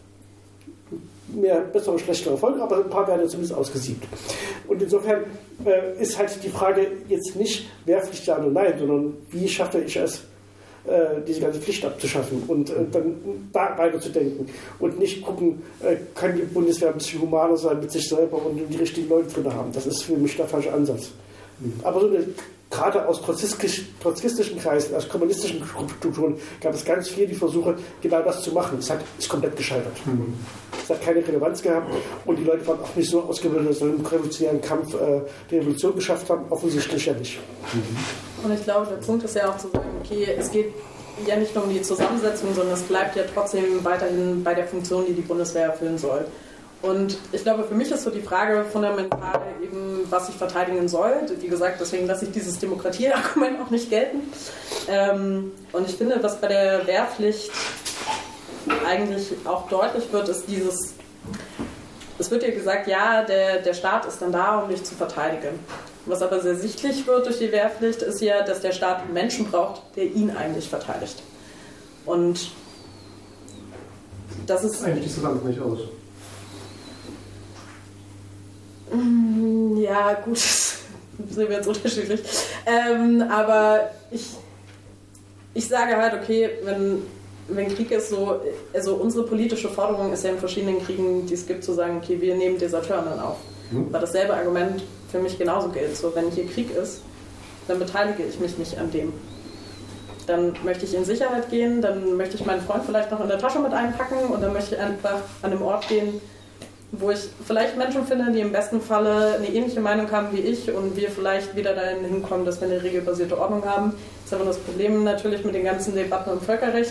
Bessere, schlechtere Folgen, aber ein paar werden ja zumindest ausgesiebt. Und insofern ist halt die Frage jetzt nicht Wehrpflicht ja oder nein, sondern wie schaffe ich es, diese ganze Pflicht abzuschaffen und dann da weiterzudenken und nicht gucken, kann die Bundeswehr ein bisschen humaner sein mit sich selber und die richtigen Leute drin haben. Das ist für mich der falsche Ansatz. Aber so gerade aus trotzkistischen Kreisen, aus kommunistischen Strukturen gab es ganz viele die Versuche, genau das zu machen. Es ist komplett gescheitert. Es hat keine Relevanz gehabt und die Leute waren auch nicht so ausgebildet, dass sie im revolutionären Kampf die Revolution geschafft haben. Offensichtlich ja nicht. Und ich glaube, der Punkt ist ja auch zu sagen, okay, es geht ja nicht nur um die Zusammensetzung, sondern es bleibt ja trotzdem weiterhin bei der Funktion, die die Bundeswehr erfüllen soll. Und ich glaube, für mich ist so die Frage fundamental eben, was ich verteidigen soll. Wie gesagt, deswegen lasse ich dieses Demokratieargument auch nicht gelten. Und ich finde, was bei der Wehrpflicht eigentlich auch deutlich wird, ist es wird ja gesagt, ja, der Staat ist dann da, um dich zu verteidigen. Was aber sehr sichtlich wird durch die Wehrpflicht, ist ja, dass der Staat einen Menschen braucht, der ihn eigentlich verteidigt. Und das ist... Eigentlich sieht das nicht aus. Ja, gut, das sehen wir jetzt unterschiedlich. Aber ich sage halt, okay, wenn Krieg ist so, also unsere politische Forderung ist ja in verschiedenen Kriegen, die es gibt, zu sagen, okay, wir nehmen Deserteurinnen auf. Weil dasselbe Argument für mich genauso gilt. So, wenn hier Krieg ist, dann beteilige ich mich nicht an dem. Dann möchte ich in Sicherheit gehen, dann möchte ich meinen Freund vielleicht noch in der Tasche mit einpacken und dann möchte ich einfach an den Ort gehen, wo ich vielleicht Menschen finde, die im besten Falle eine ähnliche Meinung haben wie ich und wir vielleicht wieder dahin hinkommen, dass wir eine regelbasierte Ordnung haben. Das ist aber das Problem natürlich mit den ganzen Debatten um Völkerrecht.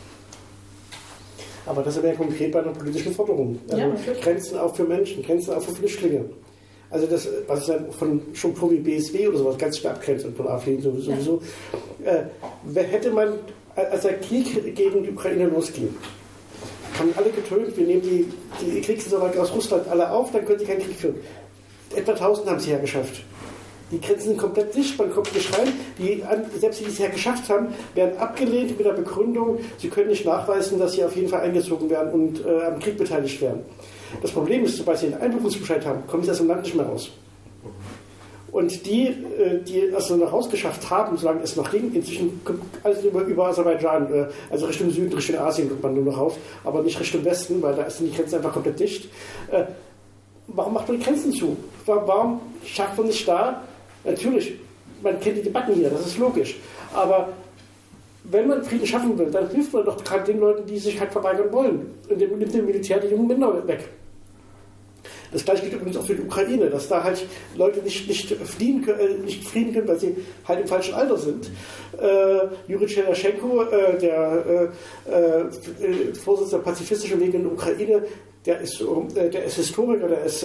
Aber das ist ja konkret bei einer politischen Forderung. Also ja, Grenzen auch für Menschen, Grenzen auch für Flüchtlinge. Also das, was ist dann von Strukturen wie BSW oder sowas ganz stark abgrenzt und von AfD sowieso. Hätte man, als der Krieg gegen die Ukraine losging, haben alle getötet, wir nehmen die Kriegssoldaten aus Russland alle auf, dann können sie keinen Krieg führen. Etwa 1000 haben sie ja geschafft. Die Grenzen sind komplett dicht, man kommt nicht rein. Selbst die es ja geschafft haben, werden abgelehnt mit der Begründung, sie können nicht nachweisen, dass sie auf jeden Fall eingezogen werden und am Krieg beteiligt werden. Das Problem ist, sobald sie einen Einbürgerungsbescheid haben, kommen sie aus dem Land nicht mehr raus. Und die es noch rausgeschafft haben, solange es noch ging, inzwischen kommt alles über Aserbaidschan, also Richtung Süden, Richtung Asien kommt man nur noch raus, aber nicht Richtung Westen, weil da sind die Grenzen einfach komplett dicht. Warum macht man die Grenzen zu? Warum schafft man nicht da? Natürlich, man kennt die Debatten hier, das ist logisch. Aber wenn man Frieden schaffen will, dann hilft man doch gerade den Leuten, die sich halt verweigern wollen. Und nimmt dem Militär die jungen Männer weg. Das gleiche gilt übrigens auch für die Ukraine, dass da halt Leute nicht fliehen können, weil sie halt im falschen Alter sind. Juri Tschelerschenko, der Vorsitzende der pazifistischen Wege in der Ukraine, der ist Historiker, der ist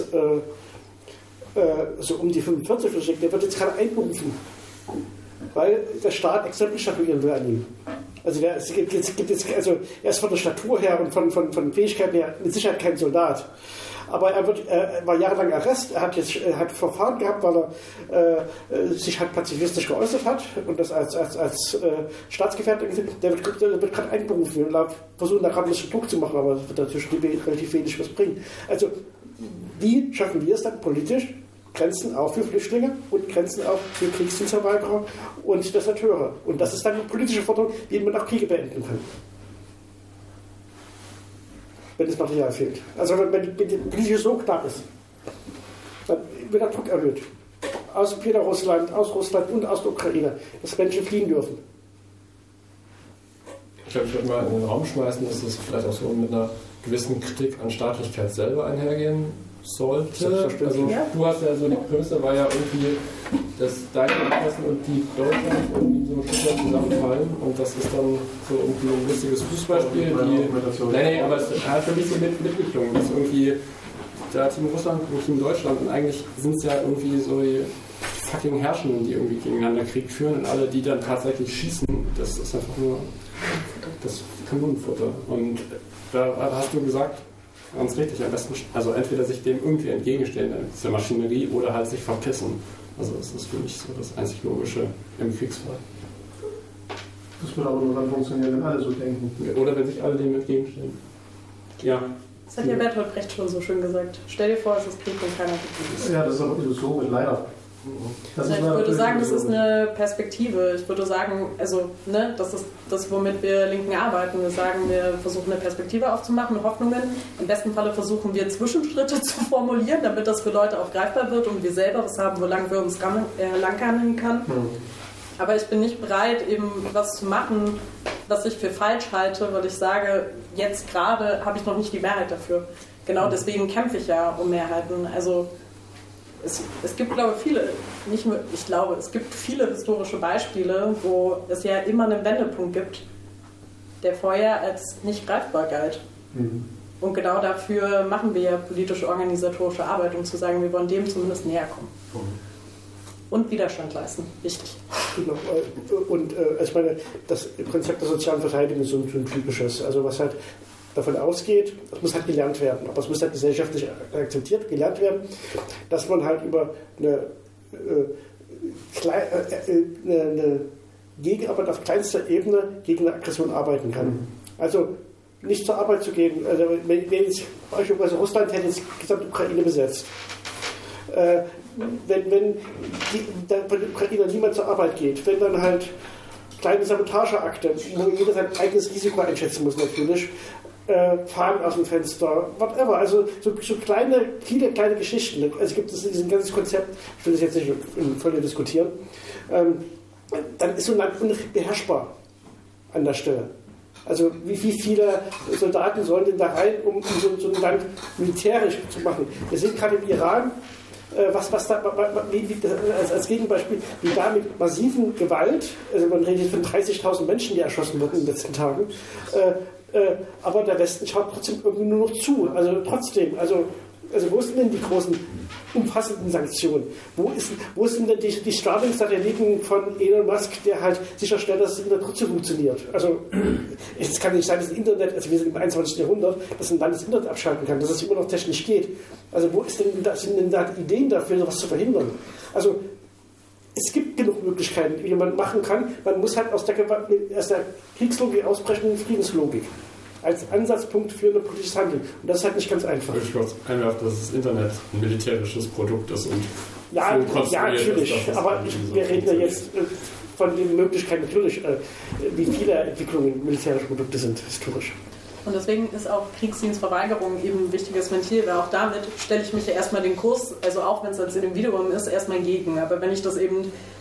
so um die 45, der wird jetzt gerade einberufen, weil der Staat Exempel statuieren will an ihm. Also er ist von der Statur her und von Fähigkeiten her mit Sicherheit kein Soldat. Aber er war jahrelang Arrest, er hat Verfahren gehabt, weil er sich halt pazifistisch geäußert hat und das als Staatsgefährder gesehen. Der wird gerade einberufen und versuchen da gerade ein bisschen Druck zu machen, aber das wird natürlich relativ wenig was bringen. Also wie schaffen wir es dann politisch, Grenzen auch für Flüchtlinge und Grenzen auch für Kriegsdienstverweigerer und Deserteure. Und das ist dann eine politische Forderung, wie man auch Kriege beenden kann. Wenn das Material fehlt. Also wenn die politische so knapp ist, dann wird der Druck erhöht. Aus Russland und aus der Ukraine, dass Menschen fliehen dürfen. Ich glaube, ich würde mal in den Raum schmeißen, dass es vielleicht auch so mit einer gewissen Kritik an Staatlichkeit selber einhergehen sollte. Also du hast ja so, die Prämisse war ja irgendwie, dass deine Interessen und die Deutschland irgendwie so ein Stück weit zusammenfallen und das ist dann so irgendwie ein lustiges Fußballspiel. Nee, aber es hat für mich so mitgeklungen, dass irgendwie da Team Russland und Team Deutschland und eigentlich sind es ja irgendwie so die fucking Herrschenden, die irgendwie gegeneinander Krieg führen und alle, die dann tatsächlich schießen, das ist einfach nur das Kanonenfutter. Und da hast du gesagt, ganz richtig, am besten, also entweder sich dem irgendwie entgegenstellen, dieser Maschinerie, oder halt sich verpissen. Also das ist für mich so das einzig Logische im Kriegsfall. Das würde aber nur dann funktionieren, wenn alle so denken. Oder wenn sich alle dem entgegenstellen. Ja. Das hat ja Bertolt Brecht schon so schön gesagt. Stell dir vor, es ist Krieg und keiner gibt. Ja, das ist aber illusorisch, leider. Also ich würde sagen, das ist eine Perspektive. Ich würde sagen, also, ne, das ist das, womit wir Linken arbeiten. Wir sagen, wir versuchen eine Perspektive aufzumachen, Hoffnungen. Im besten Falle versuchen wir Zwischenschritte zu formulieren, damit das für Leute auch greifbar wird und wir selber was haben, wolang wir uns langhangeln kann. Aber ich bin nicht bereit, eben was zu machen, was ich für falsch halte, weil ich sage, jetzt gerade habe ich noch nicht die Mehrheit dafür. Genau deswegen kämpfe ich ja um Mehrheiten. Also es gibt, glaube ich, es gibt viele historische Beispiele, wo es ja immer einen Wendepunkt gibt, der vorher als nicht greifbar galt. Und genau dafür machen wir ja politische, organisatorische Arbeit, um zu sagen, wir wollen dem zumindest näher kommen. Und Widerstand leisten. Wichtig. Genau. Und ich meine, das Konzept der sozialen Verteidigung ist so ein typisches. Also was halt davon ausgeht, das muss halt gelernt werden, aber es muss halt gesellschaftlich akzeptiert, gelernt werden, dass man halt über eine Gegenarbeit auf kleinster Ebene gegen eine Aggression arbeiten kann. Also nicht zur Arbeit zu gehen, also wenn jetzt beispielsweise Russland hätte jetzt die gesamte Ukraine besetzt, wenn der Ukrainer niemand zur Arbeit geht, wenn dann halt kleine Sabotageakte, wo jeder sein eigenes Risiko einschätzen muss natürlich, Fahren aus dem Fenster, whatever. Also so viele kleine Geschichten. Also gibt es dieses ganze Konzept, ich will das jetzt nicht voll diskutieren, dann ist so ein Land unbeherrschbar an der Stelle. Also wie viele Soldaten sollen denn da rein, um so ein Land militärisch zu machen? Wir sehen gerade im Iran, als Gegenbeispiel, wie da mit massiven Gewalt, also man redet von 30.000 Menschen, die erschossen wurden in den letzten Tagen, aber der Westen schaut trotzdem irgendwie nur noch zu. Also trotzdem, also wo sind denn die großen, umfassenden Sanktionen? Wo sind denn die Starlink-Satelliten von Elon Musk, der halt sicherstellt, dass das Internet trotzdem funktioniert? Also es kann nicht sein, dass ein Internet, also wir sind im 21. Jahrhundert, dass ein Land das Internet abschalten kann, dass es immer noch technisch geht. Also wo sind denn da Ideen dafür, sowas zu verhindern? Also es gibt genug Möglichkeiten, wie man machen kann. Man muss halt aus der Kriegslogik ausbrechen in Friedenslogik. Als Ansatzpunkt für ein politisches Handeln. Und das ist halt nicht ganz einfach. Ich kurz einwerfen, dass das Internet ein militärisches Produkt ist und ja, natürlich. Aber wir reden ja jetzt von den Möglichkeiten natürlich, wie viele Entwicklungen militärische Produkte sind, historisch. Und deswegen ist auch Kriegsdienstverweigerung eben ein wichtiges Ventil, weil auch damit stelle ich mich ja erstmal den Kurs, also auch wenn es jetzt in dem Videoraum ist, erstmal gegen. Aber wenn ich das eben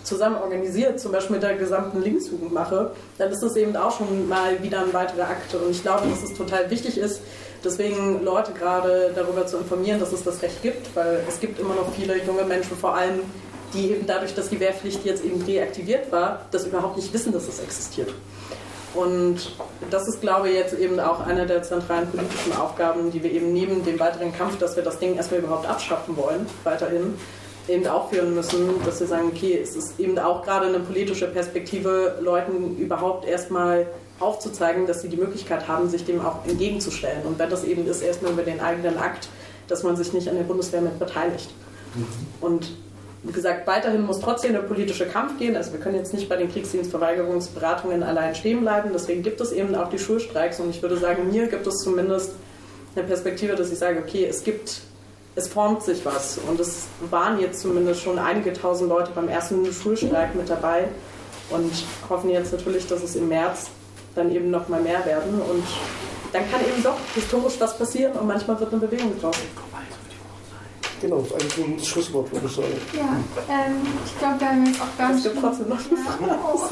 zusammen organisiert, zum Beispiel mit der gesamten Linksjugend mache, dann ist das eben auch schon mal wieder ein weiterer Akt. Und ich glaube, dass es total wichtig ist, deswegen Leute gerade darüber zu informieren, dass es das Recht gibt, weil es gibt immer noch viele junge Menschen, vor allem, die eben dadurch, dass die Wehrpflicht jetzt eben reaktiviert war, das überhaupt nicht wissen, dass es existiert. Und das ist, glaube ich, jetzt eben auch eine der zentralen politischen Aufgaben, die wir eben neben dem weiteren Kampf, dass wir das Ding erstmal überhaupt abschaffen wollen, weiterhin, eben auch führen müssen, dass wir sagen, okay, es ist eben auch gerade eine politische Perspektive, Leuten überhaupt erstmal aufzuzeigen, dass sie die Möglichkeit haben, sich dem auch entgegenzustellen. Und wenn das eben ist, erstmal über den eigenen Akt, dass man sich nicht an der Bundeswehr mit beteiligt. Und wie gesagt, weiterhin muss trotzdem der politische Kampf gehen. Also wir können jetzt nicht bei den Kriegsdienstverweigerungsberatungen allein stehen bleiben. Deswegen gibt es eben auch die Schulstreiks. Und ich würde sagen, hier gibt es zumindest eine Perspektive, dass ich sage, okay, es formt sich was. Und es waren jetzt zumindest schon einige tausend Leute beim ersten Schulstreik mit dabei. Und hoffen jetzt natürlich, dass es im März dann eben noch mal mehr werden. Und dann kann eben doch historisch was passieren und manchmal wird eine Bewegung draus. Genau, das ist eigentlich ein Schlusswort, würde ich sagen. Ja, ich glaube, wir haben jetzt auch gar nicht... Es gibt trotzdem noch eine Frage.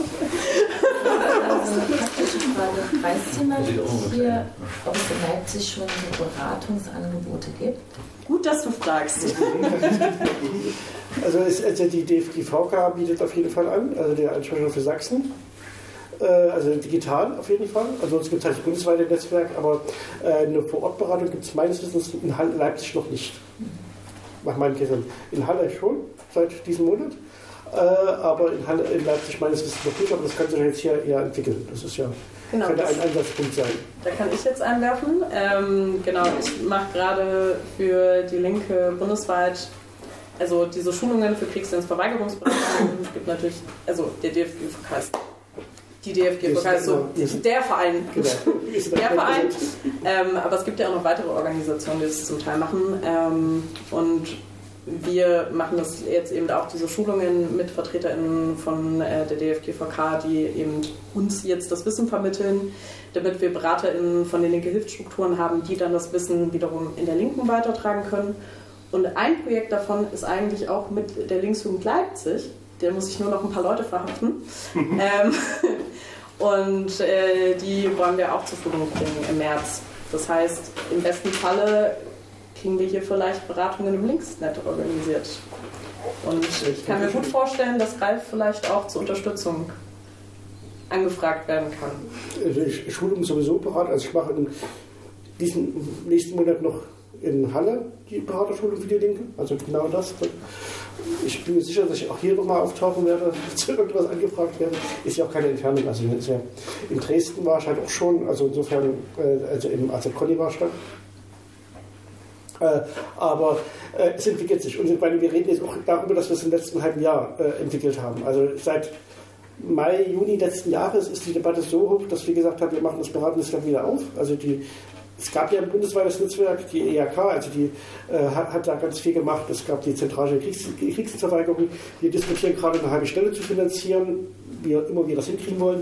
Also eine praktische Frage. Weiß jemand hier, ob es in Leipzig schon so Beratungsangebote gibt? Gut, dass du fragst. Also die DFGVK bietet auf jeden Fall an, also der Ansprechpartner für Sachsen. Also digital auf jeden Fall. Also es gibt halt das bundesweite Netzwerk, aber eine Vorortberatung gibt es meines Wissens in Leipzig noch nicht. Nach meinem Kessel. In Halle schon, seit diesem Monat. Aber in Leipzig meines Wissens noch nicht, aber das kann sich jetzt hier eher entwickeln. Das ist ja, genau, könnte ein Ansatzpunkt sein. Da kann ich jetzt einwerfen. Genau, ich mache gerade für die Linke bundesweit also diese Schulungen für Kriegsdienstverweigerungsberatungen. Es gibt natürlich, also der DFGVK heißt die DFGVK ist so der Verein. Genau. Der Verein. Aber es gibt ja auch noch weitere Organisationen, die das zum Teil machen. Und wir machen das jetzt eben auch, diese Schulungen mit VertreterInnen von der DFGVK, die eben uns jetzt das Wissen vermitteln, damit wir BeraterInnen von den linken Hilfsstrukturen haben, die dann das Wissen wiederum in der Linken weitertragen können. Und ein Projekt davon ist eigentlich auch mit der Linksjugend Leipzig. Der muss ich nur noch ein paar Leute verhaften. Und die wollen wir auch zur Schulung bringen im März. Das heißt, im besten Falle kriegen wir hier vielleicht Beratungen im Linksnet organisiert. Und ich kann mir gut vorstellen, dass Ralf vielleicht auch zur Unterstützung angefragt werden kann. Ich schule sowieso beraten. Also ich mache in diesem nächsten Monat noch in Halle die Beraterschulung für die Linke. Also genau das. Ich bin mir sicher, dass ich auch hier nochmal auftauchen werde, zu irgendwas angefragt werde. Ist ja auch keine Entfernung. Also in Dresden war ich halt auch schon, also insofern, also im AZ Conny war ich da. Aber es entwickelt sich. Und wir reden jetzt auch darüber, dass wir es im letzten halben Jahr entwickelt haben. Also seit Mai, Juni letzten Jahres ist die Debatte so hoch, dass wir gesagt haben, wir machen das Beratungsnetzwerk wieder auf. Also es gab ja ein bundesweites Netzwerk, die EAK, also die hat da ganz viel gemacht. Es gab die zentrale Kriegsdienstverweigerung. Wir diskutieren gerade eine halbe Stelle zu finanzieren, wie immer wir das hinkriegen wollen,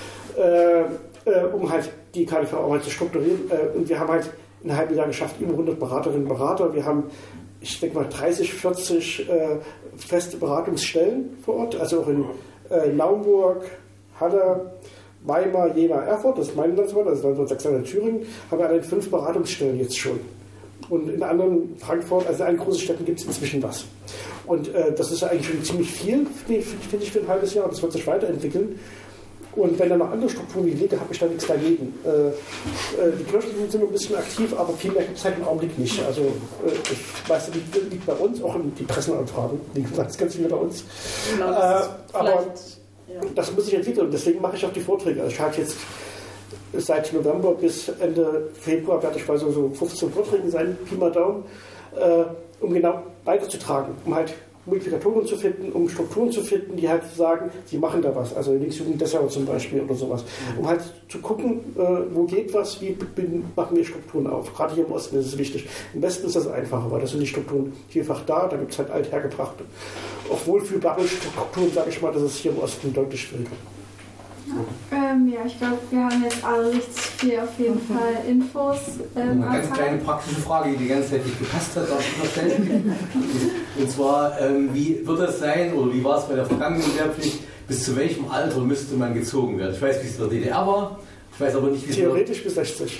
um halt die KDV-Arbeit zu strukturieren. Und wir haben halt in einem halben Jahr geschafft, über 100 Beraterinnen und Berater. Wir haben, ich denke mal, 30, 40 feste Beratungsstellen vor Ort, also auch in Naumburg, Halle, Weimar, Jena, Erfurt, das ist mein Landswort, also Landeswort Sachsen-Anhalt, Thüringen, haben wir allein 5 Beratungsstellen jetzt schon. Und in anderen, Frankfurt, also in allen großen Städten gibt es inzwischen was. Und das ist ja eigentlich schon ziemlich viel, finde ich, für ein halbes Jahr. Das wird sich weiterentwickeln. Und wenn dann noch andere Strukturen wie die Linke, habe ich da nichts dagegen. Die Kirchen sind ein bisschen aktiv, aber viel mehr gibt es halt im Augenblick nicht. Also ich weiß, die liegt bei uns, auch die Pressenanfragen liegen ganz viel bei uns. Genau, aber das muss sich entwickeln und deswegen mache ich auch die Vorträge. Also ich halte jetzt seit November bis Ende Februar werde ich bei so 15 Vorträgen sein, Pi mal Daumen, um genau weiterzutragen, um halt Multiplikatoren zu finden, um Strukturen zu finden, die halt sagen, sie machen da was. Also Linksjugend Dessau zum Beispiel oder sowas. Um halt zu gucken, wo geht was, wie machen wir Strukturen auf. Gerade hier im Osten ist es wichtig. Im Westen ist das einfacher, weil da sind die Strukturen vielfach da gibt es halt althergebrachte. Auch wohlfühlbare Strukturen, sage ich mal, das ist hier im Osten deutlich schwieriger. Ja, ich glaube, wir haben jetzt alle richtig viel auf jeden Fall Infos. Eine ganz kleine praktische Frage, die die ganze Zeit nicht gepasst hat, darf ich noch stellen. Und zwar, wie wird das sein, oder wie war es bei der vergangenen Wehrpflicht, bis zu welchem Alter müsste man gezogen werden? Ich weiß, wie es in der DDR war, ich weiß aber nicht, wie es theoretisch bis 60.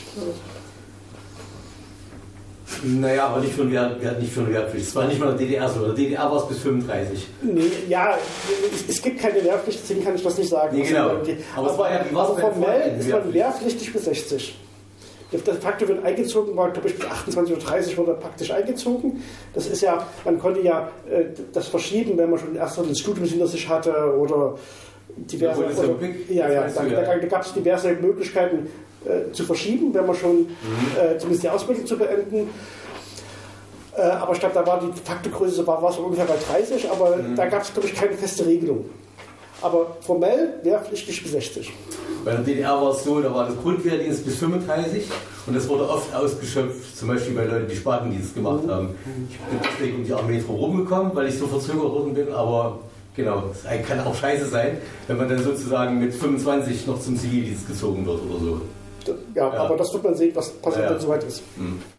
Naja, aber nicht für eine Wehrpflicht. Es war nicht mal in der DDR so. In der DDR war es bis 35. Nee, ja, es gibt keine Wehrpflicht, deswegen kann ich das nicht sagen. Nee, genau. Aber formell ist man wehrpflichtig bis 60. De facto wird eingezogen, war glaube ich bis 28 oder 30 wurde praktisch eingezogen. Das ist ja, man konnte ja das verschieben, wenn man schon erst das Studium hinter sich hatte oder diverse. Da gab es diverse Möglichkeiten zu verschieben, wenn man schon zumindest die Ausbildung zu beenden. Aber ich glaube, da war die Faktorgröße war so ungefähr bei 30, aber da gab es, glaube ich, keine feste Regelung. Aber formell wehrpflichtig bis 60. Bei der DDR war es so, da war das Grundwehrdienst bis 35 und das wurde oft ausgeschöpft, zum Beispiel bei Leuten, die Spatendienst gemacht haben. Ich bin deswegen um die Armee drum rumgekommen, weil ich so verzögert worden bin, aber genau, es kann auch scheiße sein, wenn man dann sozusagen mit 25 noch zum Zivildienst gezogen wird oder so. Ja, aber das wird man sehen, was passiert, wenn es soweit ist.